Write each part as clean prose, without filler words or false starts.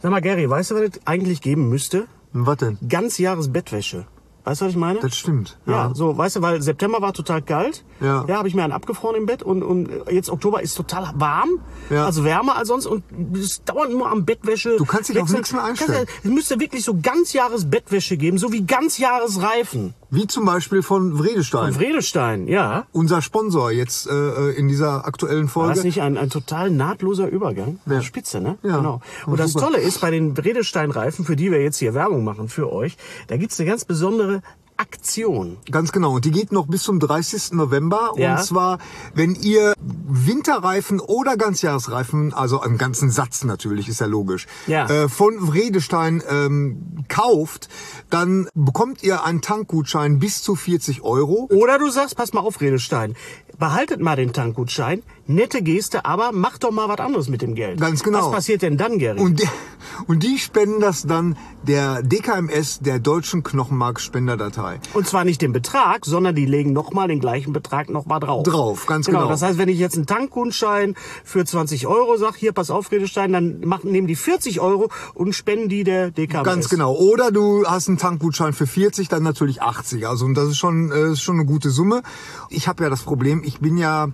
Sag mal, Gary, weißt du, was es eigentlich geben müsste? Was denn? Ganzjahresbettwäsche. Weißt du, was ich meine? Das stimmt. Ja, so, weißt du, weil September war total kalt. Ja. Ja, habe ich mir einen abgefroren im Bett und jetzt Oktober ist total warm. Ja. Also wärmer als sonst und es dauert nur am Bettwäsche. Du kannst dich auf nichts mehr einstellen. Es müsste wirklich so Ganzjahresbettwäsche geben, so wie Ganzjahresreifen. Wie zum Beispiel von Vredestein. Von Vredestein, ja. Unser Sponsor jetzt in dieser aktuellen War Folge. das nicht ein total nahtloser Übergang? Ja. Spitze, ne? Ja. Genau. Und das Super. Tolle ist, bei den Vredestein-Reifen, für die wir jetzt hier Werbung machen für euch, da gibt's eine ganz besondere Aktion. Ganz genau. Und die geht noch bis zum 30. November. Ja. Und zwar, wenn ihr Winterreifen oder Ganzjahresreifen, also einen ganzen Satz natürlich, ist ja logisch, Ja. Von Vredestein kauft, dann bekommt ihr einen Tankgutschein bis zu 40 €. Oder du sagst, pass mal auf, Vredestein, behaltet mal den Tankgutschein, nette Geste, aber macht doch mal was anderes mit dem Geld. Ganz genau. Was passiert denn dann, Gary? Und die spenden das dann der DKMS, der Deutschen Knochenmarkspenderdatei. Und zwar nicht den Betrag, sondern die legen nochmal den gleichen Betrag nochmal drauf. Drauf, ganz genau. Das heißt, wenn ich jetzt einen Tankgutschein für 20 € sag, hier, pass auf, Vredestein, dann nehmen die 40 € und spenden die der DKMS. Ganz genau. Oder du hast einen Tankgutschein für 40, dann natürlich 80. Also und das ist schon eine gute Summe. Ich habe ja das Problem, ich bin ja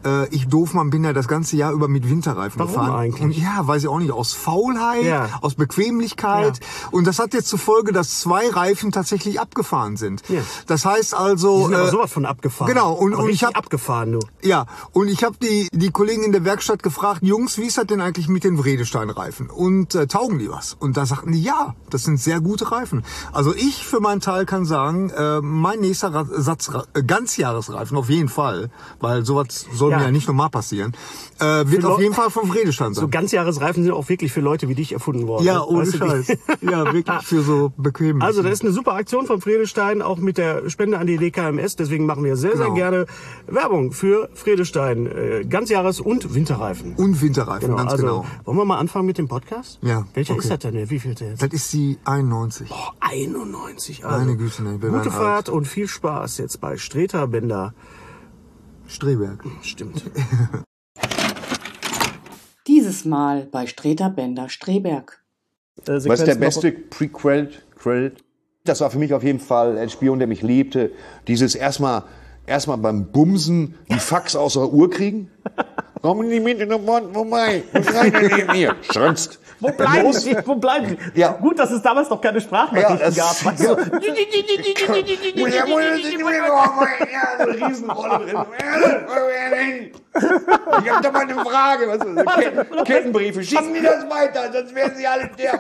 das ganze Jahr über mit Winterreifen Warum gefahren. eigentlich? Und ja, weiß ich auch nicht, aus Faulheit, Ja. aus Bequemlichkeit. Ja. Und das hat jetzt zur Folge, dass 2 Reifen tatsächlich abgefahren sind. Ja. Das heißt Die also... sind aber sowas von abgefahren. Genau. Und ich richtig habe abgefahren, du. Ja, und ich habe die Kollegen in der Werkstatt gefragt, Jungs, wie ist das denn eigentlich mit den Vredestein-Reifen? Und taugen die was? Und da sagten die, ja, das sind sehr gute Reifen. Also ich für meinen Teil kann sagen, mein nächster Satz Ganzjahresreifen auf jeden Fall, weil sowas soll mir ja nicht normal passieren, wird auf jeden Fall von Vredestein sein. So Ganzjahresreifen sind auch wirklich für Leute wie dich erfunden worden. Ja, ohne Weißt du, die- Scheiß. Ja, wirklich für so bequem. Also das ist eine super Aktion von Vredestein, auch mit der Spende an die DKMS. Deswegen machen wir sehr, sehr Genau. gerne Werbung für Vredestein. Ganzjahres- und Winterreifen. Und Winterreifen, ganz also, genau. wollen wir mal anfangen mit dem Podcast? Ja, Welcher okay. ist das denn? Wie viel jetzt? Das ist die 91. 91. Also, Meine Güte, ne, wir gute werden Fahrt und viel Spaß jetzt bei Streter Bender. Streberg. Stimmt. Dieses Mal bei Streter Bender Streberg. Was ist der beste Prequel? Das war für mich auf jeden Fall ein Spion, der mich liebte. Dieses erstmal beim Bumsen die Fax aus der Uhr kriegen. Komm nicht mit in den Mund, vorbei. Was rein neben mir? Schrönst. Wo bleiben Sie? Wo bleiben Sie? Ja. Gut, dass es damals noch keine Sprachnachrichten Ja, das- gab. Weißt du? Riesenrolle drin. Ich hab da mal eine Frage. Was ist Kettenbriefe. Schicken die das weiter, sonst werden sie alle sterben.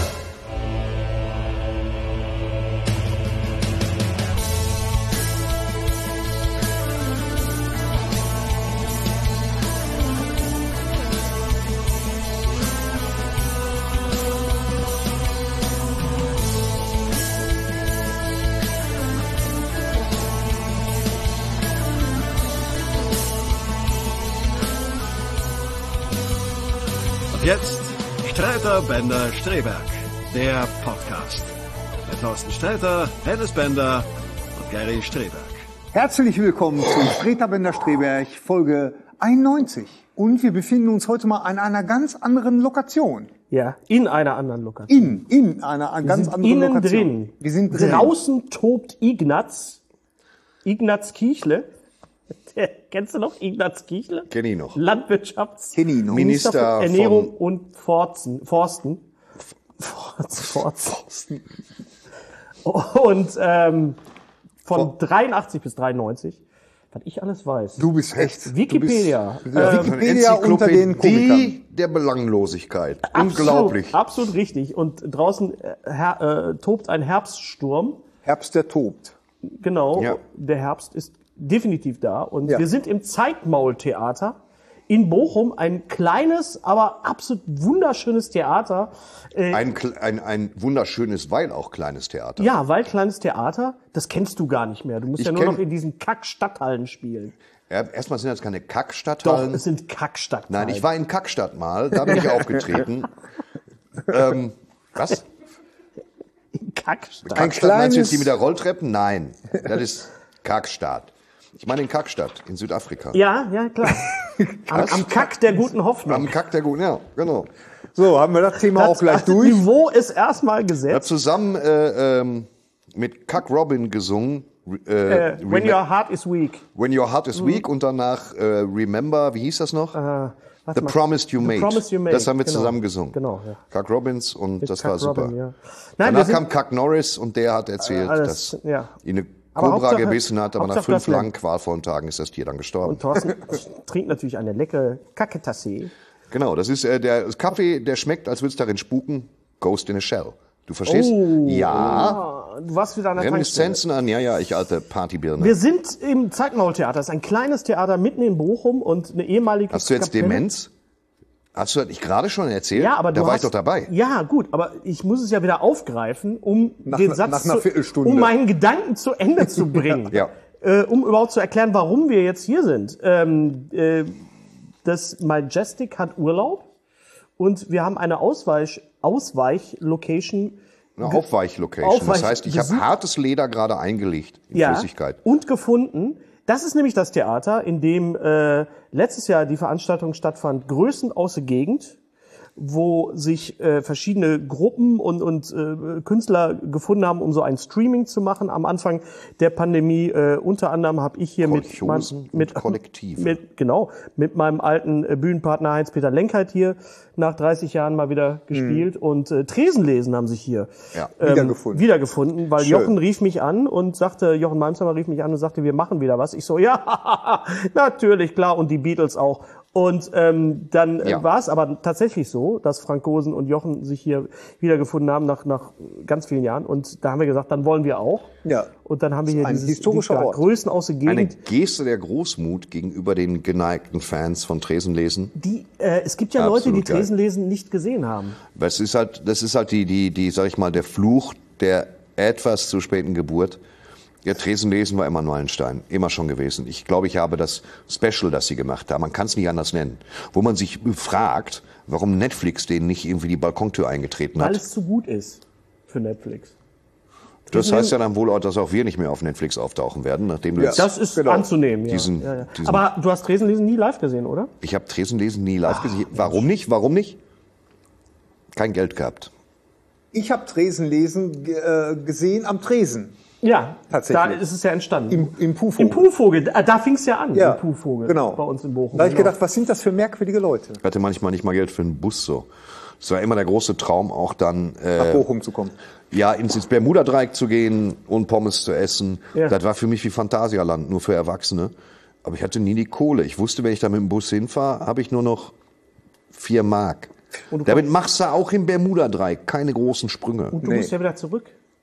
Und jetzt Streiter Bender Streberg, der Podcast. Mit Thorsten Sträter, Hennes Bender und Gary Streberg. Herzlich willkommen zu Streter Bender Streberg, Folge 91. Und wir befinden uns heute mal an einer ganz anderen Lokation. Ja, in einer anderen Lokation. In einer ganz anderen Innen Lokation. drin. Wir sind drin. Draußen tobt Ignaz Kiechle. Kennst du noch Ignaz Kiechle? Kenn ich noch. Landwirtschaftsminister Minister für Ernährung von- und Forsten. Und von 83 bis 93, was ich alles weiß. Du bist echt. Wikipedia. Du bist, Wikipedia unter den Komikern. Enzyklopädie der Belanglosigkeit. Unglaublich. Absolut richtig. Und draußen tobt ein Herbststurm. Herbst, der tobt. Genau, Ja. der Herbst ist definitiv da. Und Ja. wir sind im Zeitmaultheater in Bochum. Ein kleines, aber absolut wunderschönes Theater. Ein wunderschönes, weil auch kleines Theater. Ja, weil kleines Theater, das kennst du gar nicht mehr. Du musst Ich ja nur kenn- noch in diesen Kack-Stadthallen spielen. Ja, erstmal sind das keine Doch, Kackstadthallen. es sind Kack-Stadthallen. Nein, ich war in Kackstadt mal, da bin ich aufgetreten. Was? Kackstadt. Kackstadt, meinst du jetzt die kleines- mit der Rolltreppen? Nein, das ist Kackstadt. Ich meine in Kackstadt, in Südafrika. Ja, klar. Am Kack der guten Hoffnung. Am Kack der Guten, ja, genau. So, haben wir das Thema auch gleich durch. Das Niveau ist erstmal Er hat gesetzt. zusammen mit Cuck Robin gesungen. When your heart is weak. When Your Heart is Weak und danach Remember, wie hieß das noch? The Promise You Made. Promise You Made, Das haben wir genau. zusammen gesungen. Genau, ja. Cuck Robbins und Mit das Cuck war super. Robin, ja. Nein, wir Danach sind- kam Cuck Norris und der hat erzählt, Alles, dass ja. ihn eine Aber Cobra Hauptsache- gebissen hat, aber nach Hauptsache 5 das langen qualvollen Tagen ist das Tier dann gestorben. Und Thorsten trinkt natürlich eine leckere Kaketasse. Genau, das ist der Kaffee, der schmeckt, als würde es darin spuken. Ghost in a Shell. Du verstehst? Oh. Ja. Du warst wieder an der Tankstelle. Reminiszenzen an, ja, ich alte Partybirne. Wir sind im Zeitmaultheater. Das ist ein kleines Theater mitten in Bochum und eine ehemalige Hast du jetzt Kapelle. Demenz? Hast du das nicht gerade schon erzählt? Ja, aber da du war hast, ich doch dabei. Ja, gut, aber ich muss es ja wieder aufgreifen, um Nach den Satz einer Viertelstunde. um meinen Gedanken zu Ende zu bringen. Ja. Um überhaupt zu erklären, warum wir jetzt hier sind. Das Majestic hat Urlaub und wir haben eine Ausweich-Location. Eine Aufweichlocation. Das heißt, ich habe besucht. hartes Leder gerade eingelegt in Flüssigkeit. Und gefunden. Das ist nämlich das Theater, in dem letztes Jahr die Veranstaltung stattfand, Größen aus der Gegend, wo sich verschiedene Gruppen und Künstler gefunden haben, um so ein Streaming zu machen. Am Anfang der Pandemie unter anderem habe ich hier Kolchosen und Kollektive. mit meinem alten Bühnenpartner Heinz-Peter Lenkheit hier nach 30 Jahren mal wieder gespielt. Und Tresenlesen haben sich hier Ja. wiedergefunden, weil Schön. Jochen rief mich an und sagte, Jochen Malmsheimer rief mich an und sagte, wir machen wieder was. Ich so, ja, natürlich, klar, und die Beatles auch. Und dann Ja. war es aber tatsächlich so, dass Frank Gosen und Jochen sich hier wiedergefunden haben nach ganz vielen Jahren. Und da haben wir gesagt, dann wollen wir auch. Ja. Und dann haben wir hier Ein historischer Ort. Größen aus der Eine Gegend. Geste der Großmut gegenüber den geneigten Fans von Tresenlesen. Es gibt ja Absolut Leute, die geil. Tresenlesen nicht gesehen haben. Das ist halt die, sag ich mal, der Fluch der etwas zu späten Geburt. Ja, Tresenlesen war immer ein Meilenstein, immer schon gewesen. Ich glaube, ich habe das Special, das sie gemacht haben, man kann es nicht anders nennen, wo man sich fragt, warum Netflix denen nicht irgendwie die Balkontür eingetreten Weil hat. es zu gut ist für Netflix. Das heißt ja dann wohl auch, dass auch wir nicht mehr auf Netflix auftauchen werden, nachdem du jetzt... Das ist genau. anzunehmen, ja. Diesen- Ja. diesen- Aber du hast Tresenlesen nie live gesehen, oder? Ich habe Tresenlesen nie live gesehen. Warum nicht? Warum nicht? Kein Geld gehabt. Ich habe Tresenlesen gesehen am Tresen. Ja, Tatsächlich. da ist es ja entstanden. Im Puhvogel. Im Puhvogel, da fing es ja an, Ja, im Puhvogel, genau. bei uns in Bochum. Da habe ich genau. gedacht, was sind das für merkwürdige Leute, Ich hatte manchmal nicht mal Geld für einen Bus so. Es war immer der große Traum, auch dann nach Bochum zu kommen. ja ins Bermuda-Dreieck zu gehen und Pommes zu essen. Ja. Das war für mich wie Phantasialand, nur für Erwachsene. Aber ich hatte nie die Kohle. Ich wusste, wenn ich da mit dem Bus hinfahre, habe ich nur noch 4 Mark. Und du Damit machst du auch im Bermuda-Dreieck keine großen Sprünge. Und du musst ja wieder zurück.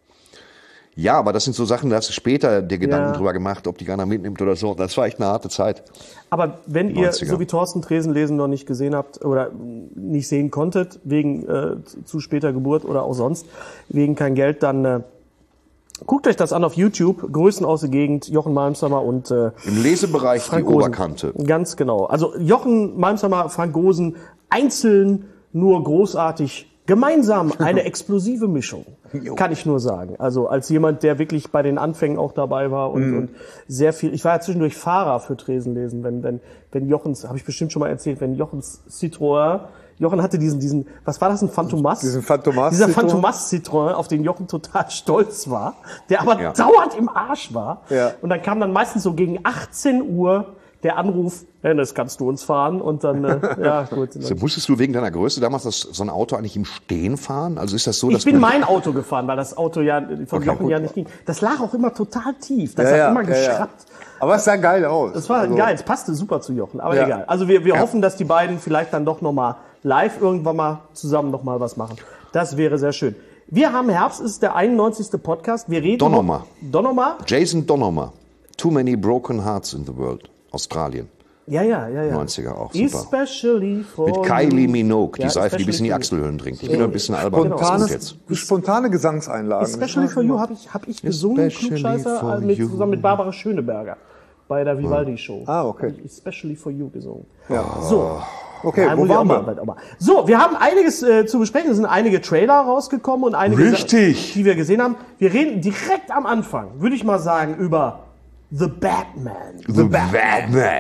Ja, aber das sind so Sachen, da hast du später dir Gedanken Ja. drüber gemacht, ob die keiner mitnimmt oder so. Das war echt eine harte Zeit. Aber wenn ihr, 90er. so wie Thorsten, Tresenlesen noch nicht gesehen habt oder nicht sehen konntet, wegen zu später Geburt oder auch sonst, wegen kein Geld, dann guckt euch das an auf YouTube. Größen aus der Gegend, Jochen Malmsheimer und Im Lesebereich Frank die Gosen. Oberkante. Ganz genau. Also Jochen Malmsheimer, Frank Gosen, einzeln nur großartig, gemeinsam eine explosive Mischung, kann ich nur sagen. Also als jemand, der wirklich bei den Anfängen auch dabei war und sehr viel, ich war ja zwischendurch Fahrer für Tresenlesen, wenn Jochens, habe ich bestimmt schon mal erzählt, wenn Jochens Citroën, Jochen hatte diesen, was war das, ein Phantomas? Diesen Phantomas Dieser Citroën. Phantomas Citroën, auf den Jochen total stolz war, der aber Ja. dauernd im Arsch war. Ja. Und dann kam dann meistens so gegen 18 Uhr der Anruf, Dennis, kannst du uns fahren? Und dann, ja gut. Also musstest du wegen deiner Größe damals so ein Auto eigentlich im Stehen fahren? Also ist das so, Ich dass bin man- mein Auto gefahren, weil das Auto ja von Okay, Jochen gut. ja nicht ging. Das lag auch immer total tief. Das hat immer geschrappt. Aber es sah geil aus. Das war Also, geil, es passte super zu Jochen, aber Ja. egal. Also wir hoffen, dass die beiden vielleicht dann doch nochmal live irgendwann mal zusammen nochmal was machen. Das wäre sehr schön. Wir haben Herbst, es ist der 91. Podcast. Wir reden Donnermar. Donnermar? Jason Donnermar. Too Many Broken Hearts in the World. Australien. Ja. 90er auch, super. Especially for Mit Kylie you. Minogue, die Ja, Seife, die bis in die especially Achselhöhlen dringt. Ich bin ein bisschen albern. Das ist gut jetzt. spontane Gesangseinlagen. Especially for You habe ich gesungen, Especially Klugscheißer, for you. zusammen mit Barbara Schöneberger bei der Vivaldi-Show. Ah, okay. Hab ich Especially for You gesungen. Ja. So. Okay, Ja, wo muss ich waren auch wir? mal. So, wir haben einiges zu besprechen. Es sind einige Trailer rausgekommen und einige Richtig. die wir gesehen haben. Wir reden direkt am Anfang, würde ich mal sagen, über The Batman. The Batman.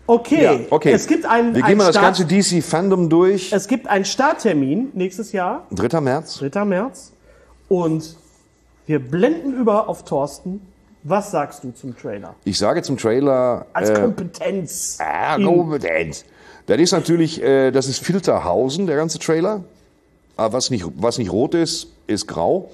Okay. Ja, okay. Es gibt einen, Wir gehen mal das ganze DC-Fandom durch. Es gibt einen Starttermin nächstes Jahr, 3. März. 3. März. Und wir blenden über auf Thorsten. Was sagst du zum Trailer? Ich sage zum Trailer... Als Kompetenz. Kompetenz. Das ist natürlich, das ist Filterhausen, der ganze Trailer. Aber was nicht rot ist, ist grau.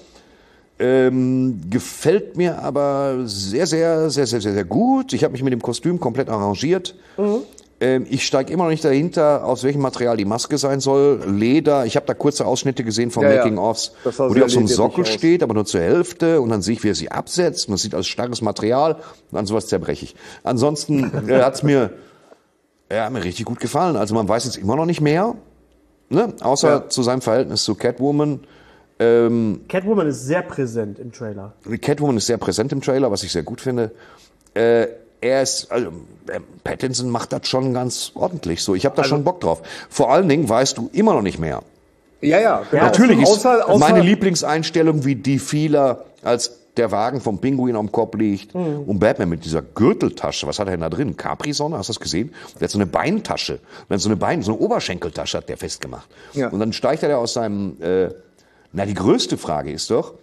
Gefällt mir aber sehr, sehr, sehr, sehr, sehr, sehr gut. Ich habe mich mit dem Kostüm komplett arrangiert. Ich steige immer noch nicht dahinter, aus welchem Material die Maske sein soll. Leder. Ich habe da kurze Ausschnitte gesehen von Making-ofs, wo die auf so einem Sockel steht, aber nur zur Hälfte. Und dann sehe ich, wie er sie absetzt. Und das sieht als starres Material. Und an sowas zerbreche ich. Ansonsten hat's mir richtig gut gefallen. Also man weiß jetzt immer noch nicht mehr, ne? Außer zu seinem Verhältnis zu Catwoman. Catwoman ist sehr präsent im Trailer. Catwoman ist sehr präsent im Trailer, was ich sehr gut finde. Pattinson macht das schon ganz ordentlich so. Ich habe da schon Bock drauf. Vor allen Dingen weißt du immer noch nicht mehr. Ja. Natürlich ist außer meine Lieblingseinstellung wie die vieler, als der Wagen vom Pinguin am Kopf liegt und Batman mit dieser Gürteltasche. Was hat er denn da drin? Capri-Sonne, hast du das gesehen? Der hat so eine Beintasche. Und dann so eine Oberschenkeltasche hat der festgemacht. Ja. Und dann steigt er da aus seinem... die größte Frage ist doch,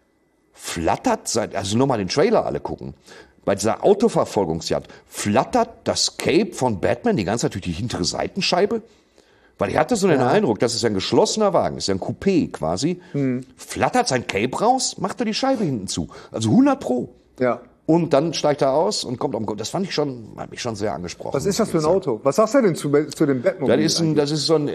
also nur mal den Trailer alle gucken, bei dieser Autoverfolgungsjagd, flattert das Cape von Batman die ganze Zeit durch die hintere Seitenscheibe? Weil ich hatte so den Eindruck, das ist ein geschlossener Wagen, ist ja ein Coupé quasi. Flattert sein Cape raus, macht er die Scheibe hinten zu. Also 100 Pro. Ja. Und dann steigt er aus und kommt das hat mich schon sehr angesprochen. Was ist das für ein Auto? Was sagst du denn zu dem Batmobil? Das ist so ein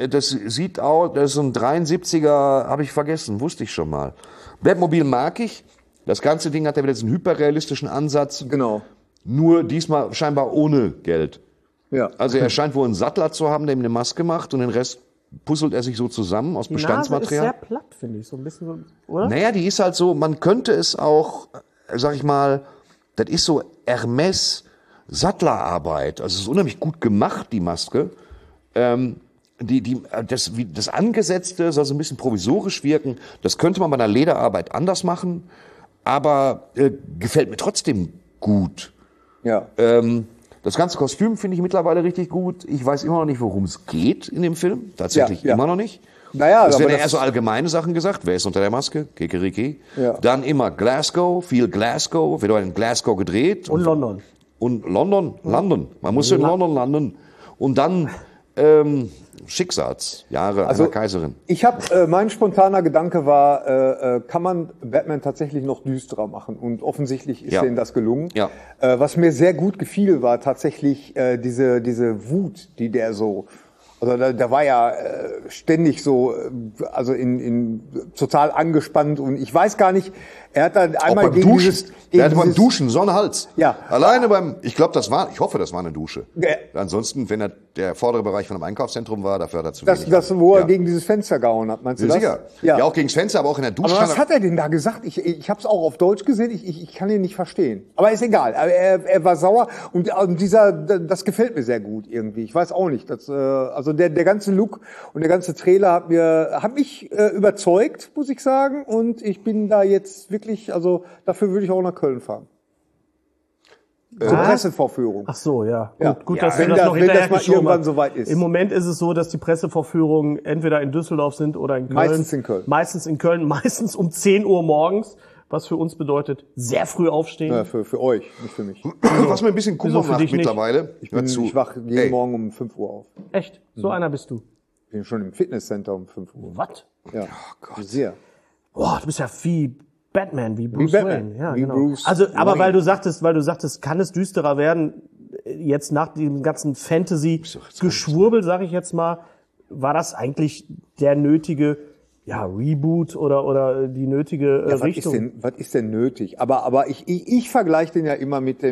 73er, habe ich vergessen, wusste ich schon mal. Batmobil mag ich. Das ganze Ding hat ja wieder diesen hyperrealistischen Ansatz. Genau. Nur diesmal scheinbar ohne Geld. Ja. Also er scheint wohl einen Sattler zu haben, der ihm eine Maske macht und den Rest puzzelt er sich so zusammen aus Bestandsmaterial. Die Nase ist sehr platt, finde ich, so ein bisschen so, oder? Naja, die ist halt so, man könnte es auch, sag ich mal, das ist so Hermes Sattlerarbeit. Also es ist unheimlich gut gemacht, die Maske. Das Angesetzte soll so ein bisschen provisorisch wirken. Das könnte man bei einer Lederarbeit anders machen, aber gefällt mir trotzdem gut. Ja. Das ganze Kostüm finde ich mittlerweile richtig gut. Ich weiß immer noch nicht, worum es geht in dem Film. Tatsächlich immer noch nicht. Naja, es werden eher so allgemeine Sachen gesagt. Wer ist unter der Maske? Kikeriki. Ja. Dann immer Glasgow, viel Glasgow. Wird auch in Glasgow gedreht. Und London. Und London. Man muss in London landen. Und dann Schicksalsjahre einer Kaiserin. Mein spontaner Gedanke war, kann man Batman tatsächlich noch düsterer machen? Und offensichtlich ist denen das gelungen. Ja. Was mir sehr gut gefiel, war tatsächlich diese Wut, die der so... Also da war ja ständig so, also total angespannt und ich weiß gar nicht, er hat dann einmal gegen Duschen. Er hatte beim Duschen so einen Hals. Ja. Alleine ich hoffe, das war eine Dusche. Ja. Ansonsten, wenn der vordere Bereich von einem Einkaufszentrum war, dafür hat er zu wenig. Wo er gegen dieses Fenster gehauen hat, meinst du das? Sicher. Ja, auch gegen das Fenster, aber auch in der Dusche. Aber was hat er denn da gesagt? Ich habe es auch auf Deutsch gesehen, ich kann ihn nicht verstehen. Aber ist egal, er war sauer und das gefällt mir sehr gut irgendwie. Ich weiß auch nicht, also der ganze Look und der ganze Trailer hat mich überzeugt, muss ich sagen, und ich bin da jetzt wirklich, also dafür würde ich auch nach Köln fahren. Zur Pressevorführung. Ach so, ja. Gut, dass du das noch hinterher geschoben hast. Soweit ist. Im Moment ist es so, dass die Pressevorführungen entweder in Düsseldorf sind oder in Köln. Meistens in Köln. Meistens um 10 Uhr morgens, was für uns bedeutet, sehr früh aufstehen. Ja, für euch, nicht für mich. Was mir ein bisschen Kummer macht mittlerweile. Ich wach jeden Morgen um 5 Uhr auf. Echt? So einer bist du? Ich bin schon im Fitnesscenter um 5 Uhr. Was? Ja. Oh Gott. Sehr. Boah, du bist ja wie Batman, wie Bruce Wayne. Ja, wie genau. Bruce aber Wayne. weil du sagtest, kann es düsterer werden, jetzt nach dem ganzen Fantasy-Geschwurbel, sag ich jetzt mal, war das eigentlich der nötige Reboot oder die nötige Richtung? Was ist denn nötig? Aber ich vergleiche den ja immer mit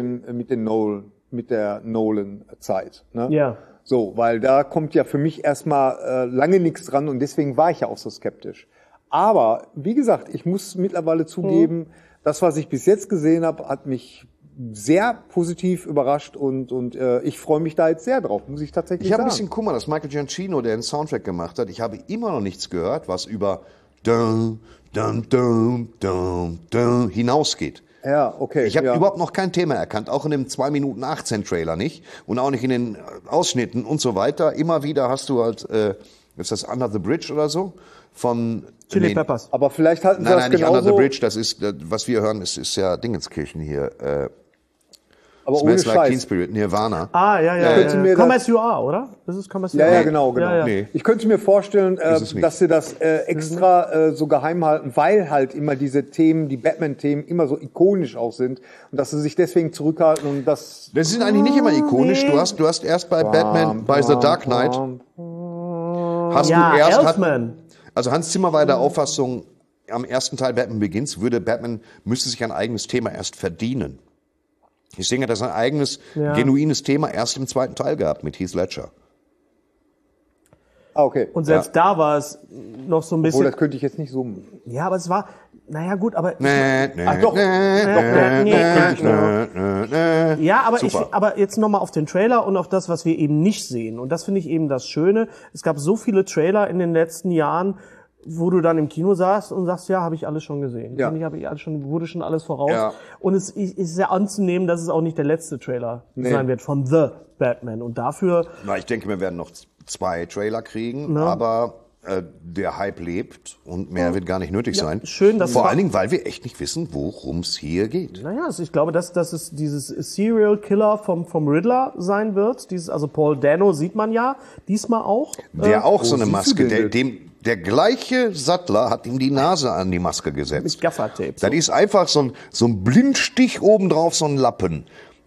der Nolan-Zeit. Ne? Ja. So, weil da kommt ja für mich erstmal lange nichts dran und deswegen war ich ja auch so skeptisch. Aber, wie gesagt, ich muss mittlerweile zugeben, das, was ich bis jetzt gesehen habe, hat mich sehr positiv überrascht und ich freue mich da jetzt sehr drauf, muss ich tatsächlich sagen. Ich habe ein bisschen Kummer, dass Michael Giacchino, der einen Soundtrack gemacht hat, ich habe immer noch nichts gehört, was über dun, dun, dun, dun, dun hinausgeht. Ja, okay. Ich habe überhaupt noch kein Thema erkannt, auch in dem 2 Minuten 18 Trailer nicht und auch nicht in den Ausschnitten und so weiter. Immer wieder hast du halt, ist das Under the Bridge oder so? Von Chili Peppers. Aber vielleicht halten sie Nein, das nein, nicht genauso. Under the Bridge, das ist, was wir hören, ist ja Dingenskirchen hier. Aber ohne Smells Like Teen Scheiß. Spirit, Nirvana. könnte mir Come das- as you are, oder? Das ist Come as you Ja, are. ja, genau. Ja, ja. Nee. Ich könnte mir vorstellen, es nicht. dass sie das extra so geheim halten, weil halt immer diese Themen, die Batman-Themen, immer so ikonisch auch sind und dass sie sich deswegen zurückhalten und das... Das ist eigentlich nicht immer ikonisch. Du hast erst bei Batman, bei The Dark Knight, hast Ja, du erst... Elfman. Also Hans Zimmer war der Auffassung, am ersten Teil Batman Begins müsste sich ein eigenes Thema erst verdienen. Ich denke, das ist ein eigenes, genuines Thema erst im zweiten Teil gehabt mit Heath Ledger. Ah, okay. Und selbst da war es noch so ein Obwohl, bisschen. das könnte ich jetzt nicht summen. Ja, aber es war. Naja, gut, aber. Ach doch. Ja, aber, Super. aber jetzt nochmal auf den Trailer und auf das, was wir eben nicht sehen. Und das finde ich eben das Schöne. Es gab so viele Trailer in den letzten Jahren, wo du dann im Kino saßt und sagst, ja, habe ich alles schon gesehen. Ja. Finde ich, wurde schon alles voraus. Ja. Und es ist sehr anzunehmen, dass es auch nicht der letzte Trailer sein wird von The Batman. Und dafür, Na, ich denke, wir werden noch 2 Trailer kriegen, aber der Hype lebt und mehr wird gar nicht nötig sein. schön, dass Vor es- allen Dingen, weil wir echt nicht wissen, worum es hier geht. naja, ich glaube, dass es dieses Serial Killer vom Riddler sein wird. Also Paul Dano sieht man ja diesmal auch. Der auch so eine siehst Maske, du den der gleiche Sattler hat ihm die Nase an die Maske gesetzt. Mit Gaffertape. Das ist einfach so ein Blindstich obendrauf, so ein Lappen.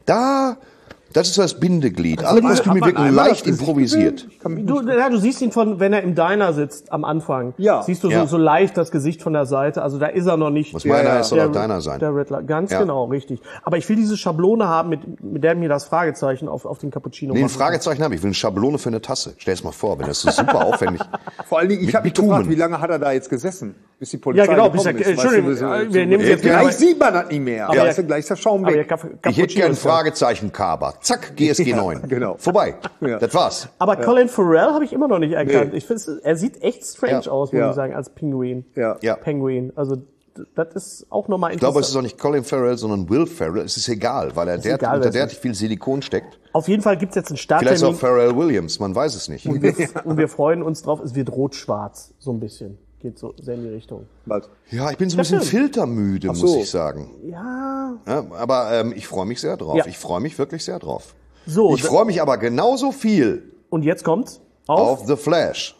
Das ist das Bindeglied. Alle Kostüme wirken leicht improvisiert. Du siehst ihn wenn er im Diner sitzt am Anfang. Ja. Siehst du Ja. so leicht das Gesicht von der Seite. Also da ist er noch nicht. Was meiner ist, soll auch deiner sein. Der Riddler, ganz Ja. genau, richtig. Aber ich will diese Schablone haben, mit der mir das Fragezeichen auf den Cappuccino Nee, ein machen. Fragezeichen habe ich. Ich will eine Schablone für eine Tasse. Stell es mal vor, wenn das so super aufwendig. Vor allen Dingen, ich Mit habe mich Bitumen. gefragt, wie lange hat er da jetzt gesessen, bis die Polizei Ja, genau, gekommen ist. Entschuldigung, Weißt du, wir nehmen es jetzt gleich sieht man das nicht mehr. Aber Ja, ja- gleich ist der Schaum Aber weg. Ich hätte gern ein ist ja- Fragezeichen-Kaber. Zack, GSG 9. genau. Vorbei. Ja. Das war's. Aber Colin Farrell habe ich immer noch nicht erkannt. Nee. Ich finde, er sieht echt strange Ja. aus, muss Ja. ich sagen, als Pinguin. Ja. Ja. Penguin. Also das ist auch nochmal Ich glaube, es ist interessant. auch nicht Colin Farrell, sondern Will Ferrell. Es ist egal, weil er egal, unter wer es derartig viel Silikon steckt. Auf jeden Fall gibt's jetzt einen Vielleicht auch Starttermin Pharrell Williams, man weiß es nicht. und wir freuen uns drauf. Es wird rot-schwarz, so ein bisschen. Geht so sehr in die Richtung. Bald. Ja, ich bin so ein bisschen filtermüde, Ach so. muss ich sagen. Ja, Ja, aber ich freue mich sehr drauf. Ja. Ich freue mich wirklich sehr drauf. so. Ich freue mich aber genauso viel Und jetzt kommt's auf. auf The Flash.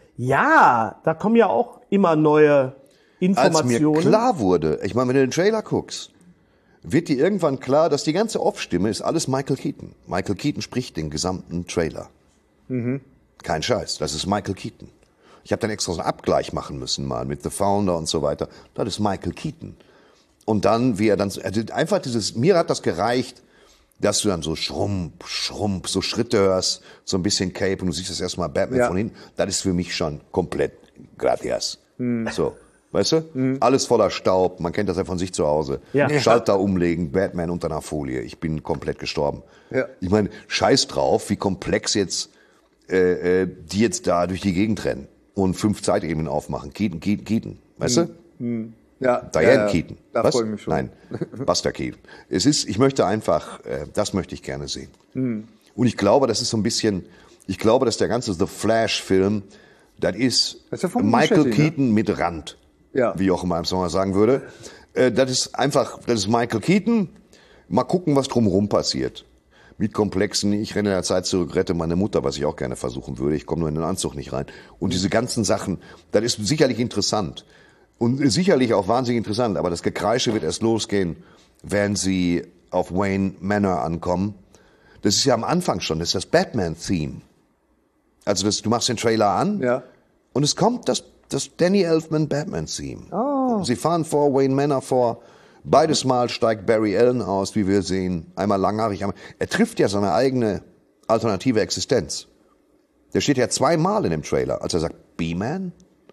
Ja, da kommen ja auch immer neue Als mir Informationen. klar wurde, ich meine, wenn du den Trailer guckst, wird dir irgendwann klar, dass die ganze Off-Stimme ist alles Michael Keaton. Michael Keaton spricht den gesamten Trailer. Kein Scheiß, das ist Michael Keaton. Ich habe dann extra so einen Abgleich machen müssen mal mit The Founder und so weiter. Das ist Michael Keaton. Und dann, wie er dann, einfach mir hat das gereicht, dass du dann so Schrumpf, so Schritte hörst, so ein bisschen Cape und du siehst das erstmal Batman Ja. von hinten. Das ist für mich schon komplett gratis. So. Weißt du? Alles voller Staub. Man kennt das ja von sich zu Hause. Ja. Schalter umlegen, Batman unter einer Folie. Ich bin komplett gestorben. Ja. Ich meine, scheiß drauf, wie komplex jetzt die jetzt da durch die Gegend rennen und 5 Zeitebenen aufmachen. Keaton. Weißt du? Ja, Diane Keaton. Da Was? freue ich mich schon. Nein, Buster Keaton. Ich möchte einfach, das möchte ich gerne sehen. Und ich glaube, das ist so ein bisschen, dass der ganze The Flash-Film, das ist Das ist ja von Michael Muschetti, ne? Keaton mit Rand. Ja. Wie auch immer man mal sagen würde. Das ist Michael Keaton. Mal gucken, was drumherum passiert. Mit Komplexen, ich renne in der Zeit zurück, rette meine Mutter, was ich auch gerne versuchen würde. Ich komme nur in den Anzug nicht rein. Und diese ganzen Sachen, das ist sicherlich interessant. Und sicherlich auch wahnsinnig interessant. Aber das Gekreische wird erst losgehen, wenn sie auf Wayne Manor ankommen. Das ist ja am Anfang schon, das ist das Batman-Theme. Also du machst den Trailer an Ja. und es kommt das Danny Elfman Batman-Theme. Oh. Sie fahren vor Wayne Manor vor. Beides Mal steigt Barry Allen aus, wie wir sehen. Einmal langhaarig. Er trifft ja seine eigene alternative Existenz. Der steht ja 2-mal in dem Trailer, als er sagt, B-Man?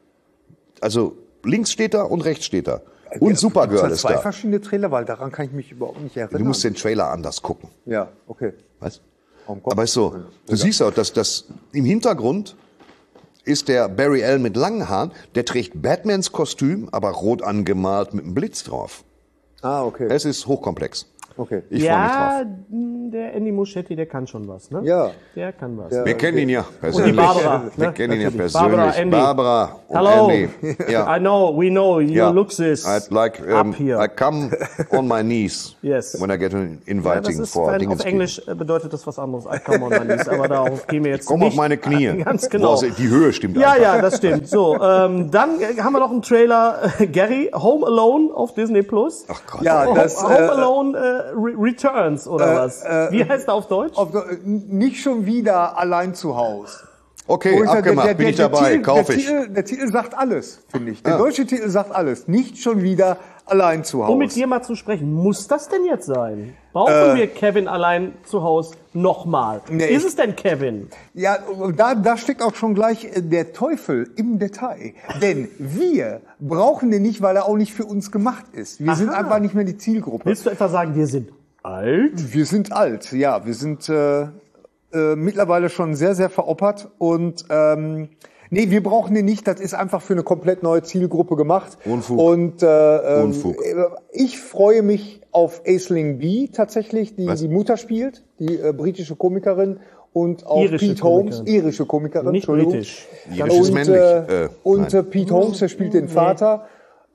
Also links steht er und rechts steht er. Und Supergirl Gibt's ist da 2 da. verschiedene Trailer, weil daran kann ich mich überhaupt nicht erinnern. Du musst den Trailer anders gucken. Ja, okay. Weißt? Warum kommt- Aber ist so, du siehst auch, dass im Hintergrund ist der Barry Allen mit langen Haaren, der trägt Batmans Kostüm, aber rot angemalt mit einem Blitz drauf. Ah, okay. Es ist hochkomplex. Okay. Ich freue mich drauf. Ja, der Andy Muschietti, der kann schon was, ne? Ja. Der kann was. Wir kennen ihn ja persönlich. Und die Barbara, Wir ne? kennen ihn ja Natürlich. persönlich. Barbara, Andy. Barbara und Hello. Andy. Ja. I know, we know, your looks is I'd like, up here. I come on my knees Yes. when I get an Ja, inviting das ist, for auf Dingens. Englisch bedeutet das was anderes. I come on my knees, aber darauf gehen wir jetzt Komm nicht. auf meine Knie. Ganz genau. Boah, die Höhe stimmt Ja, einfach. ja, das stimmt. So, dann haben wir noch einen Trailer, Gary, Home Alone auf Disney Plus. Ach Gott. Ja, das, Home Alone Returns oder was? Wie heißt er auf Deutsch? nicht schon wieder allein zu Hause. Okay, abgemacht, bin ich dabei, kaufe ich. Der Titel sagt alles, finde ich. Der deutsche Titel sagt alles. Nicht schon wieder allein zu Hause. Um mit dir mal zu sprechen, muss das denn jetzt sein? Brauchen wir Kevin allein zu Hause nochmal? Nee, Ist es denn Kevin? Ja, und da steckt auch schon gleich der Teufel im Detail. Denn wir brauchen den nicht, weil er auch nicht für uns gemacht ist. Wir sind einfach nicht mehr die Zielgruppe. Willst du etwa sagen, wir sind alt? Wir sind alt, ja. Wir sind mittlerweile schon sehr, sehr veroppert. Und nee, wir brauchen den nicht. Das ist einfach für eine komplett neue Zielgruppe gemacht. Unfug. Und Unfug. ich freue mich auf Aisling Bea tatsächlich, die die Mutter spielt, die britische Komikerin. Und auch Irische Pete Holmes, Komikerin. irische Komikerin, Nicht Entschuldigung. britisch. Irisch ist männlich. Nein. Pete Holmes, der spielt den Vater.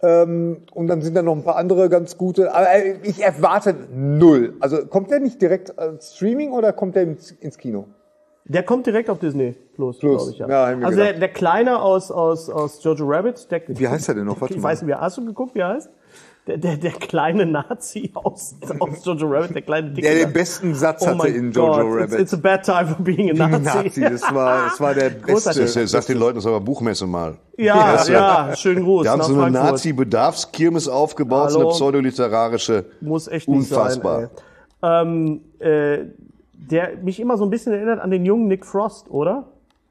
Und dann sind da noch ein paar andere ganz gute. Aber ich erwarte null. Also kommt der nicht direkt als Streaming oder kommt der ins Kino? Der kommt direkt auf Disney Plus. glaube ich. Ja, hab ich mir also gedacht. der Kleine aus Jojo Rabbit. Wie heißt der denn noch? Warte Ich mal. weiß nicht, hast du geguckt, wie er heißt? Der kleine Nazi aus Jojo Rabbit, der kleine Dicke. Der den besten Satz hatte mein in Jojo God, Rabbit. It's a bad time for being a Nazi. Das war der Großartig. beste. Sag den Leuten, das war Buchmesse mal. Ja, schönen Gruß. Die haben nach so eine Frankfurt. Nazi-Bedarfskirmes aufgebaut, so Hallo. eine pseudoliterarische. Muss echt nicht Unfassbar. sein. Der mich immer so ein bisschen erinnert an den jungen Nick Frost, oder?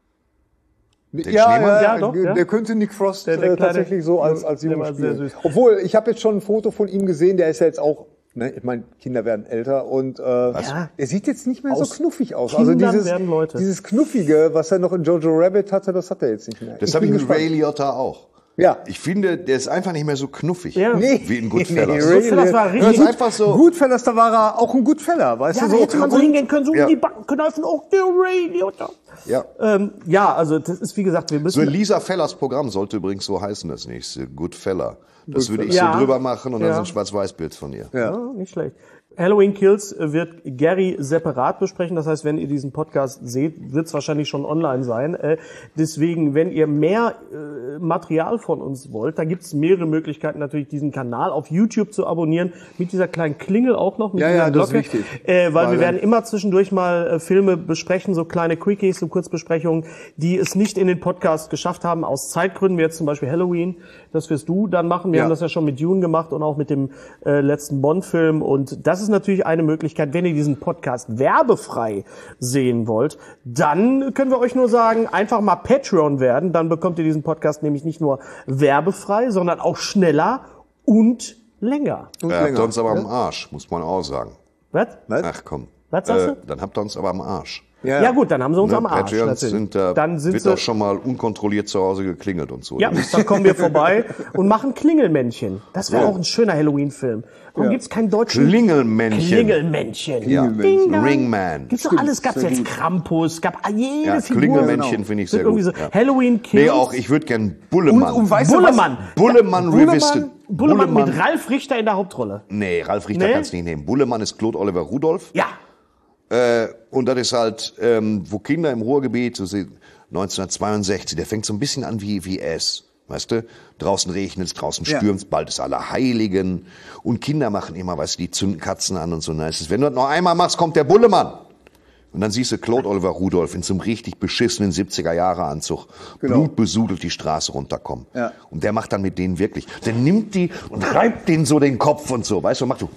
Schneemann? Ja, doch, ja. Der könnte Nick Frost Der kleine- tatsächlich so als der Jungen war sehr spielen. süß. Obwohl, ich habe jetzt schon ein Foto von ihm gesehen, der ist ja jetzt auch, ne, ich meine, Kinder werden älter und der sieht jetzt nicht mehr so knuffig aus. Also Kindern werden Leute. dieses Knuffige, was er noch in Jojo Rabbit hatte, das hat er jetzt nicht mehr. Das habe ich bin mit gespannt. Ray Liotta auch. Ja. Ich finde, der ist einfach nicht mehr so knuffig. Ja. Nee. Wie in Goodfellas. Nee, Goodfellas war Das richtig ist gut. einfach so. Goodfellas, da war er auch ein Goodfeller, weißt Ja, du da so. hätte man so hingehen können, so Ja. um die Backen kneifen, auch der Ray Liotta. Ja. Ja, also das ist wie gesagt, wir So müssen... Lisa Fellers Programm sollte übrigens so heißen, das nächste. Goodfella. Das würde ich Ja. so drüber machen und dann Ja. so ein Schwarz-Weiß-Bild von ihr. Ja. Nicht schlecht. Halloween Kills wird Gary separat besprechen. Das heißt, wenn ihr diesen Podcast seht, wird es wahrscheinlich schon online sein. Deswegen, wenn ihr mehr Material von uns wollt, da gibt es mehrere Möglichkeiten, natürlich diesen Kanal auf YouTube zu abonnieren. Mit dieser kleinen Klingel auch noch, mit Ja, dieser ja, das ist Glocke. wichtig. Weil wir werden immer zwischendurch mal Filme besprechen, so kleine Quickies, so Kurzbesprechungen, die es nicht in den Podcast geschafft haben, aus Zeitgründen, wie jetzt zum Beispiel Halloween. Das wirst du dann machen. Wir Ja. haben das ja schon mit Dune gemacht und auch mit dem letzten Bond-Film. Und das ist natürlich eine Möglichkeit, wenn ihr diesen Podcast werbefrei sehen wollt, dann können wir euch nur sagen, einfach mal Patreon werden. Dann bekommt ihr diesen Podcast nämlich nicht nur werbefrei, sondern auch schneller und länger. Und Habt länger. ihr uns aber am Arsch, muss man auch sagen. Was? Ach komm. Was sagst du? Dann habt ihr uns aber am Arsch. Ja gut, dann haben sie uns Ne, am Arsch. Patreons Natürlich. sind, Dann sind wird sie auch schon mal unkontrolliert zu Hause geklingelt und so. Ja, dann kommen wir vorbei und machen Klingelmännchen. Das wäre auch ein schöner Halloween-Film. Warum gibt's keinen deutschen Klingelmännchen. Klingelmännchen? Ja. Ding dong. Ringman. Gibt's doch alles. Gab's jetzt Krampus, gab jede Ja, Figur. Klingelmännchen finde ich Wird sehr irgendwie gut. so Ja. Halloween Kills. Nee, auch ich würde gern Bullemann. Und weißt du was? Bullemann. Bullemann Revisited. Bullemann mit Ralf Richter in der Hauptrolle. Nee, Ralf Richter Nee? kannst du nicht nehmen. Bullemann ist Claude Oliver Rudolph. Ja. Und das ist halt, wo Kinder im Ruhrgebiet, so 1962, der fängt so ein bisschen an wie S. Weißt du? Draußen regnet's, draußen stürmt's, bald ist Allerheiligen. Und Kinder machen immer, weißt du, die zünden Katzen an und so. Dann heißt es, wenn du das noch einmal machst, kommt der Bullemann. Und dann siehst du Claude Oliver Rudolph in so einem richtig beschissenen 70er-Jahre-Anzug, blutbesudelt die Straße runterkommen. Ja. Und der macht dann mit denen wirklich, der nimmt die und reibt denen so den Kopf und so, weißt du, macht so.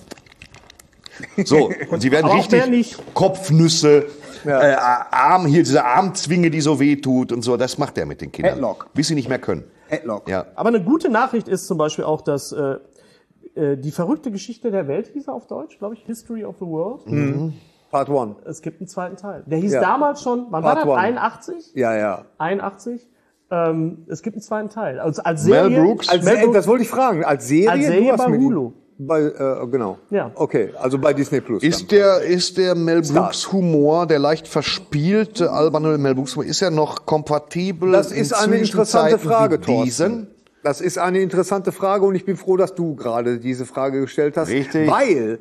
So, und sie werden Aber auch der richtig nicht. Kopfnüsse, Arm, hier diese Armzwinge, die so wehtut und so, das macht er mit den Kindern. Headlock. Bis sie nicht mehr können. Headlock. Ja. Aber eine gute Nachricht ist zum Beispiel auch, dass die verrückte Geschichte der Welt hieß er auf Deutsch, glaube ich, History of the World. Part 1. Es gibt einen zweiten Teil. Der hieß Ja. damals schon, wann war Part das? one. 81? Ja, ja. 81. Es gibt einen zweiten Teil. Also als Serie. Mel Brooks? Als Mel Brooks das wollte ich fragen. Als Serie? als Serie Du hast bei mir die- Hulu. Genau. Ja. Okay, also bei Disney Plus. Ist der Mel Brooks Humor, der leicht verspielte, alberne Mel Brooks Humor, ist er noch kompatibel? Das ist eine interessante Frage, Thorsten. Thorsten. Das ist eine interessante Frage und ich bin froh, dass du gerade diese Frage gestellt hast. Richtig. Weil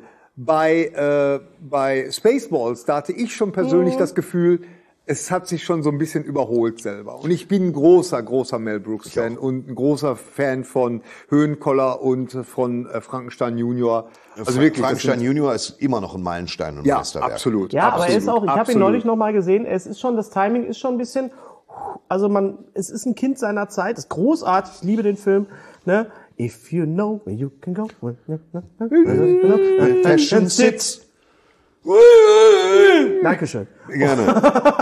bei Spaceballs, da hatte ich schon persönlich das Gefühl, es hat sich schon so ein bisschen überholt selber. Und ich bin ein großer Mel Brooks-Fan und ein großer Fan von Höhenkoller und von Frankenstein Junior. Also wirklich, Frankenstein Junior ist immer noch ein Meilenstein und ja, Meisterwerk. absolut. Ja, absolut, aber er ist auch, ich habe ihn absolut. neulich noch mal gesehen, das Timing ist schon ein bisschen, also es ist ein Kind seiner Zeit, ist großartig, ich liebe den Film, ne? If you know where you can go, Fashion Sits. Dankeschön. Gerne.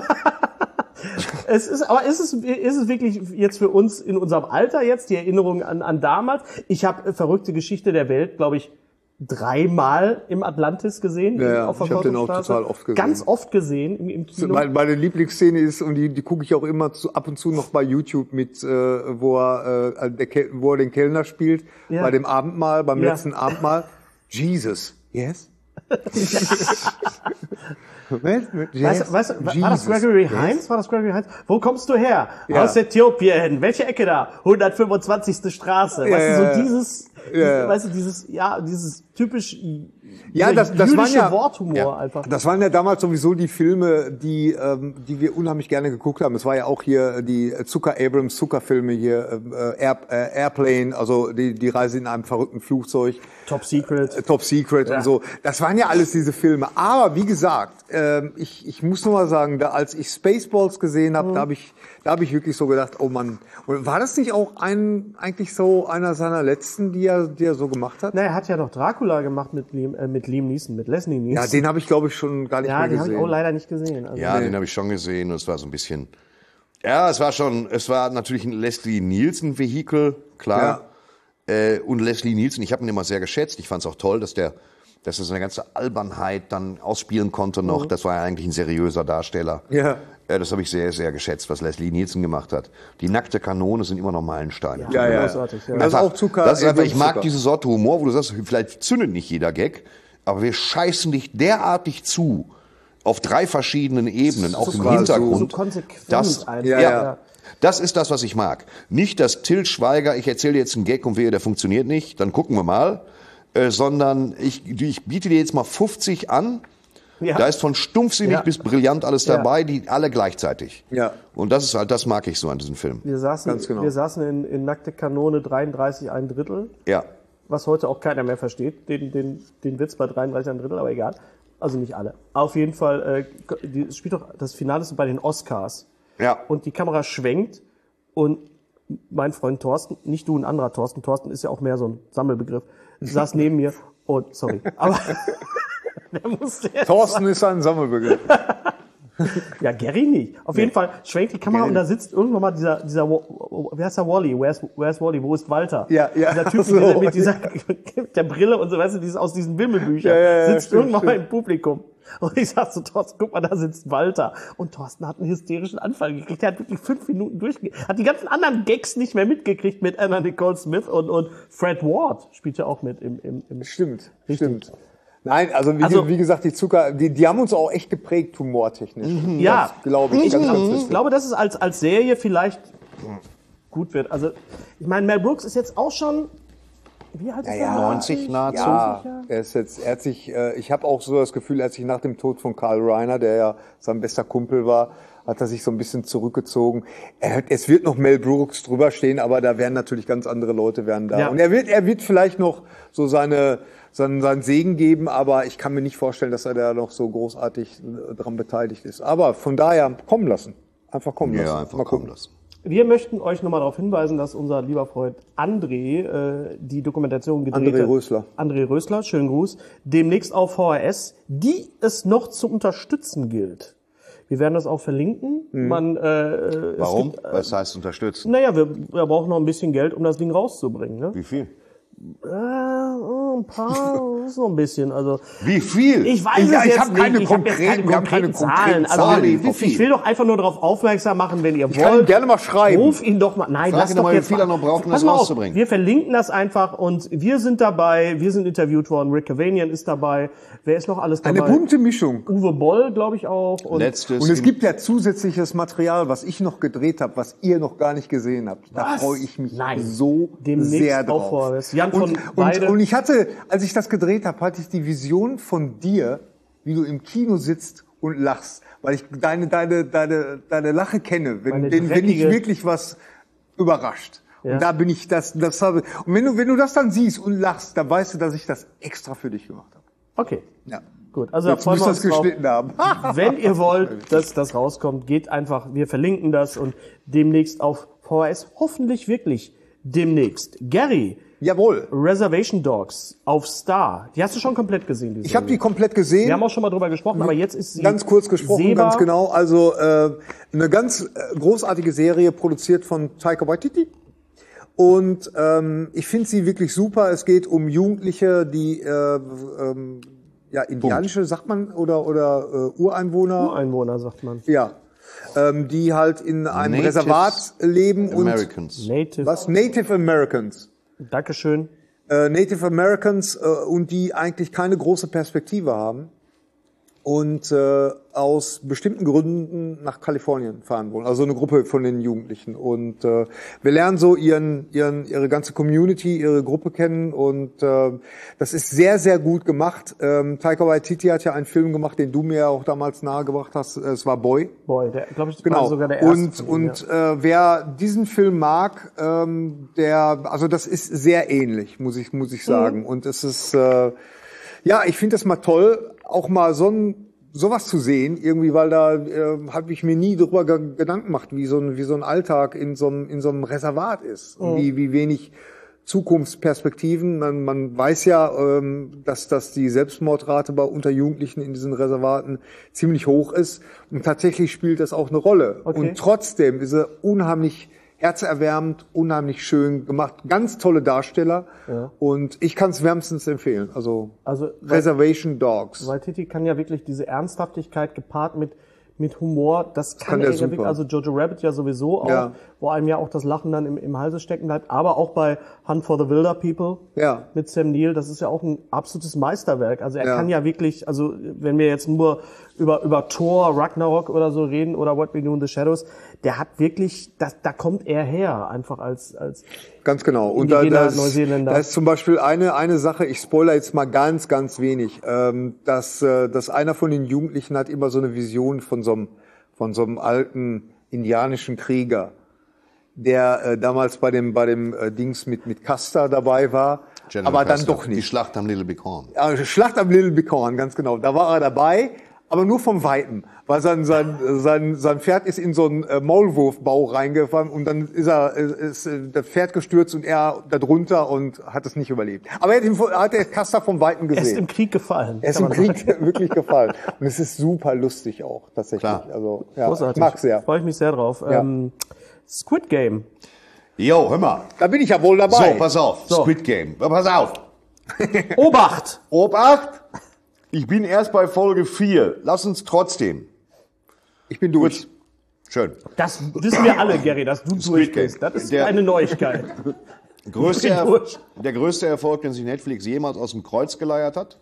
Ist es wirklich jetzt für uns in unserem Alter jetzt die Erinnerung an damals? Ich habe Verrückte Geschichte der Welt, glaube ich, 3-mal im Atlantis gesehen. Ja, auf der ich habe den auch Kortenstraße. total oft gesehen. Ganz oft gesehen im Kino. Meine Lieblingsszene ist, und die gucke ich auch immer ab und zu noch bei YouTube mit, wo er den Kellner spielt, Ja. bei dem Abendmahl, beim Ja. letzten Abendmahl. Jesus, yes? Weißt du, war das Gregory Hines? Wo kommst du her? Ja. Aus Äthiopien. Welche Ecke da? 125. Straße. Ja, weißt du, ja, so dieses, ja. weißt du, dieses typisch, Ja, das jüdische waren ja Worthumor einfach. Das waren ja damals sowieso die Filme, die wir unheimlich gerne geguckt haben. Es war ja auch hier die Abrams Zucker-Filme hier, Airplane, also die Reise in einem verrückten Flugzeug. Top Secret. Top Secret Ja. und so. Das waren ja alles diese Filme. Aber wie gesagt, ich muss nur mal sagen, als ich Spaceballs gesehen habe, da habe ich wirklich so gedacht, oh Mann. Und war das nicht auch eigentlich so einer seiner letzten, die er so gemacht hat? Na, er hat ja noch Dracula gemacht mit Liam Neeson, mit Leslie Neeson. Ja, den habe ich, glaube ich, schon gar nicht Ja, mehr den habe gesehen. ich auch leider nicht gesehen. Also, Ja, den habe ich schon gesehen und es war so ein bisschen, ja, es war natürlich ein Leslie Nielsen-Vehikel, klar. Und Leslie Nielsen, ich habe ihn immer sehr geschätzt. Ich fand es auch toll, dass er seine ganze Albernheit dann ausspielen konnte noch. Das war ja eigentlich ein seriöser Darsteller. Ja. Das habe ich sehr, sehr geschätzt, was Leslie Nielsen gemacht hat. Die nackte Kanone sind immer noch Meilensteine. Ja. großartig, ja. Und das ist auch Zucker. Das ist einfach, ich mag Zucker. diese Sorte Humor, wo du sagst, vielleicht zündet nicht jeder Gag, aber wir scheißen dich derartig zu, auf 3 verschiedenen Ebenen, auch im war Hintergrund. so konsequent das, einfach. Ja. Das ist das, was ich mag. Nicht das Till Schweiger, ich erzähle dir jetzt einen Gag und wehe, der funktioniert nicht, dann gucken wir mal, sondern ich biete dir jetzt mal 50 an. Ja. Da ist von stumpfsinnig Ja. bis brillant alles Ja. dabei, die alle gleichzeitig. Ja. Und das ist halt, das mag ich so an diesem Film. Wir saßen in Nackte Kanone 33 ein Drittel, Ja. was heute auch keiner mehr versteht, den Witz bei 33 ein Drittel, aber egal. Also nicht alle. Auf jeden Fall, es spielt doch, das Finale ist bei den Oscars. Ja. Und die Kamera schwenkt und mein Freund Thorsten, nicht du, ein anderer Thorsten ist ja auch mehr so ein Sammelbegriff, saß neben mir und, sorry, aber der musste jetzt Thorsten ist ein Sammelbegriff. Ja, Gary nicht. Auf jeden Fall schwenkt die Kamera und da sitzt irgendwann mal dieser, wie heißt der Wally? Where's Wally? Wo ist Walter? Ja. Dieser Typ So. mit der Brille und so, weißt du, aus diesen Wimmelbüchern. Ja, sitzt stimmt, irgendwann mal im Publikum. Und ich sag so, Thorsten, guck mal, da sitzt Walter. Und Thorsten hat einen hysterischen Anfall gekriegt. Der hat wirklich 5 Minuten hat die ganzen anderen Gags nicht mehr mitgekriegt mit Anna Nicole Smith und Fred Ward spielt ja auch mit im Stimmt. Richtig. Nein, also wie gesagt, die Zucker, die haben uns auch echt geprägt, humortechnisch. Ja. Das glaube ich. Ich glaube, dass es als Serie vielleicht gut wird. Also, ich meine, Mel Brooks ist jetzt auch schon, wie alt ist er? 90 nahezu. Ja, ich habe auch so das Gefühl, als ich nach dem Tod von Carl Reiner, der ja sein bester Kumpel war, hat er sich so ein bisschen zurückgezogen. Es wird noch Mel Brooks drüber stehen, aber da werden natürlich ganz andere Leute da. Ja. Und er wird vielleicht noch so seinen Segen geben, aber ich kann mir nicht vorstellen, dass er da noch so großartig dran beteiligt ist. Aber von daher kommen lassen. Einfach kommen lassen. Ja, einfach Mal kommen gucken. lassen. Wir möchten euch nochmal darauf hinweisen, dass unser lieber Freund André die Dokumentation gedreht hat. André Rösler, schönen Gruß. Demnächst auf VHS, die es noch zu unterstützen gilt. Wir werden das auch verlinken. Warum? Was heißt unterstützen? Naja, wir brauchen noch ein bisschen Geld, um das Ding rauszubringen. Ne? Wie viel? Ein paar, so ein bisschen. Also Wie viel? ich weiß es ich jetzt hab nicht. keine Ich habe jetzt keine konkreten- wir haben keine konkreten Zahlen. konkreten Zahlen. Also, Wie viel? ich will doch einfach nur darauf aufmerksam machen, wenn ihr Ich kann ihm wollt. gerne mal schreiben. Ruf ihn doch mal. Nein, Frag lass ihn doch doch mal, jetzt wie viel er noch braucht, um Pass das mal auf, rauszubringen. wir verlinken das einfach und wir sind dabei. Wir sind interviewt worden. Rick Cavanian ist dabei. Wer ist noch alles dabei? Eine bunte Mischung. Uwe Boll, glaube ich auch. Und Letztes. Und es gibt ja zusätzliches Material, was ich noch gedreht habe, was ihr noch gar nicht gesehen habt. Da Was? freue ich mich Nein. so Demnächst sehr auch drauf. vorwärts. Jan von Weide. Und ich hatte, als ich das gedreht habe, hatte ich die Vision von dir, wie du im Kino sitzt und lachst, weil ich deine Lache kenne, Meine wenn dich dreckige- wirklich was überrascht. Ja. Und da bin ich das habe. Und wenn du das dann siehst und lachst, dann weißt du, dass ich das extra für dich gemacht habe. Okay, Ja. gut. Also da Jetzt freuen müsst wir ihr uns das drauf. geschnitten haben. Wenn ihr wollt, dass das rauskommt, geht einfach, wir verlinken das und demnächst auf VHS, hoffentlich wirklich demnächst. Gary, Jawohl. Reservation Dogs auf Star, die hast du schon komplett gesehen, die Ich habe die Serie. komplett gesehen. Wir haben auch schon mal drüber gesprochen, aber jetzt ist sie Ganz kurz gesprochen, sehbar. ganz genau. Also eine ganz großartige Serie, produziert von Taika Waititi. Und ich finde sie wirklich super. Es geht um Jugendliche, die indianische, sagt man, oder Ureinwohner. Ureinwohner, sagt man. Ja. Die halt in einem Natives Reservat leben Americans. Native. was Native Americans. Dankeschön. Native Americans und die eigentlich keine große Perspektive haben und aus bestimmten Gründen nach Kalifornien fahren wollen. Also eine Gruppe von den Jugendlichen. Und wir lernen so ihre ganze Community, ihre Gruppe kennen und das ist sehr, sehr gut gemacht. Taika Waititi hat ja einen Film gemacht, den du mir ja auch damals nahegebracht hast. Es war Boy. Boy, der, glaube ich, Genau. war sogar der erste. Und wer diesen Film mag, also das ist sehr ähnlich, muss ich sagen. Und es ist, ich finde das mal toll, auch mal sowas zu sehen, irgendwie, weil da habe ich mir nie darüber Gedanken gemacht, wie so ein Alltag in so einem Reservat ist. Und wie wenig Zukunftsperspektiven. Man weiß ja, dass die Selbstmordrate unter Jugendlichen in diesen Reservaten ziemlich hoch ist. Und tatsächlich spielt das auch eine Rolle. Okay. Und trotzdem ist er unheimlich herzerwärmend, unheimlich schön gemacht. Ganz tolle Darsteller. Ja. Und ich kann es wärmstens empfehlen. Also Reservation Reservation Dogs. Waititi kann ja wirklich diese Ernsthaftigkeit gepaart mit Humor, das kann kann er der ja super. wirklich, also Jojo Rabbit ja sowieso auch, Ja. wo einem ja auch das Lachen dann im Halse stecken bleibt, aber auch bei Hunt for the Wilder People Ja. mit Sam Neill, das ist ja auch ein absolutes Meisterwerk. Also er Ja. kann ja wirklich, also wenn wir jetzt nur über Thor, Ragnarok oder so reden oder What We Do in the Shadows, der hat wirklich, da kommt er her, einfach als Ganz genau. Und da indigener ist, Neuseeländer. da ist zum Beispiel eine Sache, ich spoilere jetzt mal ganz, ganz wenig, dass einer von den Jugendlichen hat immer so eine Vision von so einem alten indianischen Krieger, der damals bei dem Dings mit Custer dabei war, General aber dann Custer, doch Die nicht. Schlacht am Little Bighorn. Also Schlacht am Little Bighorn, ganz genau. Da war er dabei, aber nur vom Weiten, weil sein Pferd ist in so einen Maulwurfbau reingefahren und dann ist das Pferd gestürzt und er da drunter und hat es nicht überlebt. Aber er hat den Custer vom Weiten er ist gesehen. im Krieg gefallen. Er ist kann im man Krieg sagen. wirklich gefallen. Und es ist super lustig auch, tatsächlich. Klar. Also, ja, Großartig. ich mag's sehr. Freue ich mich sehr drauf. Ja. Squid Game. Jo, hör mal. Da bin ich ja wohl dabei. So, pass auf. So. Squid Game. Pass auf. Obacht! Obacht. Ich bin erst bei Folge 4. Lass uns trotzdem. Ich bin durch. Schön. Das wissen wir alle, Gary, dass du durch Game. bist. Das ist Der- eine Neuigkeit. Der durch. größte Erfolg, den sich Netflix jemals aus dem Kreuz geleiert hat.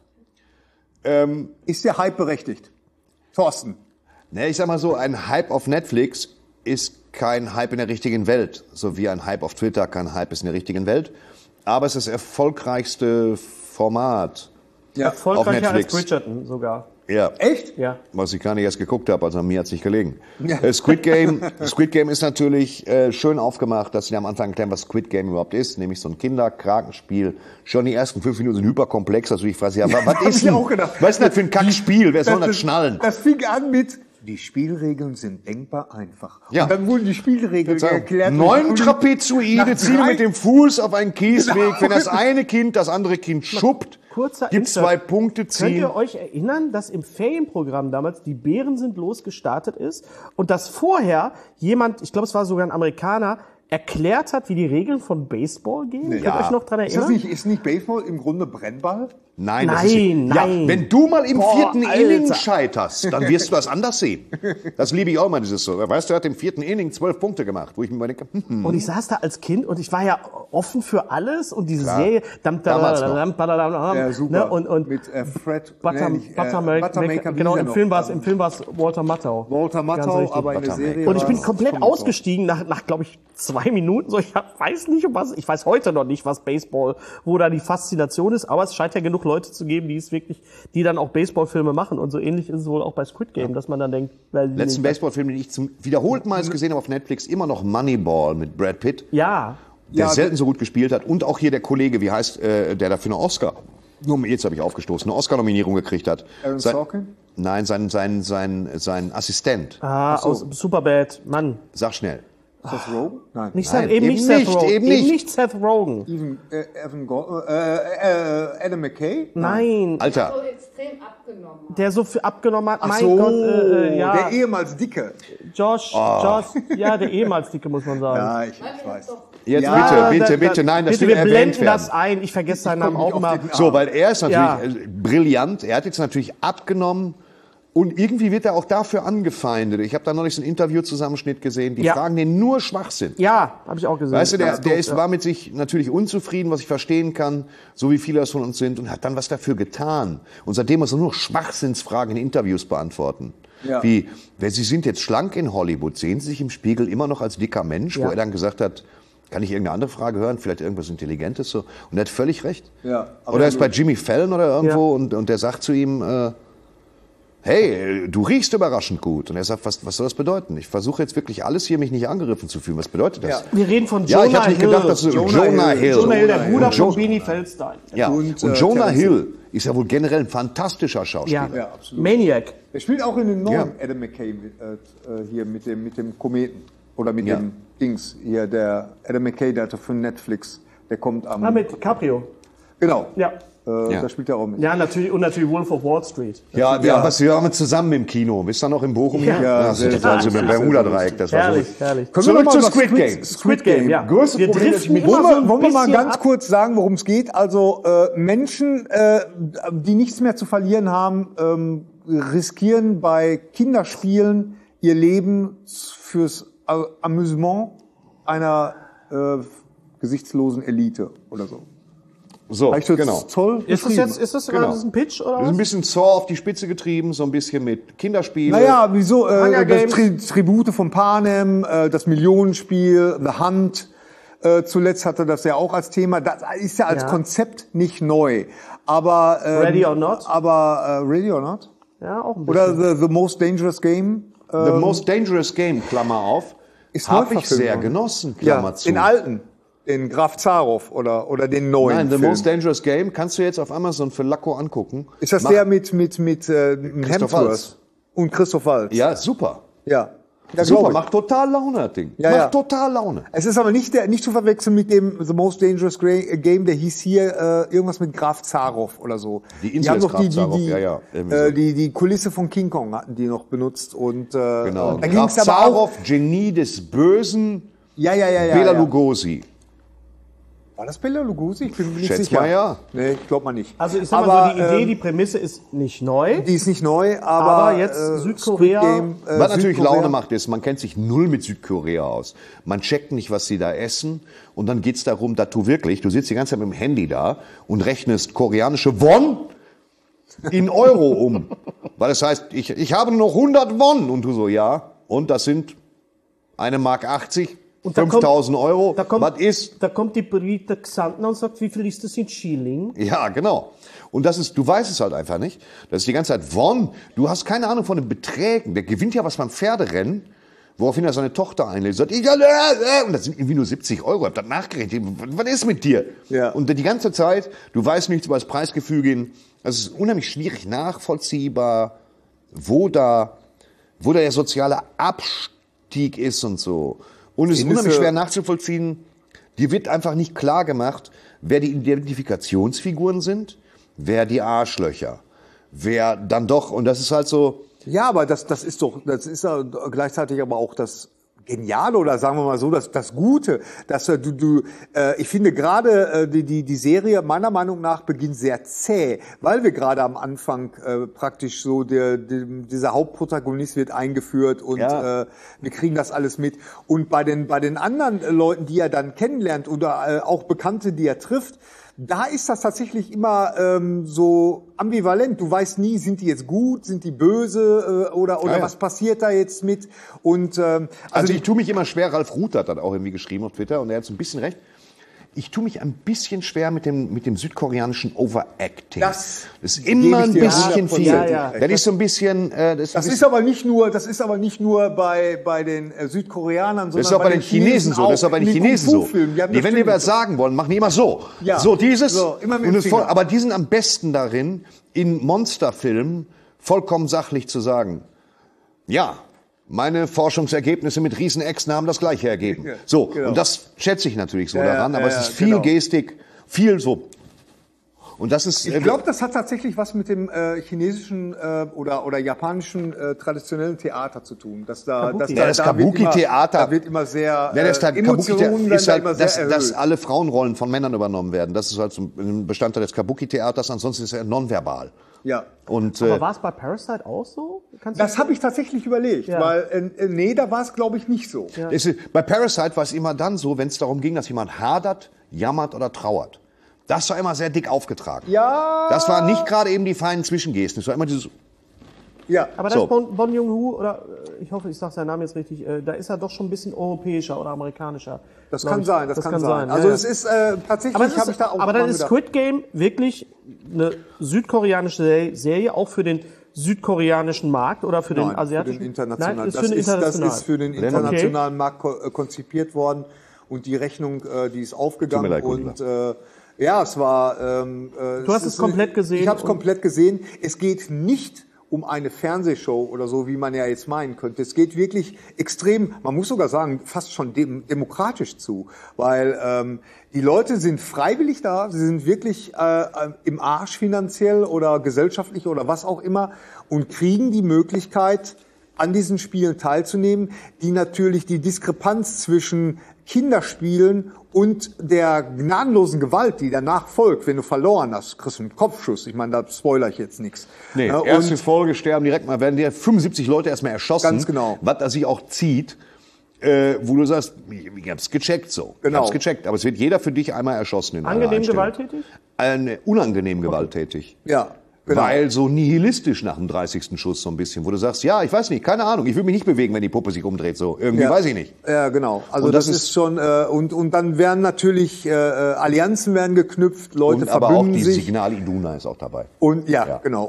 Ist der Hype berechtigt? Thorsten. Ne, ich sag mal so, ein Hype auf Netflix ist kein Hype in der richtigen Welt. So wie ein Hype auf Twitter kein Hype ist in der richtigen Welt. Aber es ist das erfolgreichste Format. Erfolgreicher auf als Netflix. Bridgerton sogar. Ja. Echt? Ja. Was ich gar nicht erst geguckt habe, also an mir hat's nicht gelegen. Squid Game ist natürlich schön aufgemacht, dass sie am Anfang erklären, was Squid Game überhaupt ist, nämlich so ein Kinderkrakenspiel. Schon die ersten 5 Minuten sind hyperkomplex, also ich frage ja, was hab ist ich denn, auch gedacht. was ist denn das für ein Kackspiel? Wer soll das schnallen? Das fing an mit, die Spielregeln sind denkbar einfach. Ja. Und dann wurden die Spielregeln erklärt. 9 Und Trapezoide nach ziehen 3 mit dem Fuß auf einen Kiesweg. Genau. Wenn das eine Kind das andere Kind schuppt, Kurzer gibt's Insert. 2 Punkte Könnt ziehen. ihr euch erinnern, dass im Ferienprogramm damals die Bären sind los gestartet ist und dass vorher jemand, ich glaube es war sogar ein Amerikaner, erklärt hat, wie die Regeln von Baseball gehen? Könnt ihr euch noch dran erinnern? Ist nicht Baseball im Grunde Brennball? Nein, Nein. Ja, wenn du mal im 4. Alter. Inning scheiterst, dann wirst du das anders sehen. Das liebe ich auch mal, dieses so. Weißt du, er hat im 4. Inning 12 Punkte gemacht, wo ich mir mal denke, Und ich saß da als Kind und ich war ja offen für alles und diese Klar. Serie. Ja, super. Ne, und mit Fred Buttermaker, genau, im Film war es Walter Matthau. Walter Ganz Matthau, richtig. aber in der Serie. Und ich bin war's komplett Thomas ausgestiegen nach glaube ich, 2 Minuten. So, ich weiß nicht, ich weiß heute noch nicht, was Baseball, wo da die Faszination ist, aber es scheint ja genug Leute zu geben, die dann auch Baseballfilme machen. Und so ähnlich ist es wohl auch bei Squid Game, dass man dann denkt, letzten Baseballfilm, den ich zum wiederholten Mal gesehen habe auf Netflix, immer noch Moneyball mit Brad Pitt, ja. der selten so gut gespielt hat. Und auch hier der Kollege, wie heißt der dafür eine Oscar, jetzt habe ich aufgestoßen, eine Oscar-Nominierung gekriegt hat. Aaron Sorkin? Nein, sein Assistent. Aus Superbad, Mann. Sag schnell. Seth Rogen? Nein. Eben nicht. Seth Rogen. Adam McKay? Nein. Alter, So extrem abgenommen. Der so viel abgenommen hat. Ach Mein so, Gott, ja. der ehemals Dicke. Josh, ja, der ehemals Dicke, muss man sagen. Ja, ich weiß. jetzt Ja, bitte, nein, das Bitte, will wir erwähnt blenden werden. das ein. Ich vergesse seinen Namen auch immer. So, weil er ist Ja. natürlich brillant. Er hat jetzt natürlich abgenommen. Und irgendwie wird er auch dafür angefeindet. Ich habe da neulich so einen Interviewzusammenschnitt gesehen. Die Ja. fragen den nur Schwachsinn. Ja, habe ich auch gesehen. Weißt du, Ganz doof, ja. war mit sich natürlich unzufrieden, was ich verstehen kann, so wie viele das von uns sind, und hat dann was dafür getan. Und seitdem muss er nur Schwachsinnsfragen in Interviews beantworten. Ja. Wie, Sie sind jetzt schlank in Hollywood, sehen Sie sich im Spiegel immer noch als dicker Mensch? Ja. Wo er dann gesagt hat, kann ich irgendeine andere Frage hören, vielleicht irgendwas Intelligentes so. Und er hat völlig recht. Ja, aber oder er ist bei Jimmy Fallon oder irgendwo und der sagt zu ihm, hey, du riechst überraschend gut. Und er sagt, was soll das bedeuten? Ich versuche jetzt wirklich alles hier, mich nicht angegriffen zu fühlen. Was bedeutet das? Ja. Wir reden von Ja, Jonah ich habe nicht Hill. gedacht, dass du Jonah Hill. Jonah Hill, der Bruder Und von Beanie Feldstein. Ja. Und, Und Jonah Terence Hill ist ja wohl generell ein fantastischer Schauspieler. Ja, absolut. Maniac. Er spielt auch in den neuen Ja. Adam McKay hier mit dem Kometen. Oder mit Ja. dem Dings hier, der Adam McKay, der hat für Netflix, der kommt am... Mit Caprio. Genau. Ja. Ja. Da spielt er auch mit. Ja, natürlich. Und natürlich Wolf of Wall Street. Ja, wir haben zusammen im Kino. Bist du noch in Bochum? Ja. Ja, das ist also beim Bermuda-Dreieck. Das war so. Herrlich, herrlich. Können wir Zurück noch zu mal Squid über Game. Squid Game, ja. Größte Wir Problem, driften das ich immer so ein Wollen wir mal bisschen ganz ab. kurz sagen, worum es geht? Also Menschen, die nichts mehr zu verlieren haben, riskieren bei Kinderspielen ihr Leben fürs Amüsement einer gesichtslosen Elite oder so. So, Habe ich das genau. toll Ist das beschrieben? jetzt, ist das Genau. ein Pitch oder Das ist was? ein bisschen Saw auf die Spitze getrieben, so ein bisschen mit Kinderspielen. Naja, wieso? Hunger Das Games. Tribute von Panem, das Millionenspiel, The Hunt. Zuletzt hatte das ja auch als Thema. Das ist ja als Ja. Konzept nicht neu. Aber Ready or Not? Aber Ready or Not? Ja, auch ein bisschen. Oder The Most Dangerous Game? The Most Dangerous Game, Klammer auf, Ist habe ich Neuverfilmung. sehr genossen, Klammer Ja, zu. den alten, den Graf Zaroff oder den neuen. Nein, The Film. Most Dangerous Game kannst du jetzt auf Amazon für Lacko angucken. Ist das Mach- der mit Christoph Waltz. Hemsworth und Christoph Waltz? Ja, super. Ja. Ja, Super, glaub ich. macht total Laune, das Ding. Ja, macht ja. total Laune. Es ist aber nicht zu verwechseln mit dem The Most Dangerous Game, der hieß hier irgendwas mit Graf Zaroff oder so. Die Insel haben ist doch Graf Zaroff, ja, irgendwie so. die Kulisse von King Kong hatten die noch benutzt und Genau. da Graf ging's aber auch. Zaroff, Genie des Bösen, Ja. Bela Lugosi. War das Bela Lugosi? Ich bin mir nicht Schätz sicher. mal, ja. Nee, ich glaube mal nicht. Also ich sag mal so, die Idee, ähm, die Prämisse ist nicht neu. die ist nicht neu, aber jetzt Südkorea- Squid Game, Was natürlich Südkorea- Laune macht, ist, man kennt sich null mit Südkorea aus. Man checkt nicht, was sie da essen. Und dann geht's darum, dass du sitzt die ganze Zeit mit dem Handy da und rechnest koreanische Won in Euro um. Weil das heißt, ich habe nur noch 100 Won. Und du so, ja. Und das sind 1,80 Mark, Und da 5.000 Euro. Da kommt, Was ist? Da kommt die Brigitte Xantner und sagt, wie viel ist das in Schilling? Ja, genau. Und du weißt es halt einfach nicht. Das ist die ganze Zeit Won. Du hast keine Ahnung von den Beträgen. Der gewinnt ja was beim Pferderennen, woraufhin er seine Tochter einlädt. Sagt, und das sind irgendwie nur 70 Euro. Ich hab das nachgerechnet. Was ist mit dir? Ja. Und die ganze Zeit, du weißt nichts über das Preisgefüge. Es ist unheimlich schwierig nachvollziehbar, wo da der soziale Abstieg ist und so. Und es ist unheimlich schwer nachzuvollziehen. Dir wird einfach nicht klar gemacht, wer die Identifikationsfiguren sind, wer die Arschlöcher, wer dann doch, und das ist halt so, Ja, aber das ist ja gleichzeitig aber auch das Geniale oder sagen wir mal so, das Gute, dass ich finde gerade die Serie meiner Meinung nach beginnt sehr zäh, weil wir gerade am Anfang praktisch so dieser Hauptprotagonist wird eingeführt und wir kriegen das alles mit. Und bei den anderen Leuten, die er dann kennenlernt oder auch Bekannte, die er trifft, da ist das tatsächlich immer so ambivalent. Du weißt nie, sind die jetzt gut, sind die böse oder was passiert da jetzt mit? Und also ich tue mich immer schwer. Ralf Ruth hat das auch irgendwie geschrieben auf Twitter und er hat so ein bisschen recht. Ich tue mich ein bisschen schwer mit dem südkoreanischen Overacting. Das ist immer ein bisschen viel. Ja. Das ist so ein bisschen. Das ist aber nicht nur bei den Südkoreanern, sondern das ist auch bei den Chinesen so. Das ist auch bei den Chinesen so. Wenn die was sagen wollen, machen die immer so. Ja. So dieses. So, immer mit und aber die sind am besten darin, in Monsterfilmen vollkommen sachlich zu sagen. Ja. Meine Forschungsergebnisse mit Riesenechsen haben das Gleiche ergeben. So, genau. Und das schätze ich natürlich so daran, aber es ist viel Gestik, viel so. Und das ist. Ich glaube, das hat tatsächlich was mit dem chinesischen oder japanischen traditionellen Theater zu tun. Das Kabuki-Theater. Da wird immer sehr Emotionen ist halt, dass alle Frauenrollen von Männern übernommen werden. Das ist halt so ein Bestandteil des Kabuki-Theaters. Ansonsten ist er nonverbal. Ja. Und, aber war es bei Parasite auch so? Das habe ich tatsächlich überlegt, weil nee, da war es glaube ich nicht so. Ja. Bei Parasite war es immer dann so, wenn es darum ging, dass jemand hadert, jammert oder trauert. Das war immer sehr dick aufgetragen. Ja. Das war nicht gerade eben die feinen Zwischengesten. Es war immer dieses. Ja. Aber da ist Bong Joon-ho, oder ich hoffe, ich sage seinen Namen jetzt richtig, da ist er doch schon ein bisschen europäischer oder amerikanischer. Das kann sein, das kann sein. Also es ist tatsächlich, habe ich da auch. Aber dann ist Squid Game wirklich eine südkoreanische Serie, auch für den südkoreanischen Markt oder für den asiatischen? Für den internationalen. Nein, das ist für den internationalen Markt konzipiert worden und die Rechnung, die ist aufgegangen und es war. Du hast es komplett gesehen. Ich habe es komplett gesehen. Es geht nicht um eine Fernsehshow oder so, wie man ja jetzt meinen könnte. Es geht wirklich extrem, man muss sogar sagen, fast schon demokratisch zu, weil die Leute sind freiwillig da, sie sind wirklich im Arsch finanziell oder gesellschaftlich oder was auch immer und kriegen die Möglichkeit, an diesen Spielen teilzunehmen, die natürlich die Diskrepanz zwischen Kinderspielen und der gnadenlosen Gewalt, die danach folgt, wenn du verloren hast, kriegst du einen Kopfschuss. Ich meine, da spoilere ich jetzt nichts. Nee, erste Folge sterben direkt mal, werden dir 75 Leute erstmal erschossen. Ganz genau. Was da sich auch zieht, wo du sagst, ich hab's gecheckt so. Genau. Ich hab's gecheckt, aber es wird jeder für dich einmal erschossen in Angenehm gewalttätig? Unangenehm gewalttätig. Ja. Genau. Weil so nihilistisch nach dem 30. Schuss so ein bisschen, wo du sagst, ja, ich weiß nicht, keine Ahnung, ich will mich nicht bewegen, wenn die Puppe sich umdreht, so. Irgendwie weiß ich nicht. Ja, genau. Also das ist schon, und dann werden natürlich, Allianzen werden geknüpft, Leute verbünden sich. Aber auch die Signal Iduna ist auch dabei. Und, genau.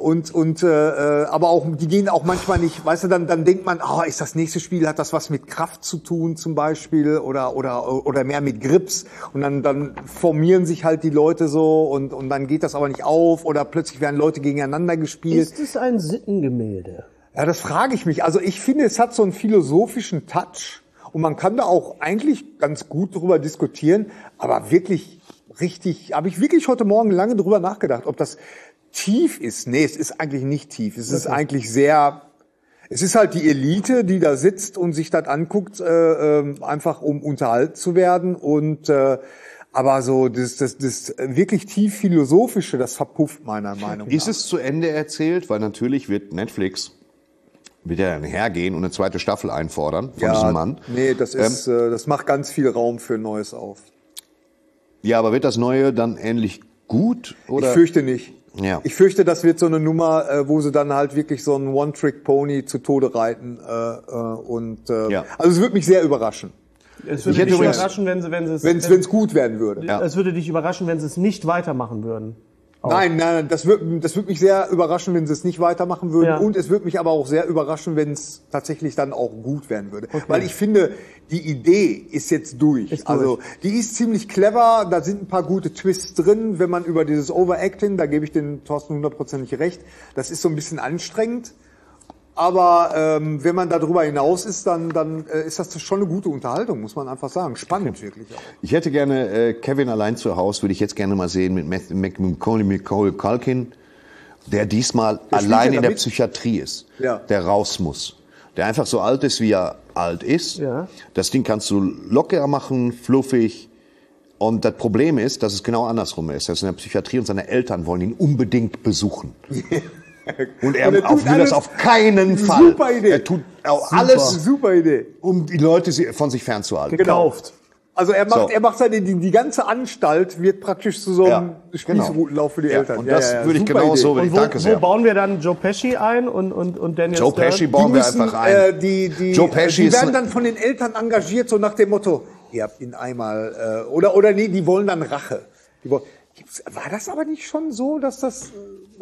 Aber auch, die gehen auch manchmal nicht, weißt du, dann denkt man, ist das nächste Spiel, hat das was mit Kraft zu tun, zum Beispiel, oder mehr mit Grips. Und dann formieren sich halt die Leute so, und dann geht das aber nicht auf, oder plötzlich werden Leute gegeneinander gespielt. Ist es ein Sittengemälde? Ja, das frage ich mich. Also ich finde, es hat so einen philosophischen Touch und man kann da auch eigentlich ganz gut drüber diskutieren, aber wirklich richtig, habe ich wirklich heute Morgen lange drüber nachgedacht, ob das tief ist. Nee, es ist eigentlich nicht tief. Es ist eigentlich es ist halt die Elite, die da sitzt und sich das anguckt, einfach um unterhalten zu werden und aber so das wirklich tief philosophische, das verpufft meiner Meinung nach. Ist es zu Ende erzählt? Weil natürlich wird Netflix wieder hergehen und eine zweite Staffel einfordern von diesem Mann. Nee, das macht ganz viel Raum für Neues auf. Ja, aber wird das Neue dann ähnlich gut? Oder? Ich fürchte nicht. Ja. Ich fürchte, das wird so eine Nummer, wo sie dann halt wirklich so einen One-Trick-Pony zu Tode reiten. Also es würde mich sehr überraschen. Es würde dich überraschen, wenn es gut werden würde. Ja. Es würde dich überraschen, wenn sie es nicht weitermachen würden. Auch. Nein, das würde mich sehr überraschen, wenn sie es nicht weitermachen würden. Ja. Und es würde mich aber auch sehr überraschen, wenn es tatsächlich dann auch gut werden würde. Okay. Weil ich finde, die Idee ist jetzt durch. Also die ist ziemlich clever, da sind ein paar gute Twists drin, wenn man über dieses Overacting, da gebe ich den Thorsten 100% recht, das ist so ein bisschen anstrengend. Aber wenn man darüber hinaus ist, dann ist das schon eine gute Unterhaltung, muss man einfach sagen. Spannend wirklich auch. Ich hätte gerne Kevin allein zu Hause, würde ich jetzt gerne mal sehen mit Macaulay Culkin, der diesmal allein in der Psychiatrie ist, der raus muss. Der einfach so alt ist, wie er alt ist. Ja. Das Ding kannst du locker machen, fluffig. Und das Problem ist, dass es genau andersrum ist. Er ist in der Psychiatrie und seine Eltern wollen ihn unbedingt besuchen. Und er will das auf keinen Fall. Super Idee. Er tut alles, Super Idee. um die Leute von sich fernzuhalten. Gekauft. Also er macht seine, die ganze Anstalt wird praktisch zu so einem Spießrutenlauf für die Eltern. Und das würde ich Super genauso, Idee. Und wo bauen wir dann Joe Pesci ein und Daniel Joe Stern? Pesci bauen wir einfach ein. Joe Pesci die werden dann von den Eltern engagiert, so nach dem Motto, ihr habt ihn einmal, oder nee, die wollen dann Rache. War das aber nicht schon so, dass das,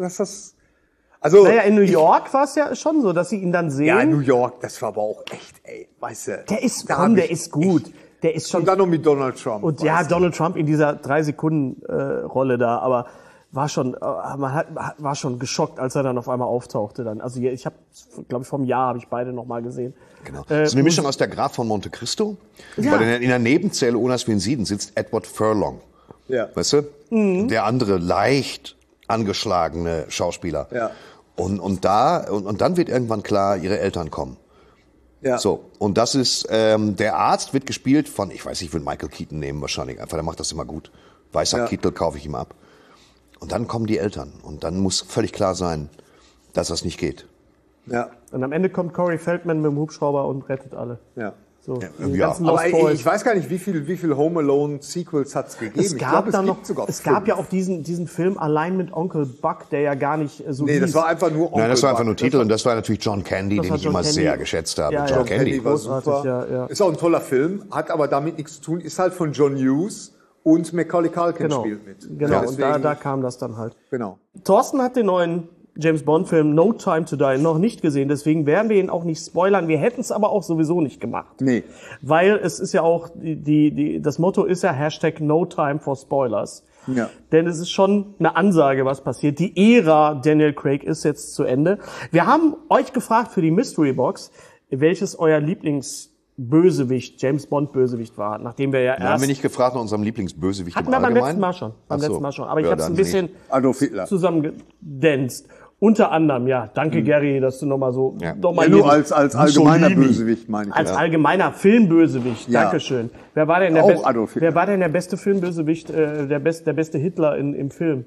also. Naja, in New York war es ja schon so, dass sie ihn dann sehen. Ja, in New York, das war aber auch echt, weißt du. Der ist gut. Der ist schon. Und dann noch mit Donald Trump. Und ja, Donald Trump in dieser 3-Sekunden-Rolle da, aber war schon, war schon geschockt, als er dann auf einmal auftauchte dann. Also ich habe, glaube ich, vor einem Jahr habe ich beide noch mal gesehen. Genau. Das ist eine Mischung aus der Graf von Monte Cristo. Ja. Weil in der Nebenzelle, ohne dass wir ihn sehen, sitzt Edward Furlong. Ja. Weißt du? Der andere leicht angeschlagene Schauspieler. Ja. Und dann wird irgendwann klar, ihre Eltern kommen. Ja. So. Und das ist, der Arzt wird gespielt von, ich weiß nicht, ich würde Michael Keaton nehmen wahrscheinlich. Einfach, der macht das immer gut. Weißer Kittel kaufe ich ihm ab. Und dann kommen die Eltern. Und dann muss völlig klar sein, dass das nicht geht. Ja. Und am Ende kommt Corey Feldman mit dem Hubschrauber und rettet alle. Ja. So, Ja. die ganzen Lost Aber Boys. ich weiß gar nicht, wie viel Home Alone Sequels hat's gegeben. Es gab dann noch, sogar es gab 5. ja auch diesen Film allein mit Onkel Buck, der ja gar nicht so Nee, hieß. das war einfach nur Nein, das war einfach nur Buck. Titel und das war natürlich John Candy, Das den war ich John immer Candy. sehr geschätzt habe. Ja, John ja. Candy. war Großartig, super. ja. Ist auch ein toller Film, hat aber damit nichts zu tun. Ist halt von John Hughes und Macaulay Culkin Genau, spielt mit. genau. Ja, Und deswegen- da kam das dann halt. Genau. Thorsten hat den neuen James Bond Film No Time to Die noch nicht gesehen, deswegen werden wir ihn auch nicht spoilern. Wir hätten es aber auch sowieso nicht gemacht. Nee. Weil es ist ja auch, das Motto ist ja Hashtag No Time for Spoilers. Ja. Denn es ist schon eine Ansage, was passiert. Die Ära Daniel Craig ist jetzt zu Ende. Wir haben euch gefragt für die Mystery Box, welches euer Lieblingsbösewicht, James Bond Bösewicht war, nachdem wir ja Da haben wir nicht gefragt nach unserem Lieblingsbösewicht hatten im wir beim Allgemeinen? letzten Mal schon. Beim Ach so. letzten Mal schon. Aber ich Ja, habe es dann ein bisschen Adolf Hitler. zusammengedänzt. Unter anderem, ja. Danke, Gary, dass du nochmal so, Ja. nochmal Ja, nur als allgemeiner Bösewicht, meine ich. als allgemeiner Filmbösewicht. Ja. Dankeschön. Wer war denn der Auch beste, Adolf Hitler. wer war denn der beste Filmbösewicht, der beste Hitler im Film?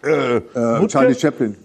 Charlie Chaplin.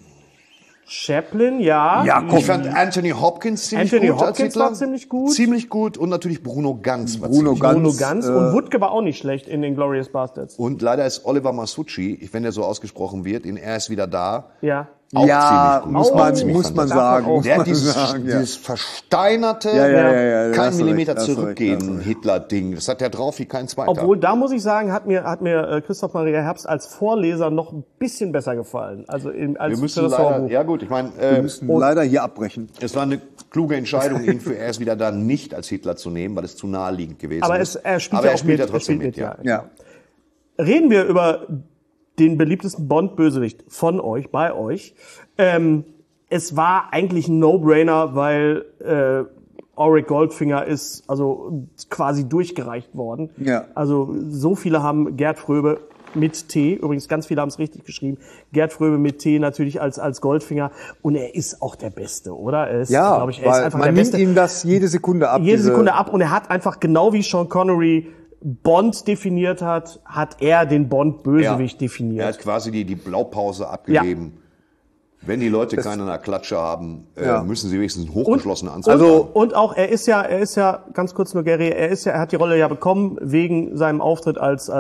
Chaplin, ja. Ja, Ich fand Anthony Hopkins ziemlich Anthony gut als Hopkins Hitler. war ziemlich gut. Ziemlich gut. Und natürlich Bruno Ganz. war Bruno ziemlich Ganz. Bruno Ganz. Und Wutke war auch nicht schlecht in den Glorious Bastards. Und leider ist Oliver Masucci, wenn er so ausgesprochen wird, in Er ist wieder da, Ja. auch Ja, ziemlich gut. muss Auch man, ziemlich muss man fantastisch. sagen. auch. Muss Der man hat dieses, sagen, ja. dieses versteinerte, Ja, kein hast du Millimeter recht, hast du recht, hast du zurückgehen recht. Hitler-Ding. Das hat der drauf wie kein zweiter. Obwohl, da muss ich sagen, hat mir Christoph Maria Herbst als Vorleser noch ein bisschen besser gefallen. Also wir als müssen für das leider, Hörbuch. ja gut, ich meine, Wir müssen leider hier abbrechen. es war eine kluge Entscheidung, ihn für Er ist wieder da nicht als Hitler zu nehmen, weil es zu naheliegend gewesen Aber ist. er spielt Aber ja er auch spielt mit. ja trotzdem er spielt mit, ja. Ja. Reden wir über den beliebtesten Bond-Bösewicht von euch, bei euch. Es war eigentlich ein No-Brainer, weil Auric Goldfinger ist also quasi durchgereicht worden. Ja. Also so viele haben Gerd Fröbe mit T, übrigens ganz viele haben es richtig geschrieben, Gerd Fröbe mit T natürlich als Goldfinger und er ist auch der Beste, oder? Er ist, Ja, glaub ich, er ist weil einfach man der nimmt Beste. ihm das jede Sekunde ab. Jede Sekunde ab und er hat einfach genau wie Sean Connery Bond definiert hat er den Bond-Bösewicht definiert. Er hat quasi die Blaupause abgegeben. Wenn die Leute keine Klatsche haben, müssen sie wenigstens einen hochgeschlossenen Anzug haben. Und auch er ist ja ganz kurz nur Gary, er hat die Rolle ja bekommen wegen seinem Auftritt als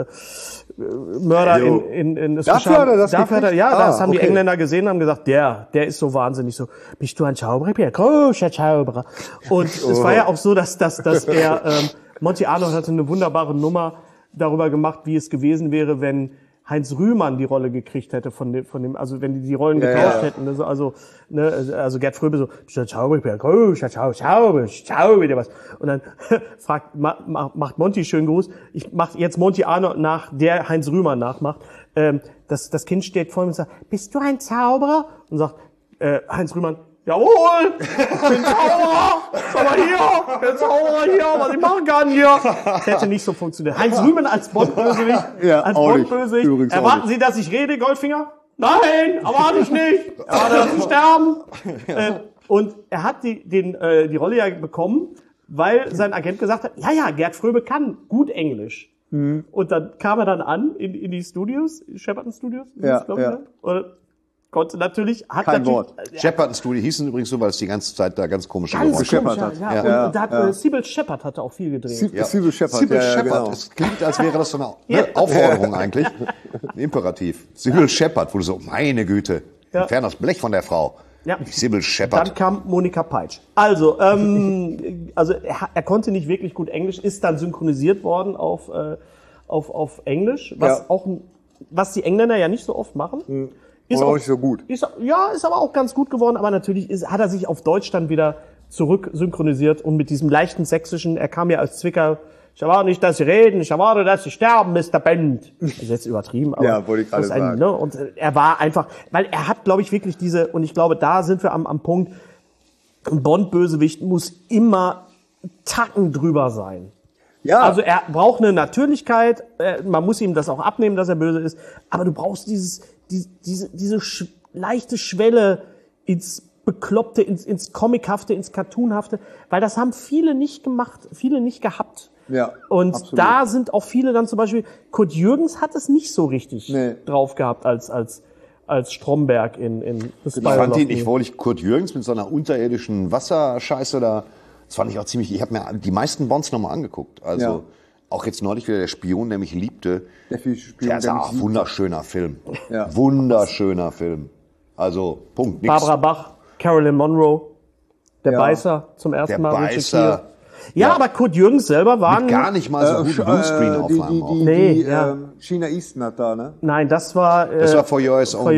Mörder in das Dafür hat er das dafür hat er, gekriegt? ja, Ah, das haben die okay. Engländer gesehen, haben gesagt, der ist so wahnsinnig so. Bist du ein Zauberer? Ich bin ein großer Zauberer. Und es war ja auch so, dass er Monty Arnold hatte eine wunderbare Nummer darüber gemacht, wie es gewesen wäre, wenn Heinz Rühmann die Rolle gekriegt hätte von dem, also wenn die Rollen getauscht hätten, also Gerd Fröbe so, bist du ein Zauberer? Ich bin ein großer Zauberer, ich zauber dir was. Und dann macht Monty schönen Gruß. Ich mach jetzt Monty Arnold nach, der Heinz Rühmann nachmacht. Das Kind steht vor ihm und sagt, bist du ein Zauberer? Und sagt Heinz Rühmann, jawohl, ich bin Zauberer, der Zauberer hier, was ich machen kann hier. Das hätte nicht so funktioniert. Heinz Rühmann als Bond-Bösewicht, Ja, auch nicht. Übrigens auch Erwarten nicht. Sie, dass ich rede, Goldfinger? Nein, erwarte ich nicht. Erwarte, dass Sie sterben. Und er hat die Rolle ja bekommen, weil sein Agent gesagt hat, ja, Gerd Fröbe kann gut Englisch. Und dann kam er dann an in die Studios, Shepperton Studios, und konnte natürlich, Kein Wort. Shepperton Studio hießen übrigens so, weil es die ganze Zeit da ganz komische Ganz Geräusche komisch, Shepard ja. hat. Ja. Und da hat Sybil Shepherd hatte auch viel gedreht. Sybil Shepherd. Sybil Shepherd. Genau. Es klingt, als wäre das so eine Aufforderung eigentlich. Ein Imperativ. Sybil Shepherd, wo du so, meine Güte, entfern das Blech von der Frau. Ja. Sybil Shepherd. Dann kam Monika Peitsch. Also er konnte nicht wirklich gut Englisch, ist dann synchronisiert worden auf Englisch, was die Engländer ja nicht so oft machen. Ist auch nicht so gut. Ist aber auch ganz gut geworden, aber natürlich hat er sich auf Deutsch dann wieder zurück synchronisiert und mit diesem leichten sächsischen, er kam ja als Zwicker, ich erwarte nicht, dass Sie reden, ich erwarte, dass Sie sterben, Mr. Bend. Also jetzt übertrieben, aber. Ja, wollte ich gerade sagen. Ne? Und er war einfach, weil er hat, glaube ich, wirklich und ich glaube, da sind wir am Punkt, ein Bond-Bösewicht muss immer Tacken drüber sein. Ja. Also er braucht eine Natürlichkeit, man muss ihm das auch abnehmen, dass er böse ist, aber du brauchst diese leichte Schwelle ins Bekloppte, ins Comichafte, ins Cartoonhafte, weil das haben viele nicht gemacht, viele nicht gehabt. Ja, und absolut. da sind auch viele dann zum Beispiel, Kurt Jürgens hat es nicht so richtig drauf gehabt als Stromberg in The Ich fand ihn, ich wollte Kurt Jürgens mit so einer unterirdischen Wasserscheiße da, das fand ich auch ziemlich, ich habe mir die meisten Bonds nochmal angeguckt, also auch jetzt neulich wieder der Spion, der mich liebte. Der ist auch ein wunderschöner Film. Ja. Wunderschöner Film. Also, Punkt, nix. Barbara Bach, Carolyn Monroe, der Beißer zum ersten Mal. Beißer. Ja, aber Kurt Jürgens selber war gar nicht mal so gute Bluescreen-Aufnahmen auch. Nee, Sheena Easton hat da, ne? Nein, das war For Your Eyes Only.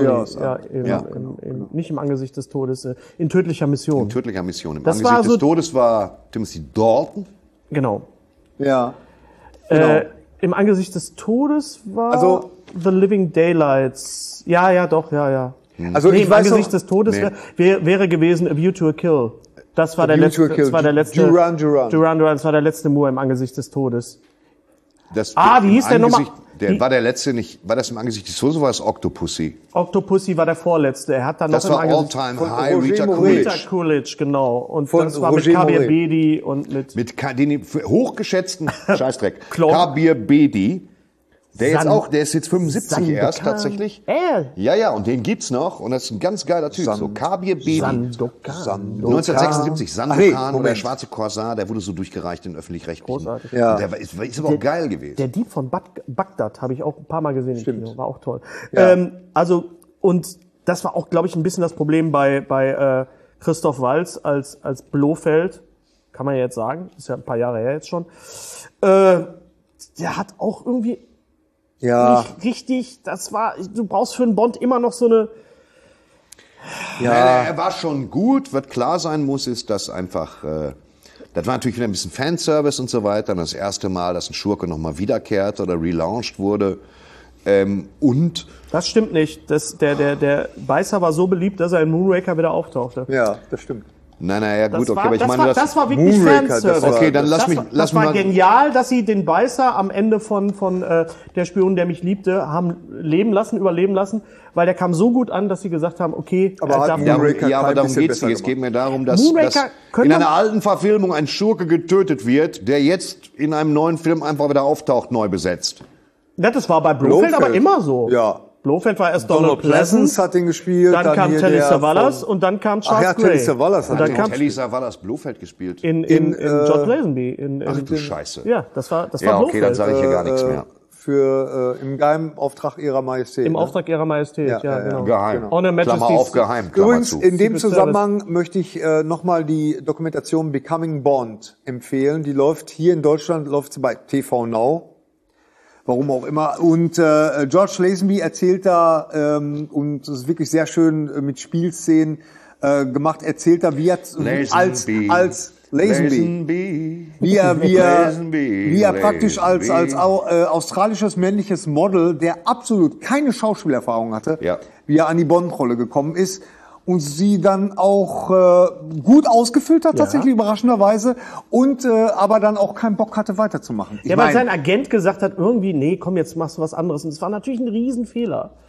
Nicht im Angesicht des Todes, in tödlicher Mission. In tödlicher Mission. Im Angesicht des Todes war Timothy Dalton. Genau. Ja. Im Angesicht des Todes war The Living Daylights. Ja. Also im Angesicht des Todes wäre gewesen A View to a Kill. Das war der letzte. Duran. Das war der letzte Moore im Angesicht des Todes. Wie hieß der nochmal? War der letzte nicht, war das im Angesicht des Todes oder war es Octopussy? Octopussy war der vorletzte. Er hat dann das noch war im All-Time High, Rita Coolidge, genau. Und von das war Roger mit Kabir Moret. Bedi und mit den hochgeschätzten Scheißdreck. Kabir Bedi. Der ist jetzt 75 erst tatsächlich. Ja, und den gibt's noch und das ist ein ganz geiler Typ. So Kabir Bedi. 1976 Sandokan oder der schwarze Korsar, der wurde so durchgereicht in öffentlich-rechtlichen. Großartig. Ja. Der ist aber auch geil gewesen. Der Dieb von Bagdad habe ich auch ein paar Mal gesehen. Stimmt. War auch toll. Ja. Und das war auch, glaube ich, ein bisschen das Problem bei Christoph Waltz als Blofeld. Kann man ja jetzt sagen. Ist ja ein paar Jahre her jetzt schon. Der hat auch irgendwie nicht richtig, du brauchst für einen Bond immer noch so eine... Ja. Er war schon gut. Was klar sein muss, ist, dass einfach, das war natürlich wieder ein bisschen Fanservice und so weiter. Das erste Mal, dass ein Schurke nochmal wiederkehrt oder relaunched wurde. Und das stimmt nicht. Der Beißer war so beliebt, dass er in Moonraker wieder auftauchte. Ja, das stimmt. Nein, gut, okay, aber ich meine, das war wirklich Moonraker, Fanservice. Okay, dann lass mich war genial, dass sie den Beißer am Ende von Der Spion, der mich liebte, haben überleben lassen, weil der kam so gut an, dass sie gesagt haben, okay, aber darf aber darum geht's nicht. Es geht mir darum, dass in einer alten Verfilmung ein Schurke getötet wird, der jetzt in einem neuen Film einfach wieder auftaucht, neu besetzt. Ja, das war bei Blofeld aber immer so. Ja. Blofeld war erst Donald Pleasence, hat den gespielt. Dann kam Telly Savalas und dann kam Charles Gray. Telly Savalas und dann kam Telly Savalas Blofeld gespielt. In John Lazenby. Ach du Scheiße. Ja, das war okay, Blofeld. Dann sage ich hier gar nichts mehr. Im geheimen Auftrag ihrer Majestät. Im Auftrag ihrer Majestät, genau. Geheim. On Her Majesty's. Klammer auf, geheim, Klammer Übrigens, zu. in dem Zusammenhang möchte ich nochmal die Dokumentation Becoming Bond empfehlen. Die läuft hier in Deutschland, läuft sie bei TV Now. Warum auch immer. Und George Lazenby erzählt da, und das ist wirklich sehr schön mit Spielszenen gemacht, erzählt da, wie er als Lazenby, wie er praktisch als australisches männliches Model, der absolut keine Schauspielerfahrung hatte, wie er an die Bond-Rolle gekommen ist. Und sie dann auch gut ausgefüllt hat, tatsächlich überraschenderweise, und aber dann auch keinen Bock hatte, weiterzumachen. Weil sein Agent gesagt hat, irgendwie, nee, komm, jetzt machst du was anderes. Und das war natürlich ein Riesenfehler.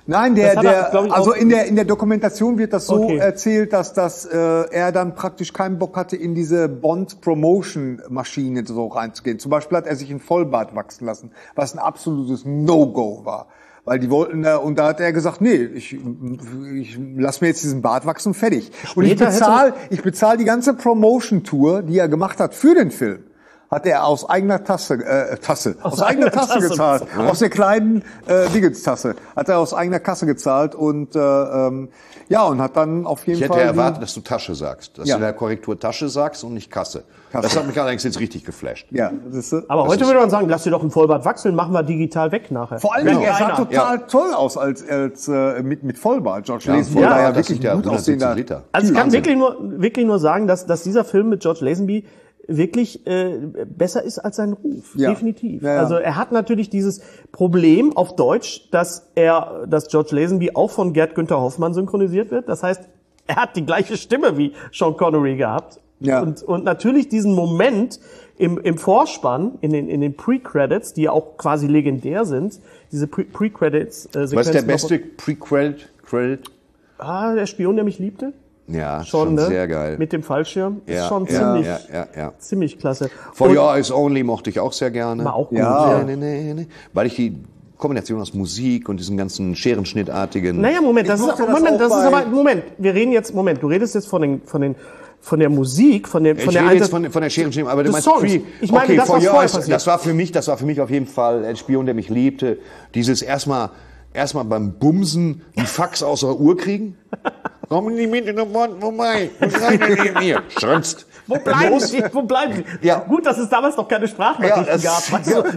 Nein, Das hat er, glaub ich, also auch- in der Dokumentation wird das so Okay. erzählt, dass er dann praktisch keinen Bock hatte, in diese Bond-Promotion-Maschine so reinzugehen. Zum Beispiel hat er sich einen Vollbart wachsen lassen, was ein absolutes No-Go war. Weil die wollten und da hat er gesagt, nee, ich lass mir jetzt diesen Bart wachsen, fertig. Und ich bezahl die ganze Promotion-Tour, die er gemacht hat für den Film. Hat er aus eigener Tasse gezahlt. Aus der kleinen Dingens-Tasse. Hat er aus eigener Kasse gezahlt und und hat dann auf jeden Ich Fall... hätte erwartet, dass du Tasche sagst. Dass Ja. du in der Korrektur Tasche sagst und nicht Kasse. Das hat mich allerdings jetzt richtig geflasht. Ja, das ist, Aber heute würde man sagen, lass dir doch ein Vollbart wachsen, machen wir digital weg nachher. vor allen Wenn Dingen, er sah einer- total toll aus als mit Vollbart. George Lazenby Vollbart, war ja das wirklich sind ja ein gut 170 aussehender... Liter. Also ich kann Wahnsinn. wirklich nur sagen, dass dieser Film mit George Lazenby wirklich besser ist als sein Ruf. Ja. Definitiv. Ja, ja. Also er hat natürlich dieses Problem auf Deutsch, dass George Lazenby auch von Gerd Günther Hoffmann synchronisiert wird. Das heißt, er hat die gleiche Stimme wie Sean Connery gehabt. Ja. Und natürlich diesen Moment im Vorspann, in den Pre-Credits, die ja auch quasi legendär sind, diese Pre-Credits-Sequenzen. Was ist der beste Prequel? Der Spion, der mich liebte. Ja, Schon, schon ne? sehr geil. Mit dem Fallschirm. Ist Ja, schon ja, ziemlich klasse. For Und- Your Eyes Only mochte ich auch sehr gerne. War auch gut, Ja. ja. Nee. Weil ich die Kombination aus Musik und diesen ganzen Scherenschnittartigen... Naja, Moment, das ist, mochte das Moment, auch das ist bei- aber, Moment, wir reden jetzt, Moment, du redest jetzt von der Musik, von Ich der rede jetzt Einsatz- von der Scherenschnitt, aber du des meinst Songs. Pre... Ich meine, das, For was Your vorher Eyes, passiert. das war für mich auf jeden Fall ein Spion, der mich liebte. Dieses erstmal beim Bumsen die Fax aus der Uhr kriegen. Komm nicht mit in den Mund vorbei. Was rein neben mir? Schrönst. Wo bleiben Sie? Wo bleiben Sie? Ja. Gut, dass es damals noch keine Sprachnachrichten Ja, das- gab. Weißt du? Ja,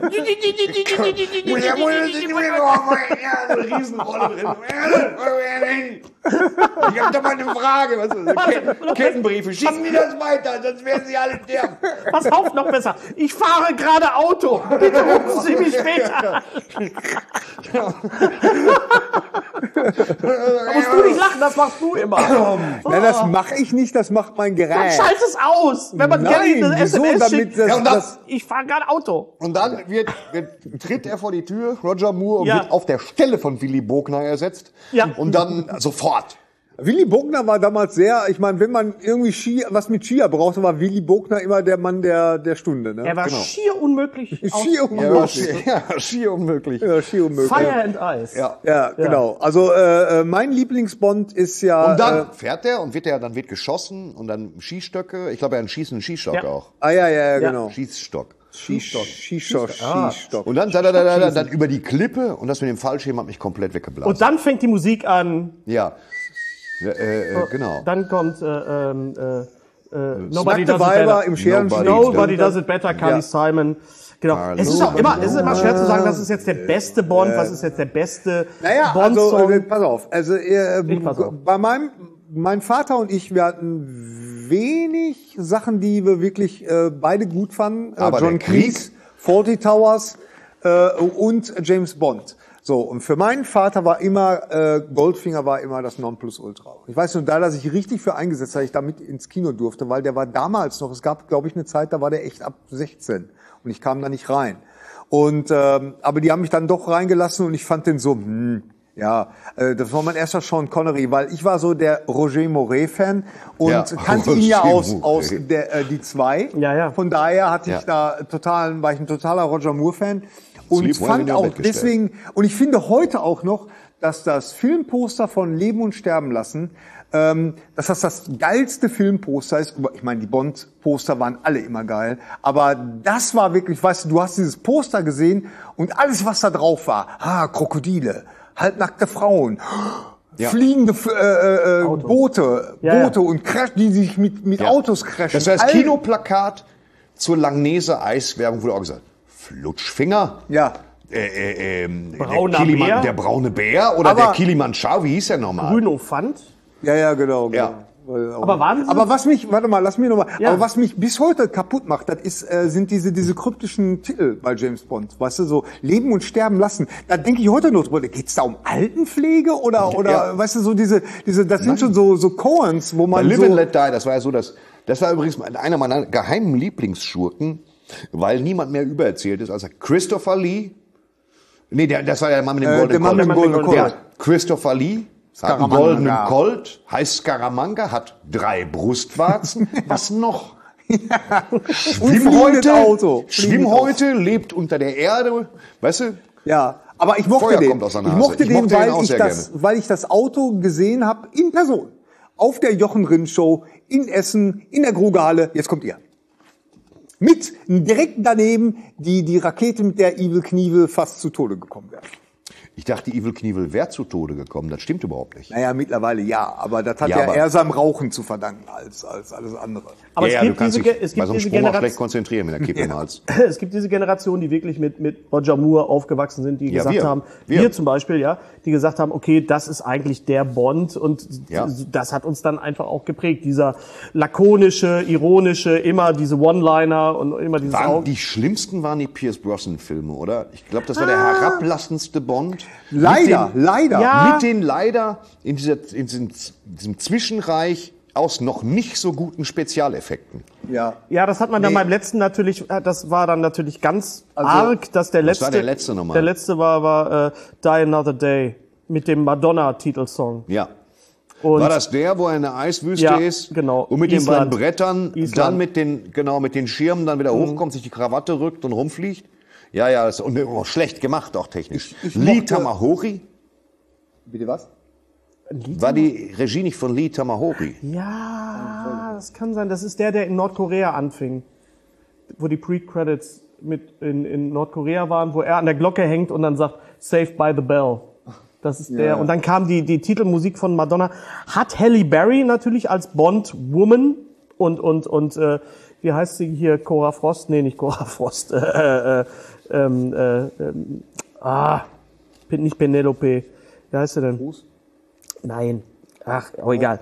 eine Riesenrolle drin. Ich hab da mal eine Frage. Was ist? Kettenbriefe. Schicken die das weiter, sonst werden sie alle sterben. Pass auf, noch besser. Ich fahre gerade Auto. Bitte rufen Sie mich später an. Da musst du nicht lachen, das machst du immer. Na, das mache ich nicht, das macht mein Dann Gerät. schalt es aus. Wenn man Nein, Kelly eine wieso? SMS Damit schickt, das- Ja, und das- ich fahre gerade Auto. Und dann tritt er vor die Tür, Roger Moore, und Ja. wird auf der Stelle von Willy Bogner ersetzt. Ja. Und dann sofort. Willy Bogner war damals sehr, ich meine, wenn man irgendwie was mit Skier brauchte, war Willy Bogner immer der Mann der Stunde. Ne? Er war schier unmöglich. Schier unmöglich. Schier unmöglich. Ja, schier unmöglich. Fire and Ice. Ja. Ja, genau. Also mein Lieblingsbond ist ja... Und dann fährt er und dann wird geschossen und dann Skistöcke. Ich glaube, er schießt einen Skisstock Ja. auch. ja, genau. Schießstock. Schießstock. Und dann über die Klippe und das mit dem Fallschirm hat mich komplett weggeblasen. Und dann fängt die Musik an. Ja. Genau. Dann kommt Nobody Nackte Does It Weiber Better. im Scherenschnitt. Nobody Does It Better, Carly Ja. Simon. Genau. Es ist auch immer schwer zu sagen, das ist jetzt der beste Bond, was ist jetzt der beste Naja, also Bond-Song. pass auf. Also pass auf. bei mein Vater und ich, wir hatten wenig Sachen, die wir wirklich beide gut fanden. Aber John der Krieg? Cleese, Fawlty Towers und James Bond. So, und für meinen Vater war immer, Goldfinger war immer das Nonplusultra. Ich weiß nur, da dass ich richtig für eingesetzt habe, ich damit ins Kino durfte, weil der war damals noch, es gab, glaube ich, eine Zeit, da war der echt ab 16 und ich kam da nicht rein. Und aber die haben mich dann doch reingelassen und ich fand den so, das war mein erster Sean Connery, weil ich war so der Roger Moret-Fan und Ja, kannte ihn ja Roger aus Moret. die 2. Ja, ja. Von daher hatte ich Ja. war ich ein totaler Roger Moore-Fan. Und Sleep Well, wenn fand ihr auch Bett gestellt. deswegen, und ich finde heute auch noch, dass das Filmposter von Leben und Sterben lassen, dass das geilste Filmposter ist. Ich meine, die Bond-Poster waren alle immer geil, aber das war wirklich, weißt du hast dieses Poster gesehen und alles, was da drauf war, Krokodile, halbnackte Frauen, fliegende Boote Ja, ja. und die sich mit Autos crashen. Das war das All- Kinoplakat zur Langnese Eiswerbung, wurde auch gesagt, Flutschfinger? Ja. Brauner Bär? Der braune Bär oder Aber- der Kilimanjaro, wie hieß der nochmal? Grüno Fand. Ja, genau. Ja. Aber waren Sie- Aber was mich, warte mal, lass mich nochmal. Ja. Aber was mich bis heute kaputt macht, das ist, sind diese kryptischen Titel bei James Bond. Weißt du, so Leben und Sterben lassen. Da denke ich heute noch drüber. Geht's da um Altenpflege oder Ja. weißt du, so diese, das sind schon so Coens, wo Bei man Live so. and Let Die, das war ja so, das war übrigens einer meiner geheimen Lieblingsschurken, weil niemand mehr übererzählt ist als Christopher Lee, Nee, das war der Mann mit dem Der Mann mit dem goldenen Der Colt. Christopher Lee hat einen Scaramanga. goldenen Colt, heißt Scaramanga, hat 3 Brustwarzen. Was noch? fliegendes Auto. Schwimmhäute, lebt unter der Erde, weißt du? Ja, aber ich mochte Feuer den. kommt aus der Ich Nase. mochte Ich den, mochte den auch sehr weil ich das Auto gesehen habe in Person. Auf der Jochen Rindt Show in Essen, in der Grugehalle. Jetzt kommt ihr. Mit direkt daneben die Rakete, mit der Evel Knievel fast zu Tode gekommen wäre. Ich dachte, Evel Knievel wäre zu Tode gekommen. Das stimmt überhaupt nicht. Naja, mittlerweile ja, aber das hat Ja, ja aber- eher seinem Rauchen zu verdanken als alles andere. Aber ja, es du gibt kannst diese, dich es bei gibt so einem diese Sprung auch schlecht Generation, konzentrieren mit der Kippe im Hals. es gibt diese Generation, die wirklich mit Roger Moore aufgewachsen sind, die Ja, gesagt wir. haben, Wir. wir zum Beispiel, ja, die gesagt haben, okay, das ist eigentlich der Bond und Ja. das hat uns dann einfach auch geprägt. Dieser lakonische, ironische, immer diese One-Liner und immer dieses Die schlimmsten waren die Pierce Brosnan-Filme, oder? Ich glaube, das war der herablassendste Bond. Leider. Ja. Mit den leider in diesem Zwischenreich aus noch nicht so guten Spezialeffekten. Ja. Ja, das hat man dann Nee. beim letzten natürlich, das war dann natürlich ganz arg, dass der Was letzte, war der letzte nochmal? Der letzte war Die Another Day mit dem Madonna-Titelsong. Ja. Und War das der, wo er in der Eiswüste Ja, ist? genau. Und mit Island. den beiden Brettern Island. dann mit den Schirmen dann wieder hochkommt, sich die Krawatte rückt und rumfliegt? Ja, das und schlecht gemacht auch technisch. Ich Lee mochte- Tamahori? Bitte was? War die Regie nicht von Lee Tamahori? Ja, das kann sein. Das ist der in Nordkorea anfing. Wo die Pre-Credits mit in Nordkorea waren, wo er an der Glocke hängt und dann sagt, Saved by the Bell. Das ist der. Und dann kam die Titelmusik von Madonna. Hat Halle Berry natürlich als Bond-Woman und wie heißt sie hier? Cora Frost? Nee, nicht Cora Frost. Nicht Penelope. Wie heißt sie denn? Nein. Ach, oh, egal.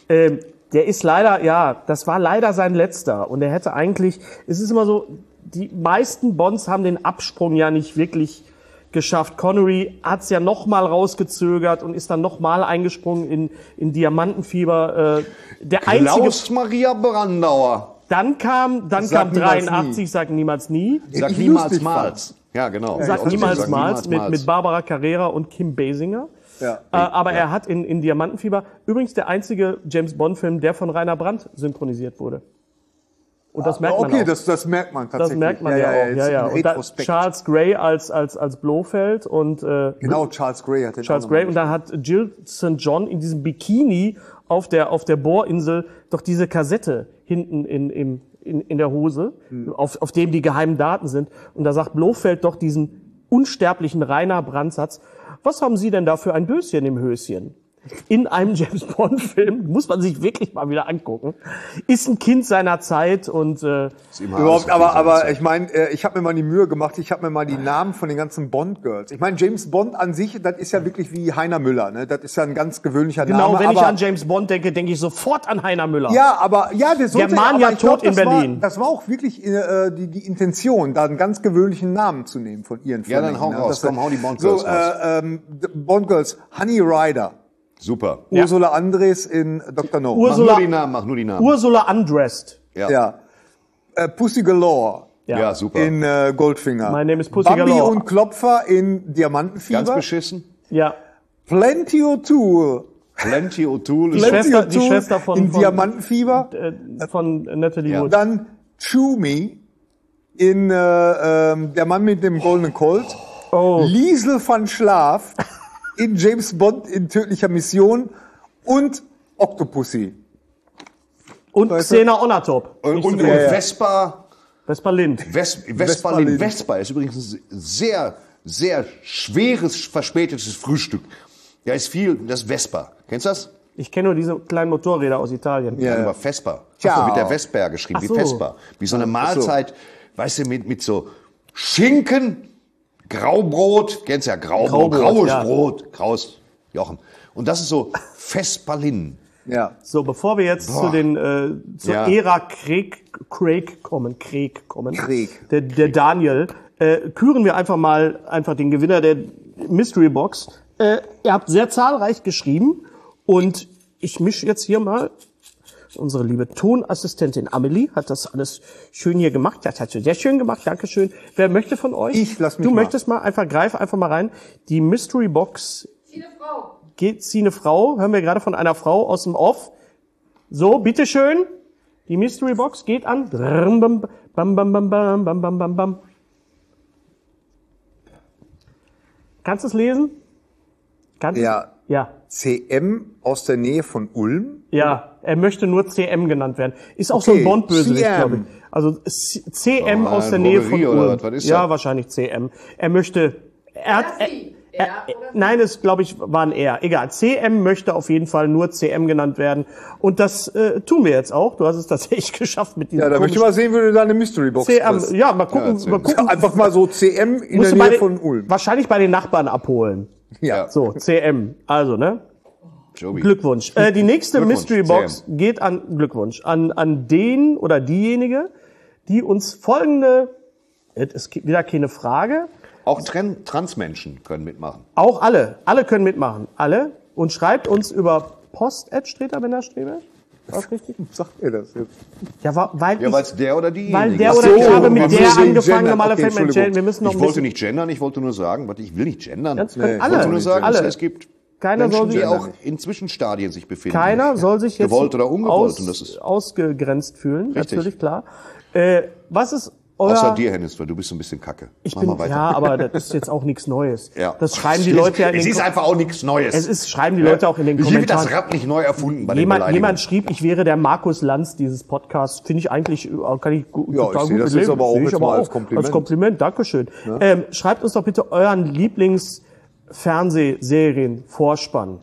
Der ist leider, ja, das war leider sein letzter. Und er hätte eigentlich, es ist immer so, die meisten Bonds haben den Absprung ja nicht wirklich geschafft. Connery hat's ja nochmal rausgezögert und ist dann nochmal eingesprungen in Diamantenfieber. Der einzige, Klaus Maria Brandauer. dann kam Sag niemals 83, sag niemals nie. Sag Ich niemals lustig Mals. Ja, genau. Sag Ja, niemals sag Mals niemals mit Barbara Carrera und Kim Basinger. Ja. Aber er hat in Diamantenfieber übrigens der einzige James-Bond-Film, der von Rainer Brandt synchronisiert wurde. Und das merkt man Okay, auch. das merkt man Das tatsächlich. merkt man ja auch. jetzt Ja, ja. im Und da, Retrospekt. Charles Gray als Blofeld und Genau, Charles Gray hat den Charles auch Gray. noch Und da hat Jill St. John in diesem Bikini auf der Bohrinsel doch diese Kassette hinten in der Hose, auf dem die geheimen Daten sind. Und da sagt Blofeld doch diesen unsterblichen Rainer Brandt-Satz: Was haben Sie denn da für ein Döschen im Höschen? In einem James-Bond-Film, muss man sich wirklich mal wieder angucken, ist ein Kind seiner Zeit und Ist immer Überhaupt, alles auf aber dieser ich meine, ich habe mir mal die Mühe gemacht, ich habe mir mal die Namen von den ganzen Bond-Girls. Ich meine, James Bond an sich, das ist ja wirklich wie Heiner Müller, ne? Das ist ja ein ganz gewöhnlicher genau, Name. wenn ich aber, an James Bond denke, denke ich sofort an Heiner Müller. ja, aber ja, der sollte, Germania aber ich glaub, tot in das Berlin. Das war auch wirklich die Intention, da einen ganz gewöhnlichen Namen zu nehmen von ihren Ja, dann hau Fleming, ne? raus, Das- komm, hau die Bond-Girls raus. Bond-Girls, Honey Rider, Super. Ursula Andres in Dr. No. Ursula- Mach nur die Namen. Ursula Undressed. Ja. Pussy Galore Ja, super. in Goldfinger. My name is Pussy Bambi Galore. und Klopfer in Diamantenfieber. Ganz beschissen. Ja. Plenty O'Toole. Plenty O'Toole ist Schwester- Plenty die O'Toole Schwester von- in von- Diamantenfieber. Von Natalie Ja. Wood. Dann Chew Me in Der Mann mit dem goldenen Colt. Oh. Liesel van Schlaaf in James Bond in tödlicher Mission und Octopussy. Und Weißt du? Xena Onatop. und ja. Vespa Vespa Lind. Vespa Lind. Vespa ist übrigens ein sehr, sehr schweres, verspätetes Frühstück. Da ist viel, das Vespa. Kennst du das? Ich kenne nur diese kleinen Motorräder aus Italien. Ja. Aber Vespa. Ciao. Mit der Vesper geschrieben, Ach so. wie Vespa. Wie so eine Mahlzeit, weißt du, mit so Schinken, Graubrot, kennst ja Graubrot, Graubrot, graues ja. Brot, graues Jochen. Und das ist so Vespalin. Ja. So, bevor wir jetzt zur Ja. Ära Craig kommen, Craig. der Daniel, küren wir einfach den Gewinner der Mystery Box. Ihr habt sehr zahlreich geschrieben und ich mische jetzt hier mal Unsere liebe Tonassistentin Amelie hat das alles schön hier gemacht. Das hat sie sehr schön gemacht. Dankeschön. Wer möchte von euch? Ich lass mich Du mal. möchtest mal einfach, greif einfach mal rein. Die Mystery Box. Zieh eine Frau. Hören wir gerade von einer Frau aus dem Off. So, bitteschön. Die Mystery Box geht an. Bam, bam, bam, bam, bam, bam, bam, bam, bam. Kannst du es lesen? Kannst Ja. Ja. CM aus der Nähe von Ulm. Ja, er möchte nur CM genannt werden. Ist auch so ein Okay, Bond-Bösewicht, CM. glaube ich. Also CM Oh, aus der ein Nähe von Robberie oder Ulm. was ist Ja, das? wahrscheinlich CM. Er möchte... Nein, es glaube ich war ein R. Egal. CM möchte auf jeden Fall nur CM genannt werden. Und das tun wir jetzt auch. Du hast es tatsächlich geschafft mit diesem Ja, da möchte ich mal sehen, wie du deine Mystery Box CM. kriegst. Ja, mal gucken. Ja, mal gucken. Einfach mal so CM in Musst der du bei Nähe den- von Ulm. Wahrscheinlich bei den Nachbarn abholen. Ja. So, CM. Also, ne? Joby. Glückwunsch. Die nächste Glückwunsch, Mystery Box geht an an den oder diejenige, die uns folgende, es ist wieder keine Frage, Auch Transmenschen können mitmachen. auch alle können mitmachen, alle, und schreibt uns über post@streterbenderstrebe. War das richtig? Sagt ihr das jetzt? Ja, weil Ja, weil es der oder diejenige der ist. oder Ach ich so, habe mit wir der müssen angefangen, gendern. normaler Okay, fällt mir Entschuldigung. wir müssen noch Ich ein wollte bisschen, nicht gendern, ich wollte nur sagen, ich will nicht gendern. Ganz können Nee, Ich alle, wollte nur sagen, alle. es gibt Keiner Menschen, soll sich, die auch in Zwischenstadien sich befinden. keiner soll sich jetzt gewollt oder ungewollt. Und das ist ausgegrenzt fühlen, Richtig. natürlich, klar. Was ist euer... außer dir, Hennis, weil du bist so ein bisschen kacke. Ich Mach bin, mal weiter. ja, aber das ist jetzt auch nichts Neues. Ja. Das schreiben die Leute ja in Es den ist einfach auch nichts Neues. schreiben die Leute auch in den Hier wird das Kommentaren. Rad nicht neu erfunden bei den Jemand Beleidigungen. schrieb, ich wäre der Markus Lanz dieses Podcasts. Finde ich eigentlich, kann ich Ja, total ich sehe gut das mitleben. jetzt aber auch Sehe ich jetzt mal als Kompliment. Als Kompliment, Dankeschön. Schreibt uns doch bitte euren Lieblingsfernsehserien-Vorspann.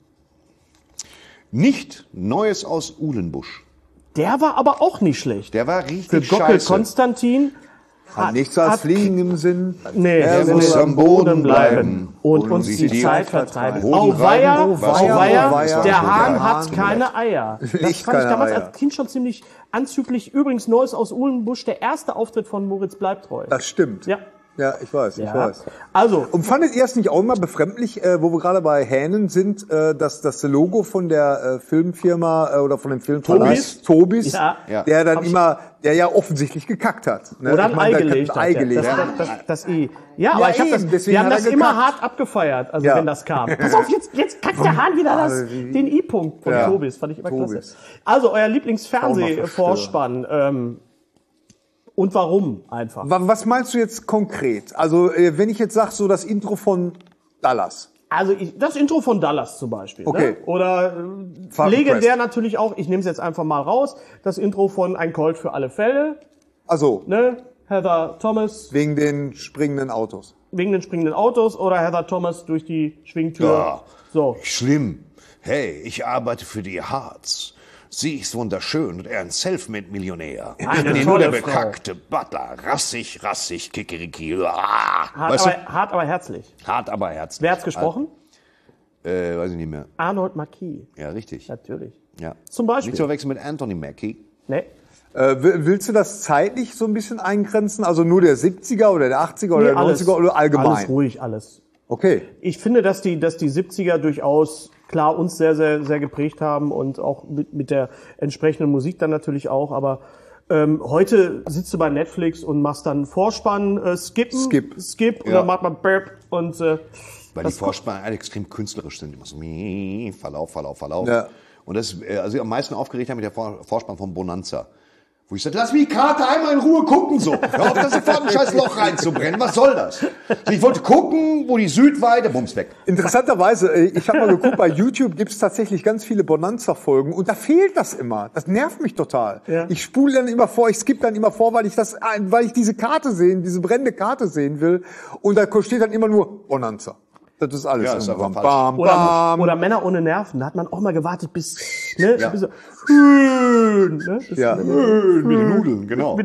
Nicht Neues aus Uhlenbusch. Der war aber auch nicht schlecht. Der war Für richtig Gockel scheiße. Konstantin Hat nichts als Fliegen im Sinn. Nee, Er nee, muss nee. am Boden bleiben und uns sich die die Zeit vertreiben. Hoden Auweia, reiben, auweia, auweia, der auweia. Hahn hat keine Eier. Das Nicht fand ich keine damals Eier. als Kind schon ziemlich anzüglich. Übrigens, Neues aus Uhlenbusch, der erste Auftritt von Moritz Bleibtreu. Das stimmt. Ja. Ja, ich weiß, ich Ja. weiß. Also, Und fandet ihr es nicht auch immer befremdlich, wo wir gerade bei Hähnen sind, dass das Logo von der Filmfirma oder von dem Filmverleih Tobis, Ja. Ja. der dann immer, der ja offensichtlich gekackt hat. Ne? oder Ich ein meine, Ei der kann gelegt ein Ei hat. gelegt. Ja. hat. Das I. Ja, aber ich hab eben, das, deswegen wir haben hat das er immer gekackt. hart abgefeiert, also Ja. wenn das kam. Pass auf, jetzt kackt der Hahn wieder den I-Punkt von Ja. Tobis. Fand ich immer klasse. Tobis. Also, euer Lieblingsfernsehvorspann. Und warum einfach? Was meinst du jetzt konkret? Also, wenn ich jetzt sage, so das Intro von Dallas. Also das Intro von Dallas zum Beispiel. Okay. Ne? Oder Falcon legendär Crest. natürlich auch, ich nehme es jetzt einfach mal raus, das Intro von Ein Colt für alle Fälle. Also, Ne? Heather Thomas wegen den springenden Autos. wegen den springenden Autos oder Heather Thomas durch die Schwingtür. Ja. So. Schlimm. Hey, ich arbeite für die Harz. Sie ist wunderschön und er ein Selfmade-Millionär. Eine Nee, nur der tolle Frau. bekackte Butler. Rassig, kikeriki. Hart, hart, aber herzlich. Hart, aber herzlich. Wer hat's gesprochen? Weiß ich nicht mehr. Arnold Marquis. Ja, richtig. Natürlich. Ja. Zum Beispiel. Nicht zu verwechseln mit Anthony Mackie. Nee. Willst du das zeitlich so ein bisschen eingrenzen? Also nur der 70er oder der 80er oder der 90er oder allgemein? Alles ruhig, alles. Okay. Ich finde, dass die 70er durchaus klar uns sehr, sehr, sehr geprägt haben und auch mit der entsprechenden Musik dann natürlich auch. Aber heute sitzt du bei Netflix und machst dann Vorspann, skippen, Skip. und Ja. dann macht man Burp und Weil die das Vorspanne alle extrem künstlerisch sind. Immer so Verlauf. Ja. Und das, also am meisten aufgeregt haben mit der Vorspann von Bonanza. Wo ich sagte, lass mich Kater einmal in Ruhe gucken, so. Hör auf, da sofort ein scheiß Loch reinzubrennen. Was soll das? So, ich wollte gucken, wo die Südweide, bums weg. Interessanterweise, ich habe mal geguckt, bei YouTube gibt's tatsächlich ganz viele Bonanza-Folgen und da fehlt das immer. Das nervt mich total. Ja. Ich spule dann immer vor, ich skippe dann immer vor, weil ich diese Karte diese brennende Karte sehen will und da steht dann immer nur Bonanza. Das ist alles. Ja, ist aber bam, falsch. bam, bam. oder Männer ohne Nerven. Da hat man auch mal gewartet bis, ne, Ja. bis so, ne? Das- Ja. Mit den Nudeln, genau.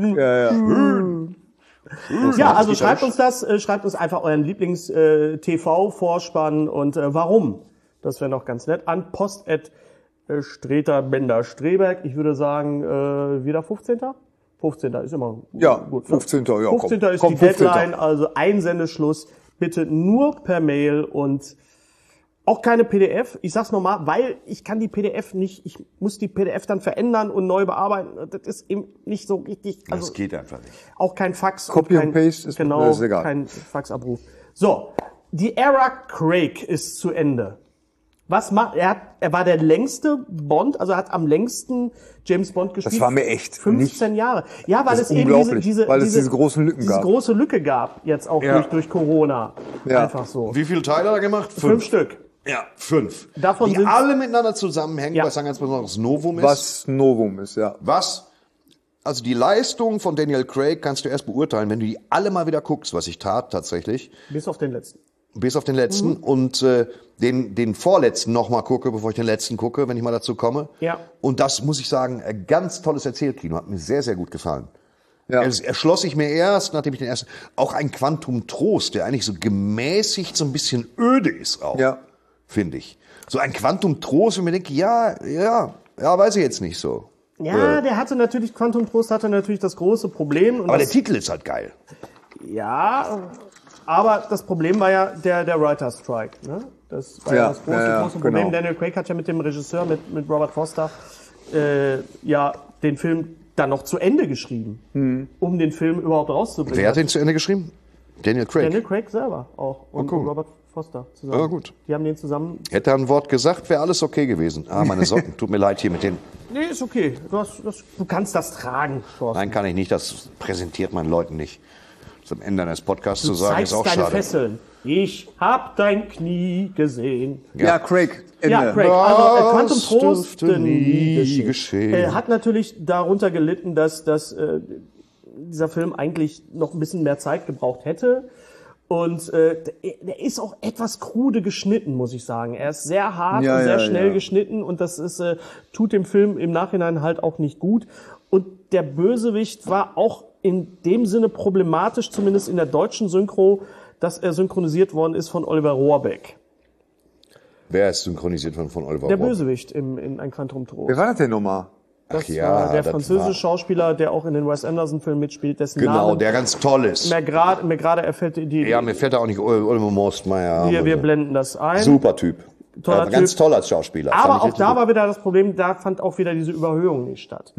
Ja, also schreibt uns einfach euren Lieblings-TV-Vorspann und warum. Das wäre noch ganz nett. An post@streter-bender-streberg. Ich würde sagen, wieder 15. 15. ist immer Ja, gut. 15. Ja, 15. komm, ist komm, die 15.. Deadline, also Einsendeschluss. Bitte nur per Mail und Auch keine PDF. Ich sag's nochmal, weil ich kann die PDF nicht, ich muss die PDF dann verändern und neu bearbeiten. Das ist eben nicht so richtig. Also das geht einfach nicht. auch kein Fax. Copy und Paste ist egal. Kein Faxabruf. So, die Ära Craig ist zu Ende. Was macht er war der längste Bond, also er hat am längsten James Bond gespielt. Das war mir echt 15 Jahre. Ja, weil das es ist eben unglaublich, weil es diese großen Lücken diese gab. große Lücke gab, jetzt auch durch Corona. Ja. Einfach so. Wie viele Teile hat er gemacht? 5 Stück. Ja, 5. Davon die sind alle miteinander zusammenhängen, Ja. was ein ganz besonderes Novum ist. Was Novum ist, ja. Also die Leistung von Daniel Craig kannst du erst beurteilen, wenn du die alle mal wieder guckst, was ich tat tatsächlich. Bis auf den letzten. Bis auf den letzten und den vorletzten nochmal gucke, bevor ich den letzten gucke, wenn ich mal dazu komme. Ja. Und das muss ich sagen, ein ganz tolles Erzählkino, hat mir sehr, sehr gut gefallen. Ja. Es erschloss sich mir erst, nachdem ich den ersten, auch ein Quantum Trost, der eigentlich so gemäßigt, so ein bisschen öde ist auch, finde ich. So ein Quantum Trost, wo ich mir denke, ja, weiß ich jetzt nicht so. Ja, der hatte natürlich, Quantum Trost hatte natürlich das große Problem. Und Aber das, der Titel ist halt geil. Ja, aber das Problem war ja der Writer's Strike. Ne? Das war ja das große Problem. Genau. Daniel Craig hat ja mit dem Regisseur, mit Robert Foster, den Film dann noch zu Ende geschrieben, um den Film überhaupt rauszubringen. Wer hat den zu Ende geschrieben? Daniel Craig. Daniel Craig selber auch und cool. Robert Foster zusammen. Ja, gut. Die haben den zusammen. Hätte er ein Wort gesagt, wäre alles okay gewesen. Ah, meine Socken, tut mir leid hier mit den... Nee, ist okay. Du kannst das tragen, Thorsten. Nein, kann ich nicht, das präsentiert man Leuten nicht. Das am Ende eines Podcasts Du zu sagen, ist zeigst auch deine schade. Fesseln. Ich hab dein Knie gesehen. Ja, Craig. Ende. Ja, Craig. Also Quantum Das Trost dürfte nie geschehen. hat natürlich darunter gelitten, dass dieser Film eigentlich noch ein bisschen mehr Zeit gebraucht hätte. Und der ist auch etwas krude geschnitten, muss ich sagen. Er ist sehr hart und sehr schnell geschnitten und das ist tut dem Film im Nachhinein halt auch nicht gut. Und der Bösewicht war auch in dem Sinne problematisch, zumindest in der deutschen Synchro, dass er synchronisiert worden ist von Oliver Rohrbeck. Wer ist synchronisiert von Oliver Der Rohrbeck? Bösewicht in Ein Quantum Trost. Wer war das denn nochmal? Das Ach ja, war der das französische war- Schauspieler, der auch in den Wes Anderson-Filmen mitspielt, dessen Genau, Namen der ganz toll ist. mir gerade erfällt die. Ja, mir fällt da auch nicht Oliver Morstmeier. wir blenden das ein. Super Typ. Toller Ja, ganz Typ. toll als Schauspieler. Fand Aber ich auch richtig da gut. war wieder das Problem, da fand auch wieder diese Überhöhung nicht statt.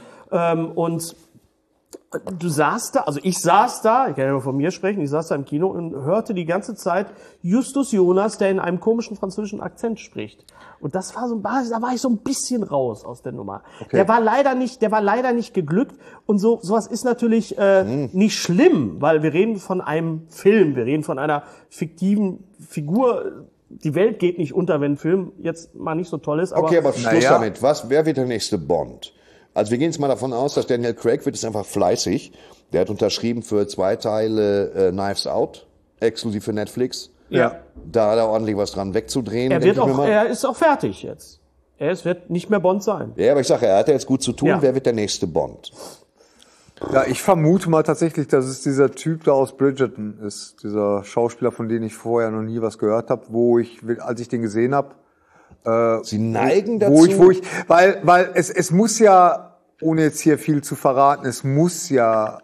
Und du saßt da, also ich saß da, ich kann ja nur von mir sprechen, ich saß da im Kino und hörte die ganze Zeit Justus Jonas, der in einem komischen französischen Akzent spricht. Und das war da war ich so ein bisschen raus aus der Nummer. Okay. Der war leider nicht geglückt. Und sowas ist natürlich nicht schlimm, weil wir reden von einem Film, wir reden von einer fiktiven Figur. Die Welt geht nicht unter, wenn ein Film jetzt mal nicht so toll ist. Aber Okay, aber Schluss damit. Wer wird der nächste Bond? Also wir gehen jetzt mal davon aus, dass Daniel Craig wird jetzt einfach fleißig. Der hat unterschrieben für 2 Teile Knives Out, exklusiv für Netflix. Ja. Da hat er ordentlich was dran wegzudrehen. Er ist auch fertig jetzt. Wird nicht mehr Bond sein. Ja, aber ich sage, er hat ja jetzt gut zu tun. Ja. Wer wird der nächste Bond? Ja, ich vermute mal tatsächlich, dass es dieser Typ da aus Bridgerton ist. Dieser Schauspieler, von dem ich vorher noch nie was gehört habe, als ich den gesehen habe. Sie neigen dazu. Weil es muss ja, ohne jetzt hier viel zu verraten, es muss ja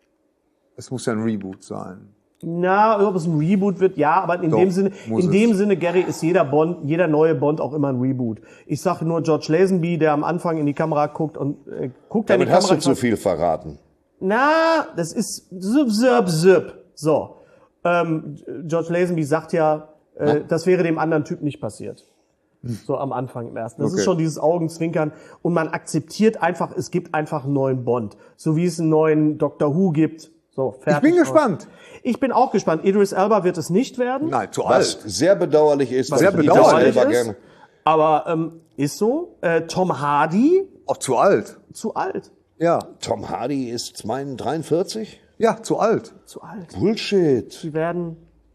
ein Reboot sein. Na, ob es ein Reboot wird, ja, aber in dem Sinne, Gary, ist jeder neue Bond auch immer ein Reboot. Ich sage nur George Lazenby, der am Anfang in die Kamera guckt und guckt in die Damit hast Kamera. du zu viel verraten. Na, das ist zip. So. George Lazenby sagt ja, das wäre dem anderen Typ nicht passiert. So am Anfang im ersten. Das ist schon dieses Augenzwinkern und man akzeptiert einfach, es gibt einfach einen neuen Bond. So wie es einen neuen Doctor Who gibt. So, fertig. Ich bin gespannt. Ich bin auch gespannt. Idris Elba wird es nicht werden. Nein, zu Was alt. sehr bedauerlich ist. Was sehr weil ich bedauerlich Idris Elba ist. gerne- Aber ist so. Tom Hardy, Auch zu alt. zu alt. Ja. Tom Hardy ist 43? Ja, zu alt. Zu alt. Bullshit. Die werden...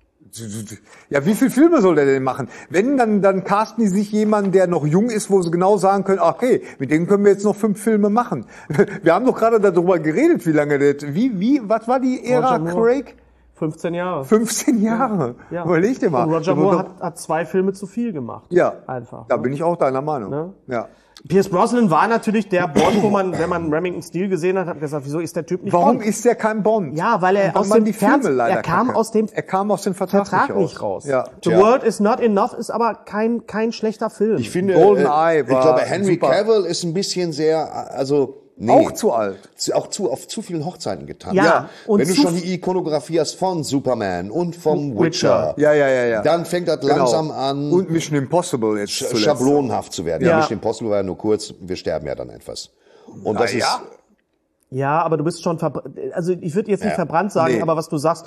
Ja, wie viele Filme soll der denn machen? Wenn, dann casten die sich jemanden, der noch jung ist, wo sie genau sagen können, okay, mit dem können wir jetzt noch 5 Filme machen. Wir haben doch gerade darüber geredet, wie lange das, was war die Ära Roger Moore. Craig? 15 Jahre. 15 Jahre. Ja. Überleg dir mal. Und Roger Moore hat 2 Filme zu viel gemacht. Ja. Einfach. Da ne? bin ich auch deiner Meinung. Ne? Ja. Pierce Brosnan war natürlich der Bond, wo man, wenn man Remington Steele gesehen hat, gesagt, wieso ist der Typ nicht Warum Bond? ist der kein Bond? Ja, weil er aus dem er kam aus dem Vertrag nicht raus. Ja. The World is Not Enough ist aber kein schlechter Film. Ich finde, GoldenEye ich glaube, war Henry super. Cavill ist ein bisschen sehr, also nee, Auch zu alt. auch auf zu vielen Hochzeiten getan. Ja, und wenn du zu schon die Ikonografie hast von Superman und vom Witcher, Ja. dann fängt das langsam an, Und Mission Impossible jetzt zuletzt. schablonenhaft zu werden. Ja. Ja, Mission Impossible war ja nur kurz, wir sterben ja dann etwas. Und das ist, Ja, aber du bist schon also ich würde jetzt nicht verbrannt sagen, Nee. aber was du sagst,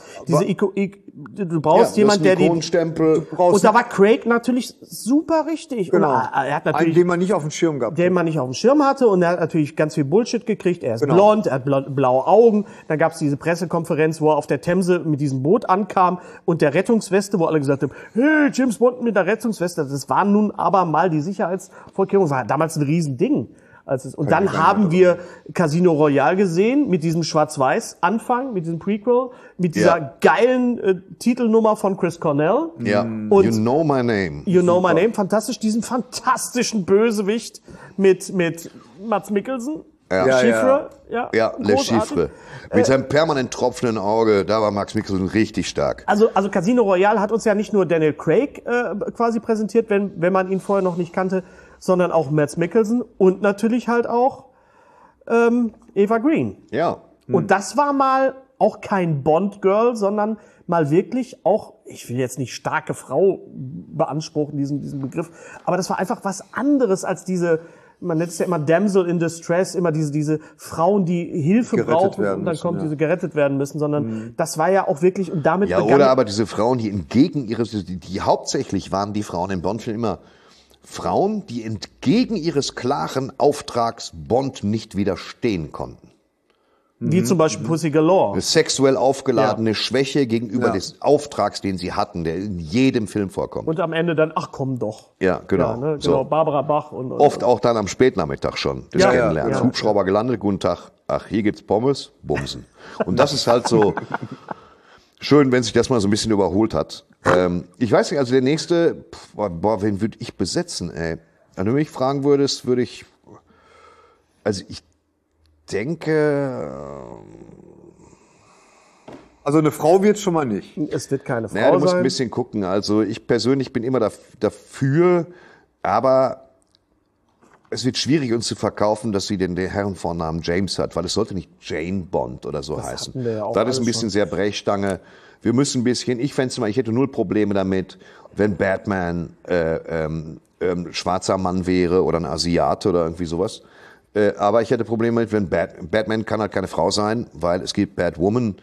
du brauchst ja, jemand, der die Ikonenstempel. und da war Craig natürlich super richtig. Genau. Und er hat Einen, natürlich den man nicht auf dem Schirm gehabt. den man nicht auf dem Schirm hatte und er hat natürlich ganz viel Bullshit gekriegt. Er ist Genau. blond, er hat blaue Augen. Dann gab es diese Pressekonferenz, wo er auf der Themse mit diesem Boot ankam und der Rettungsweste, wo alle gesagt haben, hey, James Bond mit der Rettungsweste. Das war nun aber mal die Sicherheitsvorkehrung, war damals ein Riesending. Und dann haben wir Casino Royale gesehen mit diesem Schwarz-Weiß-Anfang, mit diesem Prequel, mit dieser geilen Titelnummer von Chris Cornell. Ja, Und You Know My Name. You Know My Name, fantastisch, diesen fantastischen Bösewicht mit Mads Mikkelsen. Ja. Chiffre, ja. Ja, Le großartig. Chiffre. Mit seinem permanent tropfenden Auge, da war Max Mikkelsen richtig stark. Also Casino Royale hat uns ja nicht nur Daniel Craig quasi präsentiert, wenn man ihn vorher noch nicht kannte, sondern auch Mads Mikkelsen und natürlich halt auch Eva Green. Ja. Und das war mal auch kein Bond-Girl, sondern mal wirklich auch, ich will jetzt nicht starke Frau beanspruchen, diesen Begriff, aber das war einfach was anderes als diese, man nennt es ja immer Damsel in Distress, immer diese Frauen, die Hilfe Gerettet brauchen werden und dann müssen, kommt ja. diese gerettet werden müssen, sondern das war ja auch wirklich, und damit Ja, begann, oder aber diese Frauen, die die hauptsächlich waren die Frauen in Bond-Filmen immer Frauen, die entgegen ihres klaren Auftrags Bond nicht widerstehen konnten. wie zum Beispiel Pussy Galore. Eine sexuell aufgeladene Schwäche gegenüber des Auftrags, den sie hatten, der in jedem Film vorkommt. Und am Ende dann, ach komm doch. Ja, genau. Ja, ne, So. genau, Barbara Bach und Oft auch dann am Spätnachmittag schon des Ja, Kennenlernens. ja. Hubschrauber gelandet, guten Tag. Ach, hier gibt's Pommes, Bumsen. Und das ist halt so schön, wenn sich das mal so ein bisschen überholt hat. Ich weiß nicht, also der nächste, wen würde ich besetzen, ey? Wenn du mich fragen würdest, also ich denke, Also eine Frau wird schon mal nicht. es wird keine Frau naja, du musst sein. ein bisschen gucken. Also ich persönlich bin immer dafür, aber es wird schwierig, uns zu verkaufen, dass sie den Herrenvornamen James hat, weil es sollte nicht Jane Bond oder so heißen. hatten wir ja auch Das ist ein alles bisschen schon. sehr Brechstange. Wir müssen ein bisschen, ich hätte null Probleme damit, wenn Batman schwarzer Mann wäre oder ein Asiate oder irgendwie sowas. Aber ich hätte Probleme damit, wenn Batman kann halt keine Frau sein, weil es gibt Batwoman.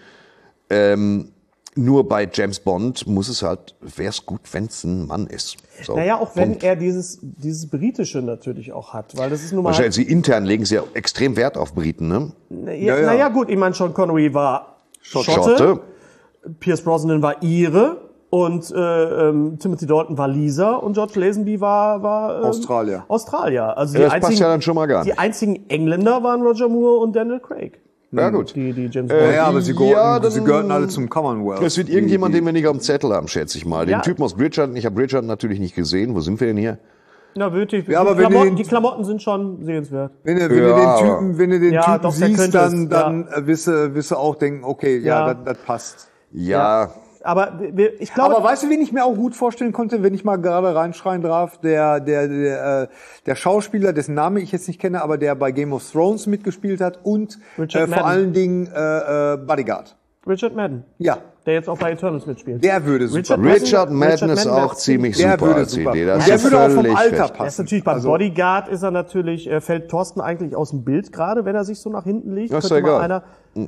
Nur bei James Bond wäre es gut, wenn es ein Mann ist. So. Naja, auch wenn Punkt. er dieses Britische natürlich auch hat, weil das ist nun mal... Wahrscheinlich, sie intern legen sie ja extrem Wert auf Briten, ne? Naja, gut, ich meine, Sean Connery war Schotte. Pierce Brosnan war Ire und Timothy Dalton war Lisa und George Lazenby war Australier. Australier. Also Ja, das passt ja dann schon mal gar die nicht. einzigen Engländer waren Roger Moore und Daniel Craig. Ja, gut. Die James Bond. Ja, aber sie Ja, gehörten dann- alle zum Commonwealth. Es wird irgendjemand, den wir nicht auf dem Zettel haben, schätze ich mal. Den Ja. Typen aus Bridgerton. Ich habe Bridgerton natürlich nicht gesehen. Wo sind wir denn hier? Na, wirklich. Ja, aber wenn du Die Klamotten sind schon sehenswert. Wenn du Ja, den Typen Ja, doch, der siehst, könnte es, dann wirst du auch denken, okay, ja, Ja. das passt. Ja, Aber ich glaube... Aber weißt du, wen ich mir auch gut vorstellen konnte, wenn ich mal gerade reinschreien darf? Der Schauspieler, dessen Name ich jetzt nicht kenne, aber der bei Game of Thrones mitgespielt hat und Richard vor Madden. allen Dingen Bodyguard. Richard Madden, Ja, der jetzt auch bei Eternals mitspielt. der würde super. Richard Madden ist Madden auch ziemlich Der super würde als super. Idee. Das Und der ist würde auch vom völlig Alter recht. Er ist passen. natürlich bei Also- Bodyguard ist er natürlich, fällt Thorsten eigentlich aus dem Bild gerade, wenn er sich so nach hinten legt. Das ist Könnte ja mal egal. einer,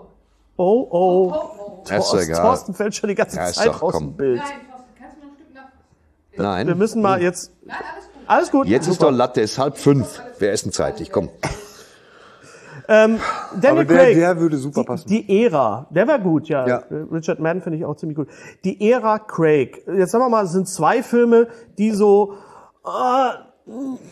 oh. Das ist ja egal. Thorsten fällt schon die ganze Ja, ist Zeit doch, aus komm. dem Bild. Nein, Thorsten, kannst du noch ein Stück nach... Wir Nein. müssen mal jetzt, Nein, alles gut. alles gut. Jetzt ist Super. doch Latte, es ist 4:30. Wir essen zeitig, komm. Daniel Aber Craig, der würde super passen. Die Ära, der wäre gut, ja. Ja. Richard Madden finde ich auch ziemlich gut. Die Ära Craig. Jetzt sagen wir mal, es sind 2 Filme, die so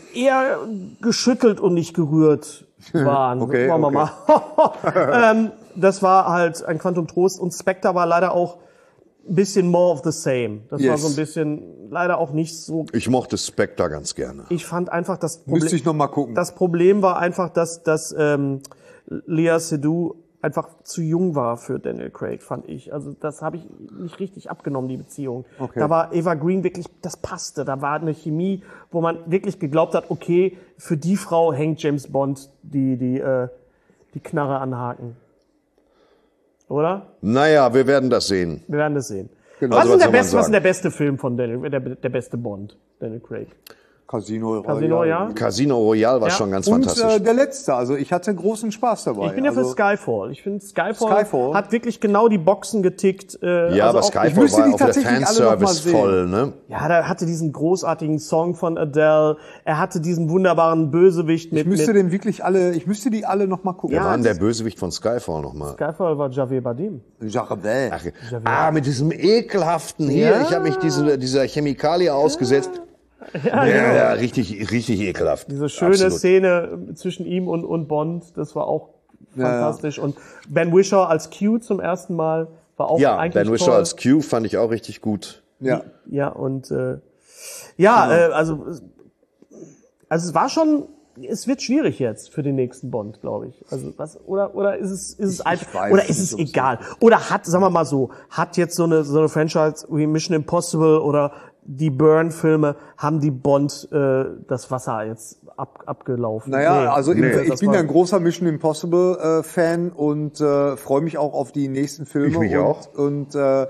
eher geschüttelt und nicht gerührt waren. Okay, Sagen wir okay. mal. das war halt ein Quantum Trost und Spectre war leider auch ein bisschen more of the same. Das war so ein bisschen, leider auch nicht so. Ich mochte Spectre ganz gerne. Ich fand einfach das Problem. Müsste ich noch mal gucken. Das Problem war einfach, dass Lea Seydoux einfach zu jung war für Daniel Craig, fand ich. Also das habe ich nicht richtig abgenommen, die Beziehung. Okay. Da war Eva Green wirklich, das passte. Da war eine Chemie, wo man wirklich geglaubt hat, okay, für die Frau hängt James Bond die Knarre an Haken. Oder? Naja, wir werden das sehen. Wir werden das sehen. Genau. Was, Also, ist was was soll man ist der beste Film von Daniel, der beste Bond, Daniel Craig? Casino Royale? Casino Royale war Ja. schon ganz Und fantastisch. der letzte, also ich hatte großen Spaß dabei. Ich bin ja für also, Skyfall. Ich finde, Skyfall Skyfall. hat wirklich genau die Boxen getickt. Ja, also aber auch- Skyfall müsste war die auch wieder tatsächlich alle noch mal Fanservice sehen. voll, ne? Ja, der hatte diesen großartigen Song von Adele. Er hatte diesen wunderbaren Bösewicht ich müsste die alle noch mal gucken. Wer war denn der Bösewicht von Skyfall nochmal? Skyfall war Javier Bardem. Jarabel. Mit diesem ekelhaften hier. Ja. Ich habe mich dieser Chemikalie ausgesetzt. Ja, richtig ekelhaft. Diese schöne Absolut. Szene zwischen ihm und Bond, das war auch fantastisch. Und Ben Whishaw als Q zum ersten Mal war auch Ja, eigentlich Ben Whishaw toll. als Q fand ich auch richtig gut. Ja. Ja, und also es war schon, es wird schwierig jetzt für den nächsten Bond, glaube ich. Also was oder ist es einfach weiß oder nicht, ist es ob es egal? Oder sagen wir mal so, hat jetzt so eine Franchise wie Mission Impossible oder die Byrne-Filme, haben die Bond das Wasser jetzt abgelaufen? Naja, Nee. also ich Das bin war- ja ein großer Mission Impossible Fan und freue mich auch auf die nächsten Filme. Ich mich auch. Und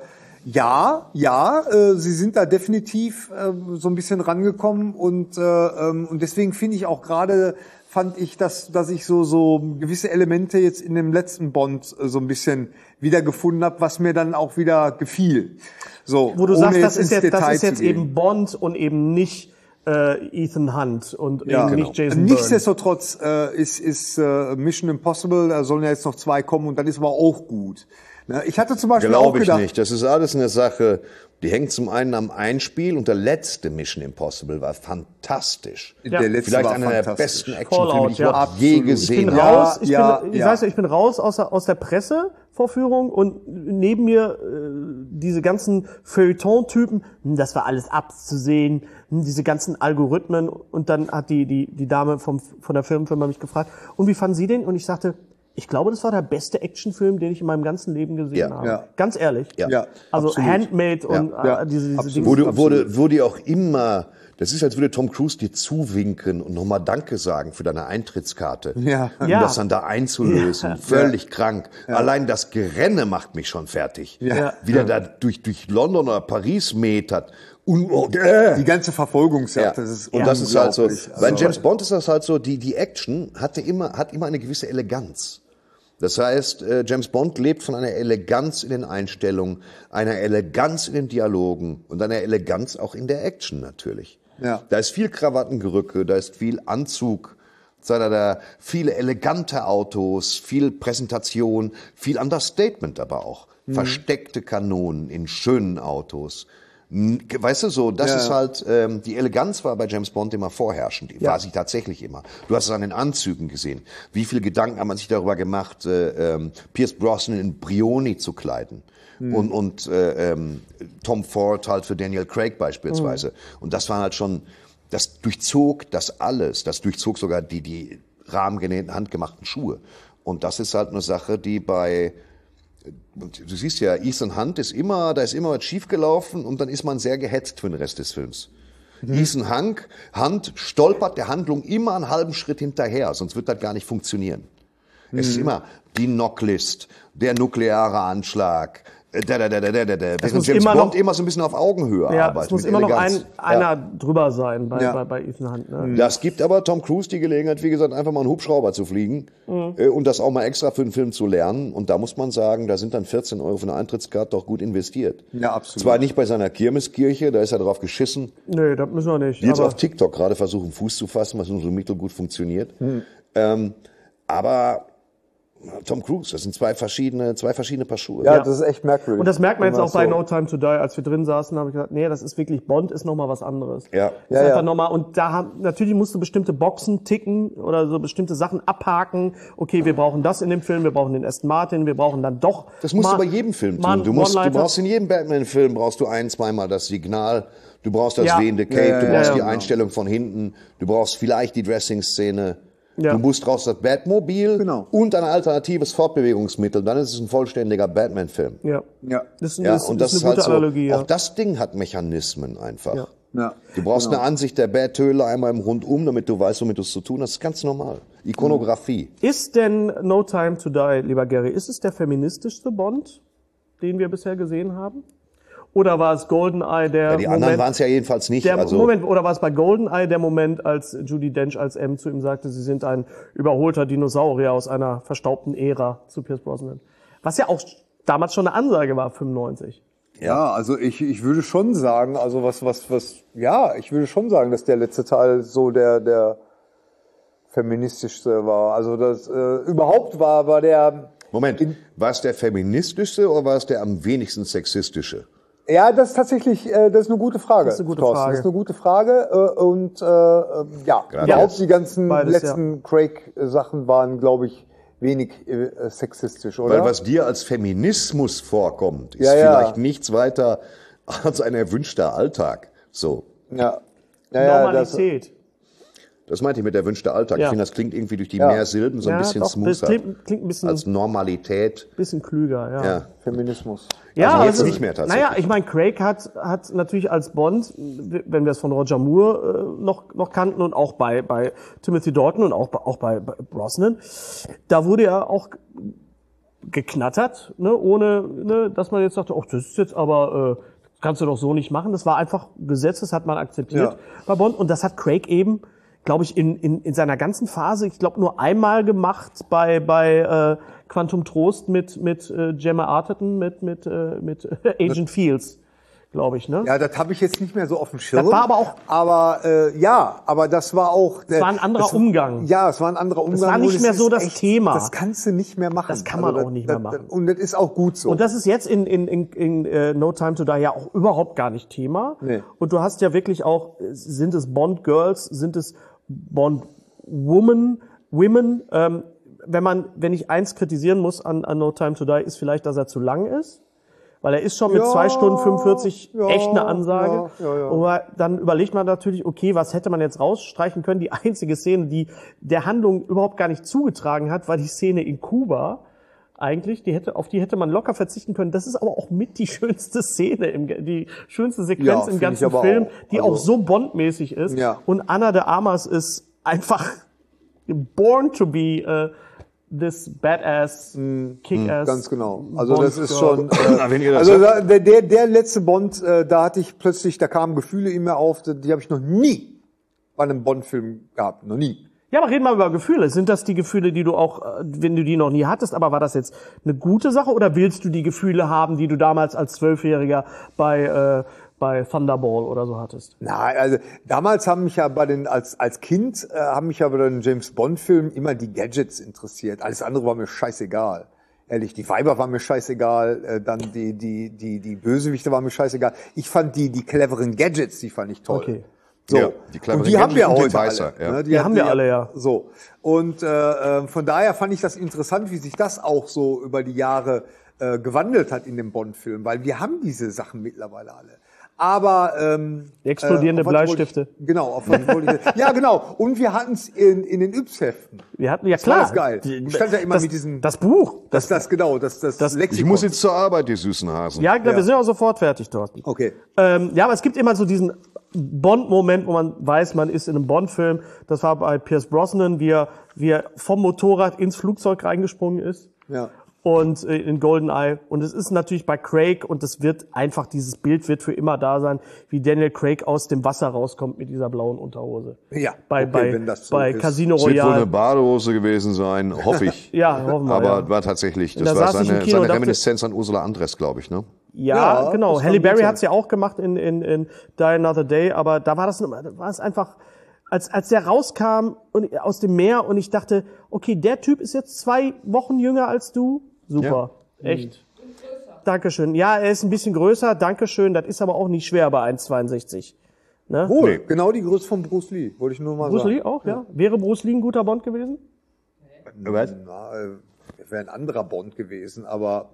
sie sind da definitiv so ein bisschen rangekommen und deswegen finde ich auch gerade, fand ich, dass ich so gewisse Elemente jetzt in dem letzten Bond so ein bisschen wiedergefunden habe, was mir dann auch wieder gefiel. So, wo du ohne sagst, das ins ist Detail jetzt zu gehen. eben Bond und eben nicht Ethan Hunt und Ja, eben genau. nicht Jason Bourne. Nichtsdestotrotz ist Mission Impossible, da sollen ja jetzt noch 2 kommen und dann ist aber auch gut. Ne, ich hatte zum Beispiel auch Glaube ich gedacht, nicht. Das ist alles eine Sache, die hängt zum einen am Einspiel und der letzte Mission Impossible war fantastisch. der letzte Vielleicht war einer der fantastisch. besten Actionfilme, Fallout, die ich ja, überhaupt je absolut. gesehen Ich bin habe. raus, Ja, ich bin raus aus der Pressevorführung und neben mir diese ganzen Feuilleton-Typen, das war alles abzusehen, diese ganzen Algorithmen und dann hat die Dame von der Filmfirma mich gefragt, und wie fanden Sie den? Und ich sagte, ich glaube, das war der beste Actionfilm, den ich in meinem ganzen Leben gesehen habe. Ja. Ganz ehrlich. Ja, Also absolut. Handmade und diese absolut. Dinge. Wo die auch immer, das ist, als würde Tom Cruise dir zuwinken und nochmal Danke sagen für deine Eintrittskarte. Ja. Um Ja. das dann da einzulösen. Völlig krank. Allein das Gerenne macht mich schon fertig. Ja. Wie der da durch London oder Paris metert. Die ganze Verfolgungsjagd, Ja. das ist Und das ist halt so, unglaublich. bei Also, James Bond ist das halt so, die Action hat immer eine gewisse Eleganz. Das heißt, James Bond lebt von einer Eleganz in den Einstellungen, einer Eleganz in den Dialogen und einer Eleganz auch in der Action natürlich. Ja. Da ist viel Krawattengerücke, da ist viel Anzug, da viele elegante Autos, viel Präsentation, viel Understatement aber auch. Versteckte Kanonen in schönen Autos. Weißt du so, das ist halt, die Eleganz war bei James Bond immer vorherrschend, war sie tatsächlich immer. Du hast es an den Anzügen gesehen. Wie viele Gedanken hat man sich darüber gemacht, Pierce Brosnan in Brioni zu kleiden. Und Tom Ford halt für Daniel Craig beispielsweise. Und das war halt schon, das durchzog das alles. Das durchzog sogar die rahmengenähten, handgemachten Schuhe. Und das ist halt eine Sache, die und du siehst ja, Ethan Hunt da ist immer was schiefgelaufen und dann ist man sehr gehetzt für den Rest des Films. Ethan Hunt stolpert der Handlung immer einen halben Schritt hinterher, sonst wird das gar nicht funktionieren. Es ist immer die Knocklist, der nukleare Anschlag, während muss James immer Bond noch- immer so ein bisschen auf Augenhöhe Ja, arbeitet. es muss mit immer noch Eleganz. einer drüber sein bei Ethan Hunt. Ne? Das gibt aber Tom Cruise die Gelegenheit, wie gesagt, einfach mal einen Hubschrauber zu fliegen und das auch mal extra für den Film zu lernen. Und da muss man sagen, da sind dann 14 € für eine Eintrittskarte doch gut investiert. Ja, absolut. Zwar nicht bei seiner Kirmeskirche, da ist er drauf geschissen. Nö, das müssen wir nicht. Die jetzt aber auf TikTok gerade versuchen, Fuß zu fassen, was nur so mittelgut funktioniert. Aber Tom Cruise. Das sind zwei verschiedene Paar Schuhe. Ja, das ist echt merkwürdig. Und das merkt man jetzt auch bei so. No Time to Die. Als wir drin saßen, habe ich gesagt, nee, das ist wirklich, Bond ist nochmal was anderes. Ja. Das ist einfach nochmal, und natürlich musst du bestimmte Boxen ticken oder so bestimmte Sachen abhaken. Okay, wir brauchen das in dem Film, wir brauchen den Aston Martin, wir brauchen dann doch. Das musst du bei jedem Film tun. Du brauchst in jedem Batman-Film brauchst du zweimal das Signal. Du brauchst das wehende Cape, du brauchst die Einstellung von hinten, du brauchst vielleicht die Dressing-Szene. Ja. Du musst raus das Batmobil und ein alternatives Fortbewegungsmittel. Dann ist es ein vollständiger Batman-Film. Ja. Das ist eine gute Analogie. Auch das Ding hat Mechanismen einfach. Ja. Ja. Du brauchst eine Ansicht der Bathöhle einmal im Rundum, damit du weißt, womit du es zu tun hast. Das ist ganz normal. Ikonografie. Ist denn No Time to Die, lieber Gary, ist es der feministischste Bond, den wir bisher gesehen haben? Oder war es GoldenEye der die anderen waren es ja jedenfalls nicht. Oder war es bei GoldenEye der Moment, als Judi Dench als M zu ihm sagte, sie sind ein überholter Dinosaurier aus einer verstaubten Ära zu Pierce Brosnan. Was ja auch damals schon eine Ansage war, 95. Ja, also ich würde schon sagen, also ich würde schon sagen, dass der letzte Teil so der feministischste war. Also das überhaupt war der... Moment, war es der feministischste oder war es der am wenigsten sexistische? Ja, das ist tatsächlich, das ist eine gute Frage. Das ist eine gute Frage. Das ist eine gute Frage. Und überhaupt die ganzen letzten Craig-Sachen waren, glaube ich, wenig sexistisch, oder? Weil was dir als Feminismus vorkommt, ist vielleicht nichts weiter als ein erwünschter Alltag. So. Normalität. Das meinte ich mit erwünschter Alltag. Ich finde, das klingt irgendwie durch die mehr Silben so ein bisschen smoother. Klingt ein bisschen als Normalität. Bisschen klüger, Feminismus. Ja, also jetzt nicht mehr tatsächlich. Naja, ich meine, Craig hat natürlich als Bond, wenn wir es von Roger Moore noch kannten und auch bei Timothy Dalton und auch bei Brosnan, da wurde er auch geknattert, ne, ohne dass man jetzt sagte, das ist jetzt aber kannst du doch so nicht machen. Das war einfach Gesetz, das hat man akzeptiert bei Bond, und das hat Craig eben, glaube ich, in seiner ganzen Phase, ich glaube, nur einmal gemacht bei Quantum Trost mit Gemma Arterton, mit Agent Fields, glaube ich, ne? Ja, das habe ich jetzt nicht mehr so auf dem Schirm. Das war aber auch... aber das war auch... Es war ein anderer Umgang. Ja, es war ein anderer Umgang. Es war nicht mehr so das Thema. Das kannst du nicht mehr machen. Das kann man auch nicht mehr machen. Und das ist auch gut so. Und das ist jetzt in No Time to Die ja auch überhaupt gar nicht Thema. Nee. Und du hast ja wirklich auch, sind es Bond Girls, sind es Bond Women, wenn ich eins kritisieren muss an No Time to Die, ist vielleicht, dass er zu lang ist. Weil er ist schon mit 2 Stunden 45 echt eine Ansage. Aber dann überlegt man natürlich, okay, was hätte man jetzt rausstreichen können? Die einzige Szene, die der Handlung überhaupt gar nicht zugetragen hat, war die Szene in Kuba. Eigentlich, auf die hätte man locker verzichten können. Das ist aber auch mit die schönste Szene, die schönste Sequenz im ganzen Film, die auch so Bond-mäßig ist. Ja. Und Ana de Armas ist einfach born to be this badass, kick-ass. Ganz genau. Also das ist schon... der letzte Bond, da kamen Gefühle in mir auf, die habe ich noch nie bei einem Bond-Film gehabt. Noch nie. Ja, aber reden wir über Gefühle. Sind das die Gefühle, die du auch, wenn du die noch nie hattest, aber war das jetzt eine gute Sache oder willst du die Gefühle haben, die du damals als 12-Jähriger bei Thunderball oder so hattest? Na, also damals haben mich ja als Kind haben mich ja bei den James Bond Filmen immer die Gadgets interessiert. Alles andere war mir scheißegal. Ehrlich, die Weiber waren mir scheißegal, dann die Bösewichte waren mir scheißegal. Ich fand die cleveren Gadgets, die fand ich toll. Okay. So. Ja, und die haben wir heute alle. Ja. Die haben wir alle, ja. So. Und von daher fand ich das interessant, wie sich das auch so über die Jahre gewandelt hat in dem Bond-Film, weil wir haben diese Sachen mittlerweile alle. Aber die explodierende Bleistifte. Genau, ja genau. Und wir hatten es in den Yps-Heften. Wir hatten ja klar. Das war das geil. Ich stand ja immer mit diesem das Buch. Das Lexikon. Ich muss jetzt zur Arbeit, die süßen Hasen. Ja, klar, wir sind auch sofort fertig dort. Okay. Ja, aber es gibt immer so diesen Bond-Moment, wo man weiß, man ist in einem Bond-Film. Das war bei Pierce Brosnan, wie er vom Motorrad ins Flugzeug reingesprungen ist. Ja. Und in GoldenEye. Und es ist natürlich bei Craig, und es wird einfach, dieses Bild wird für immer da sein, wie Daniel Craig aus dem Wasser rauskommt mit dieser blauen Unterhose. Ja. Bei Casino Royale. Es wird wohl eine Badehose gewesen sein, hoffe ich. Ja, hoffen wir. Aber war tatsächlich, das war seine Reminiszenz an Ursula Andress, glaube ich, ne? Ja, genau. Halle Berry hat es ja auch gemacht in Die Another Day, aber da war es einfach als der rauskam und aus dem Meer und ich dachte, okay, der Typ ist jetzt 2 Wochen jünger als du. Super. Echt. Dankeschön. Ja, er ist ein bisschen größer. Dankeschön. Das ist aber auch nicht schwer bei 1,62. Ne? Wohl, genau die Größe von Bruce Lee, wollte ich nur mal Bruce sagen. Lee auch, ja. Wäre Bruce Lee ein guter Bond gewesen? Was? Wäre ein anderer Bond gewesen, aber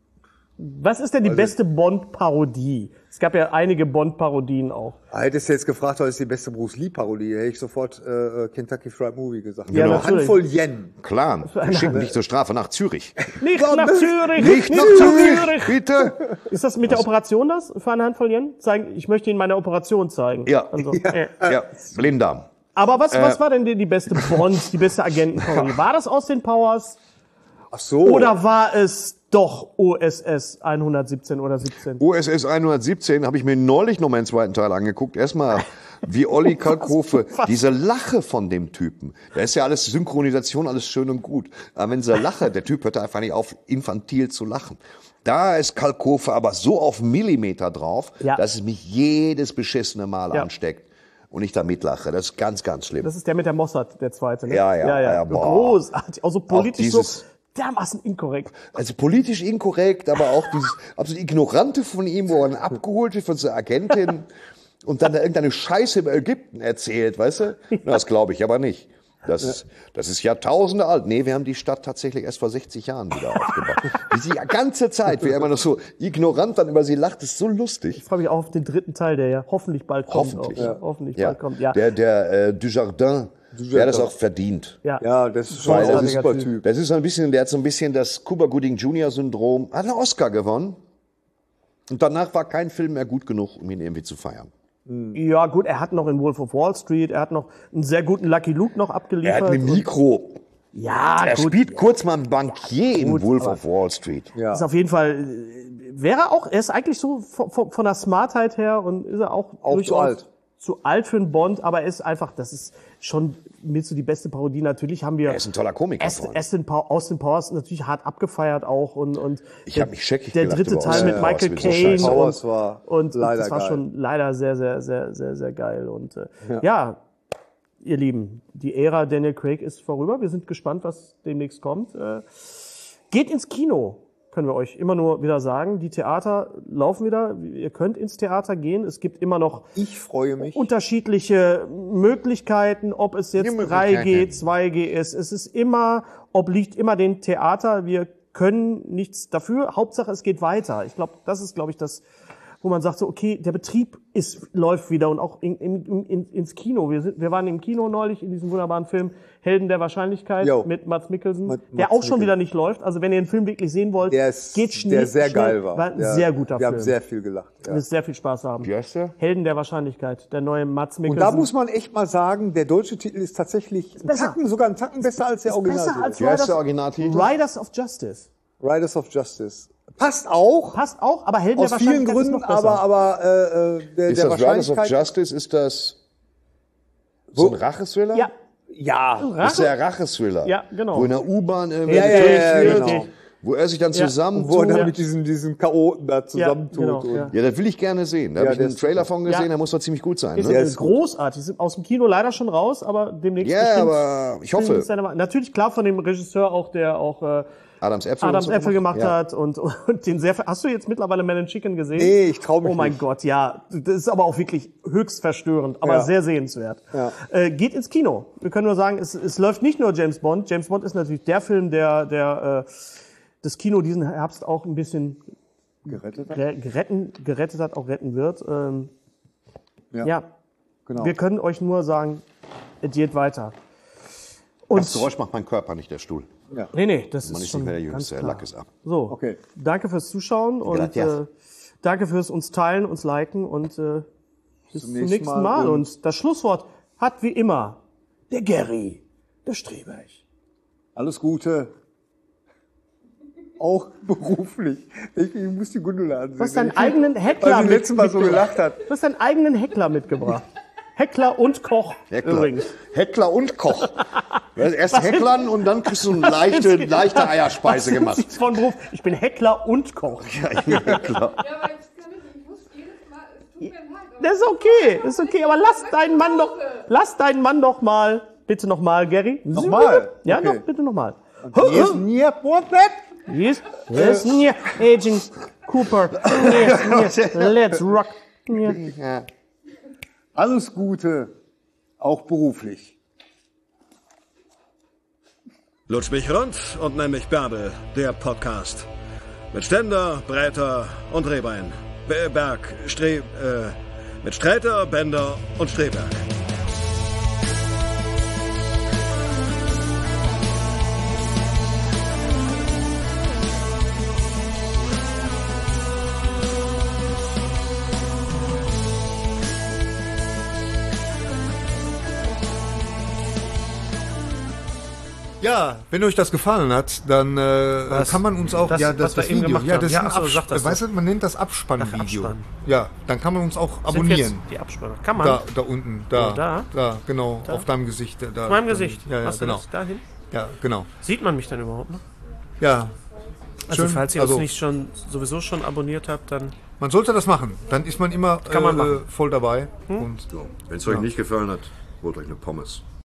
Was ist denn die beste Bond-Parodie? Es gab ja einige Bond-Parodien auch. hättest du jetzt gefragt, was ist die beste Bruce Lee-Parodie, hätte ich sofort Kentucky Fried Movie gesagt. Ja, Eine natürlich. Handvoll Yen. Klar, wir schicken dich zur Strafe nach Zürich. Nicht nach Zürich! Nicht nach Zürich, bitte! Ist das mit der Operation das für eine Handvoll Yen? Ich möchte Ihnen meine Operation zeigen. Ja. Also, Ja, Blinddarm. Aber was war denn die beste Bond, die beste Agentenparodie? War das Austin Powers Ach so. oder war es doch OSS 117 oder 17? OSS 117 habe ich mir neulich noch mal den zweiten Teil angeguckt. Erstmal, wie Olli Kalkofe, diese Lache von dem Typen. Da ist ja alles Synchronisation, alles schön und gut. Aber wenn diese Lache, der Typ hört einfach nicht auf, infantil zu lachen. Da ist Kalkofe aber so auf Millimeter drauf, Ja. dass es mich jedes beschissene Mal Ja. ansteckt. Und ich da mitlache. Das ist ganz, ganz schlimm. Das ist der mit der Mossad, der zweite, ne? Ja, boah. Großartig. Also politisch so dieses- dermaßen inkorrekt. Also politisch inkorrekt, aber auch dieses absolut Ignorante von ihm, wo er dann abgeholt wird von seiner Agentin und dann da irgendeine Scheiße über Ägypten erzählt, weißt du? Na, das glaube ich aber nicht. Das ist Jahrtausende alt. Nee, wir haben die Stadt tatsächlich erst vor 60 Jahren wieder aufgebaut. Die ganze Zeit, wie er immer noch so ignorant dann über sie lacht, ist so lustig. Ich freue mich auch auf den dritten Teil, der ja hoffentlich bald kommt. Hoffentlich. Auch, ja, hoffentlich Ja, bald kommt. Ja. der Dujardin, der hat das auch verdient. Ja, das ist schon Weil ein das ist- super Typ. Das ist so ein bisschen, der hat so ein bisschen das Cuba Gooding Jr. Syndrom, hat einen Oscar gewonnen. Und danach war kein Film mehr gut genug, um ihn irgendwie zu feiern. Ja, gut, er hat noch in Wolf of Wall Street, er hat noch einen sehr guten Lucky Luke noch Er abgeliefert. hat mit dem Mikro. Ja, Er gut. spielt kurz mal einen Bankier in Gut, Wolf aber- of Wall Street. Ja. Ist auf jeden Fall, er ist eigentlich so von der Smartheit her und ist er auch durchaus zu alt. zu alt für einen Bond, aber er ist einfach, das ist schon mit so die beste Parodie. Natürlich haben wir Er ist ein toller Komiker. Freund. Austin Powers natürlich hart abgeschafeiert auch und Ich hab mich scheckig der gelacht dritte über Teil Austin mit Powers, Michael wie so Caine scheiße. Powers war und leider das war geil. schon leider sehr, sehr, sehr, sehr, sehr, sehr geil. Und ja, ihr Lieben, die Ära Daniel Craig ist vorüber. Wir sind gespannt, was demnächst kommt. Geht ins Kino, können wir euch immer nur wieder sagen. Die Theater laufen wieder. Ihr könnt ins Theater gehen. Es gibt immer noch Ich freue mich. unterschiedliche Möglichkeiten, ob es jetzt Die 3G, 2G ist. Es ist immer, obliegt immer den Theater. Wir können nichts dafür. Hauptsache, es geht weiter. Ich glaube, das ist, das, wo man sagt so, okay, der Betrieb läuft wieder und auch ins Kino. Wir waren im Kino neulich in diesem wunderbaren Film Helden der Wahrscheinlichkeit Jo. mit Mads Mikkelsen, Mats der auch schon Mikkelsen. wieder nicht läuft. Also wenn ihr den Film wirklich sehen wollt, Der geht schnell. der sehr geil war. War ein Ja, sehr guter wir Film. haben sehr viel gelacht. Ja. Wir sehr viel Spaß haben. Wie heißt der? Helden der Wahrscheinlichkeit, der neue Mads Und Mikkelsen. da muss man echt mal sagen, der deutsche Titel ist tatsächlich sogar einen Tacken besser als der Original. besser als Wie heißt der Riders, Originaltitel? Riders of Justice. Riders of Justice. Passt auch. Passt auch, aber Helden Aus der vielen Wahrscheinlichkeit Gründen, ist noch besser. aber der Ist das Riders of Wahrscheinlichkeit. Justice? Ist das so ein Rachethriller? Ja, Ja, Das ist der Rachethriller. Ja, genau. Wo in der U-Bahn ja, genau. Richtig. wo er sich dann Ja. zusammen wo er dann Ja. mit diesen Chaoten da zusammentut. genau, und ja. Ja, das will ich gerne sehen. Da Ja, habe ich der einen ist Trailer von gesehen, Ja. der muss doch ziemlich gut sein. Ist Ne? ist gut. großartig. Sind aus dem Kino leider schon raus, aber demnächst Ja, bestimmt. aber ich hoffe. Natürlich klar von dem Regisseur auch, der auch Adams Äpfel, Adams und so Äpfel gemacht Ja. hat und den sehr. Hast du jetzt mittlerweile Man and Chicken gesehen? Nee, ich trau mich Oh mein nicht. Gott, ja. Das ist aber auch wirklich höchst verstörend, aber Ja. sehr sehenswert. Ja. Geht ins Kino. Wir können nur sagen, es läuft nicht nur James Bond. James Bond ist natürlich der Film, der das Kino diesen Herbst auch ein bisschen Gerettet hat. gerettet hat, auch retten wird. Ja, Genau. wir können euch nur sagen, es geht weiter. Und Das Geräusch macht mein Körper, nicht der Stuhl. nee, das Man ist ist schon nicht mehr der ganz Jüngste, der klar. Lack ist ab. So, Okay. danke fürs Zuschauen und Gracias. danke fürs uns teilen, uns liken und bis zum nächsten nächsten Mal. Mal Und das Schlusswort hat wie immer der Gary, der Streberg. Alles Gute. Auch beruflich. Ich muss die Gundula ansehen. Du hast deinen eigenen Heckler Weil sie letztes Mal so gelacht hat. Du hast deinen eigenen Heckler mitgebracht. Heckler und Koch übrigens. Heckler und Koch. Erst Hecklern und dann kriegst du eine leichte Eierspeise gemacht. Das ist von Beruf. Ich bin Heckler und Koch. Ja, ich bin Heckler. Ja, aber ich muss jedes Mal, es tut mir leid. Das ist okay, aber lass deinen Mann doch, lass deinen Mann doch mal. Bitte nochmal, Gary. Nochmal? Ja, Okay. noch, bitte nochmal. Yes, nie, Portlet. Yes, yeah, Agent Cooper. Yes, let's rock. Yeah. Alles Gute, auch beruflich. Lutsch mich rund und nenn mich Bärbel, der Podcast. Mit Ständer, Breiter und Rehbein. Mit Sträter, Bender und Streberg. Ja, wenn euch das gefallen hat, dann kann man uns auch... Das, was wir eben Video. gemacht Ja, haben. das Ja, ist ein ach so, sag das weißt du, man nennt das Abspannvideo. Abspann. Ja, dann kann man uns auch Sind abonnieren. jetzt die Abspanner. Kann man? Da unten, da, Oh, da? da, genau, auf deinem Gesicht. Da, Auf meinem Gesicht. Ja, ja, Hast du genau. das dahin? Ja, genau. Sieht man mich denn überhaupt noch? Ja. Also Schön. falls ihr Also- uns nicht sowieso schon abonniert habt, dann Man sollte das machen. Dann ist man immer Kann man machen. voll dabei. Und So, wenn es euch nicht gefallen hat, holt euch eine Pommes.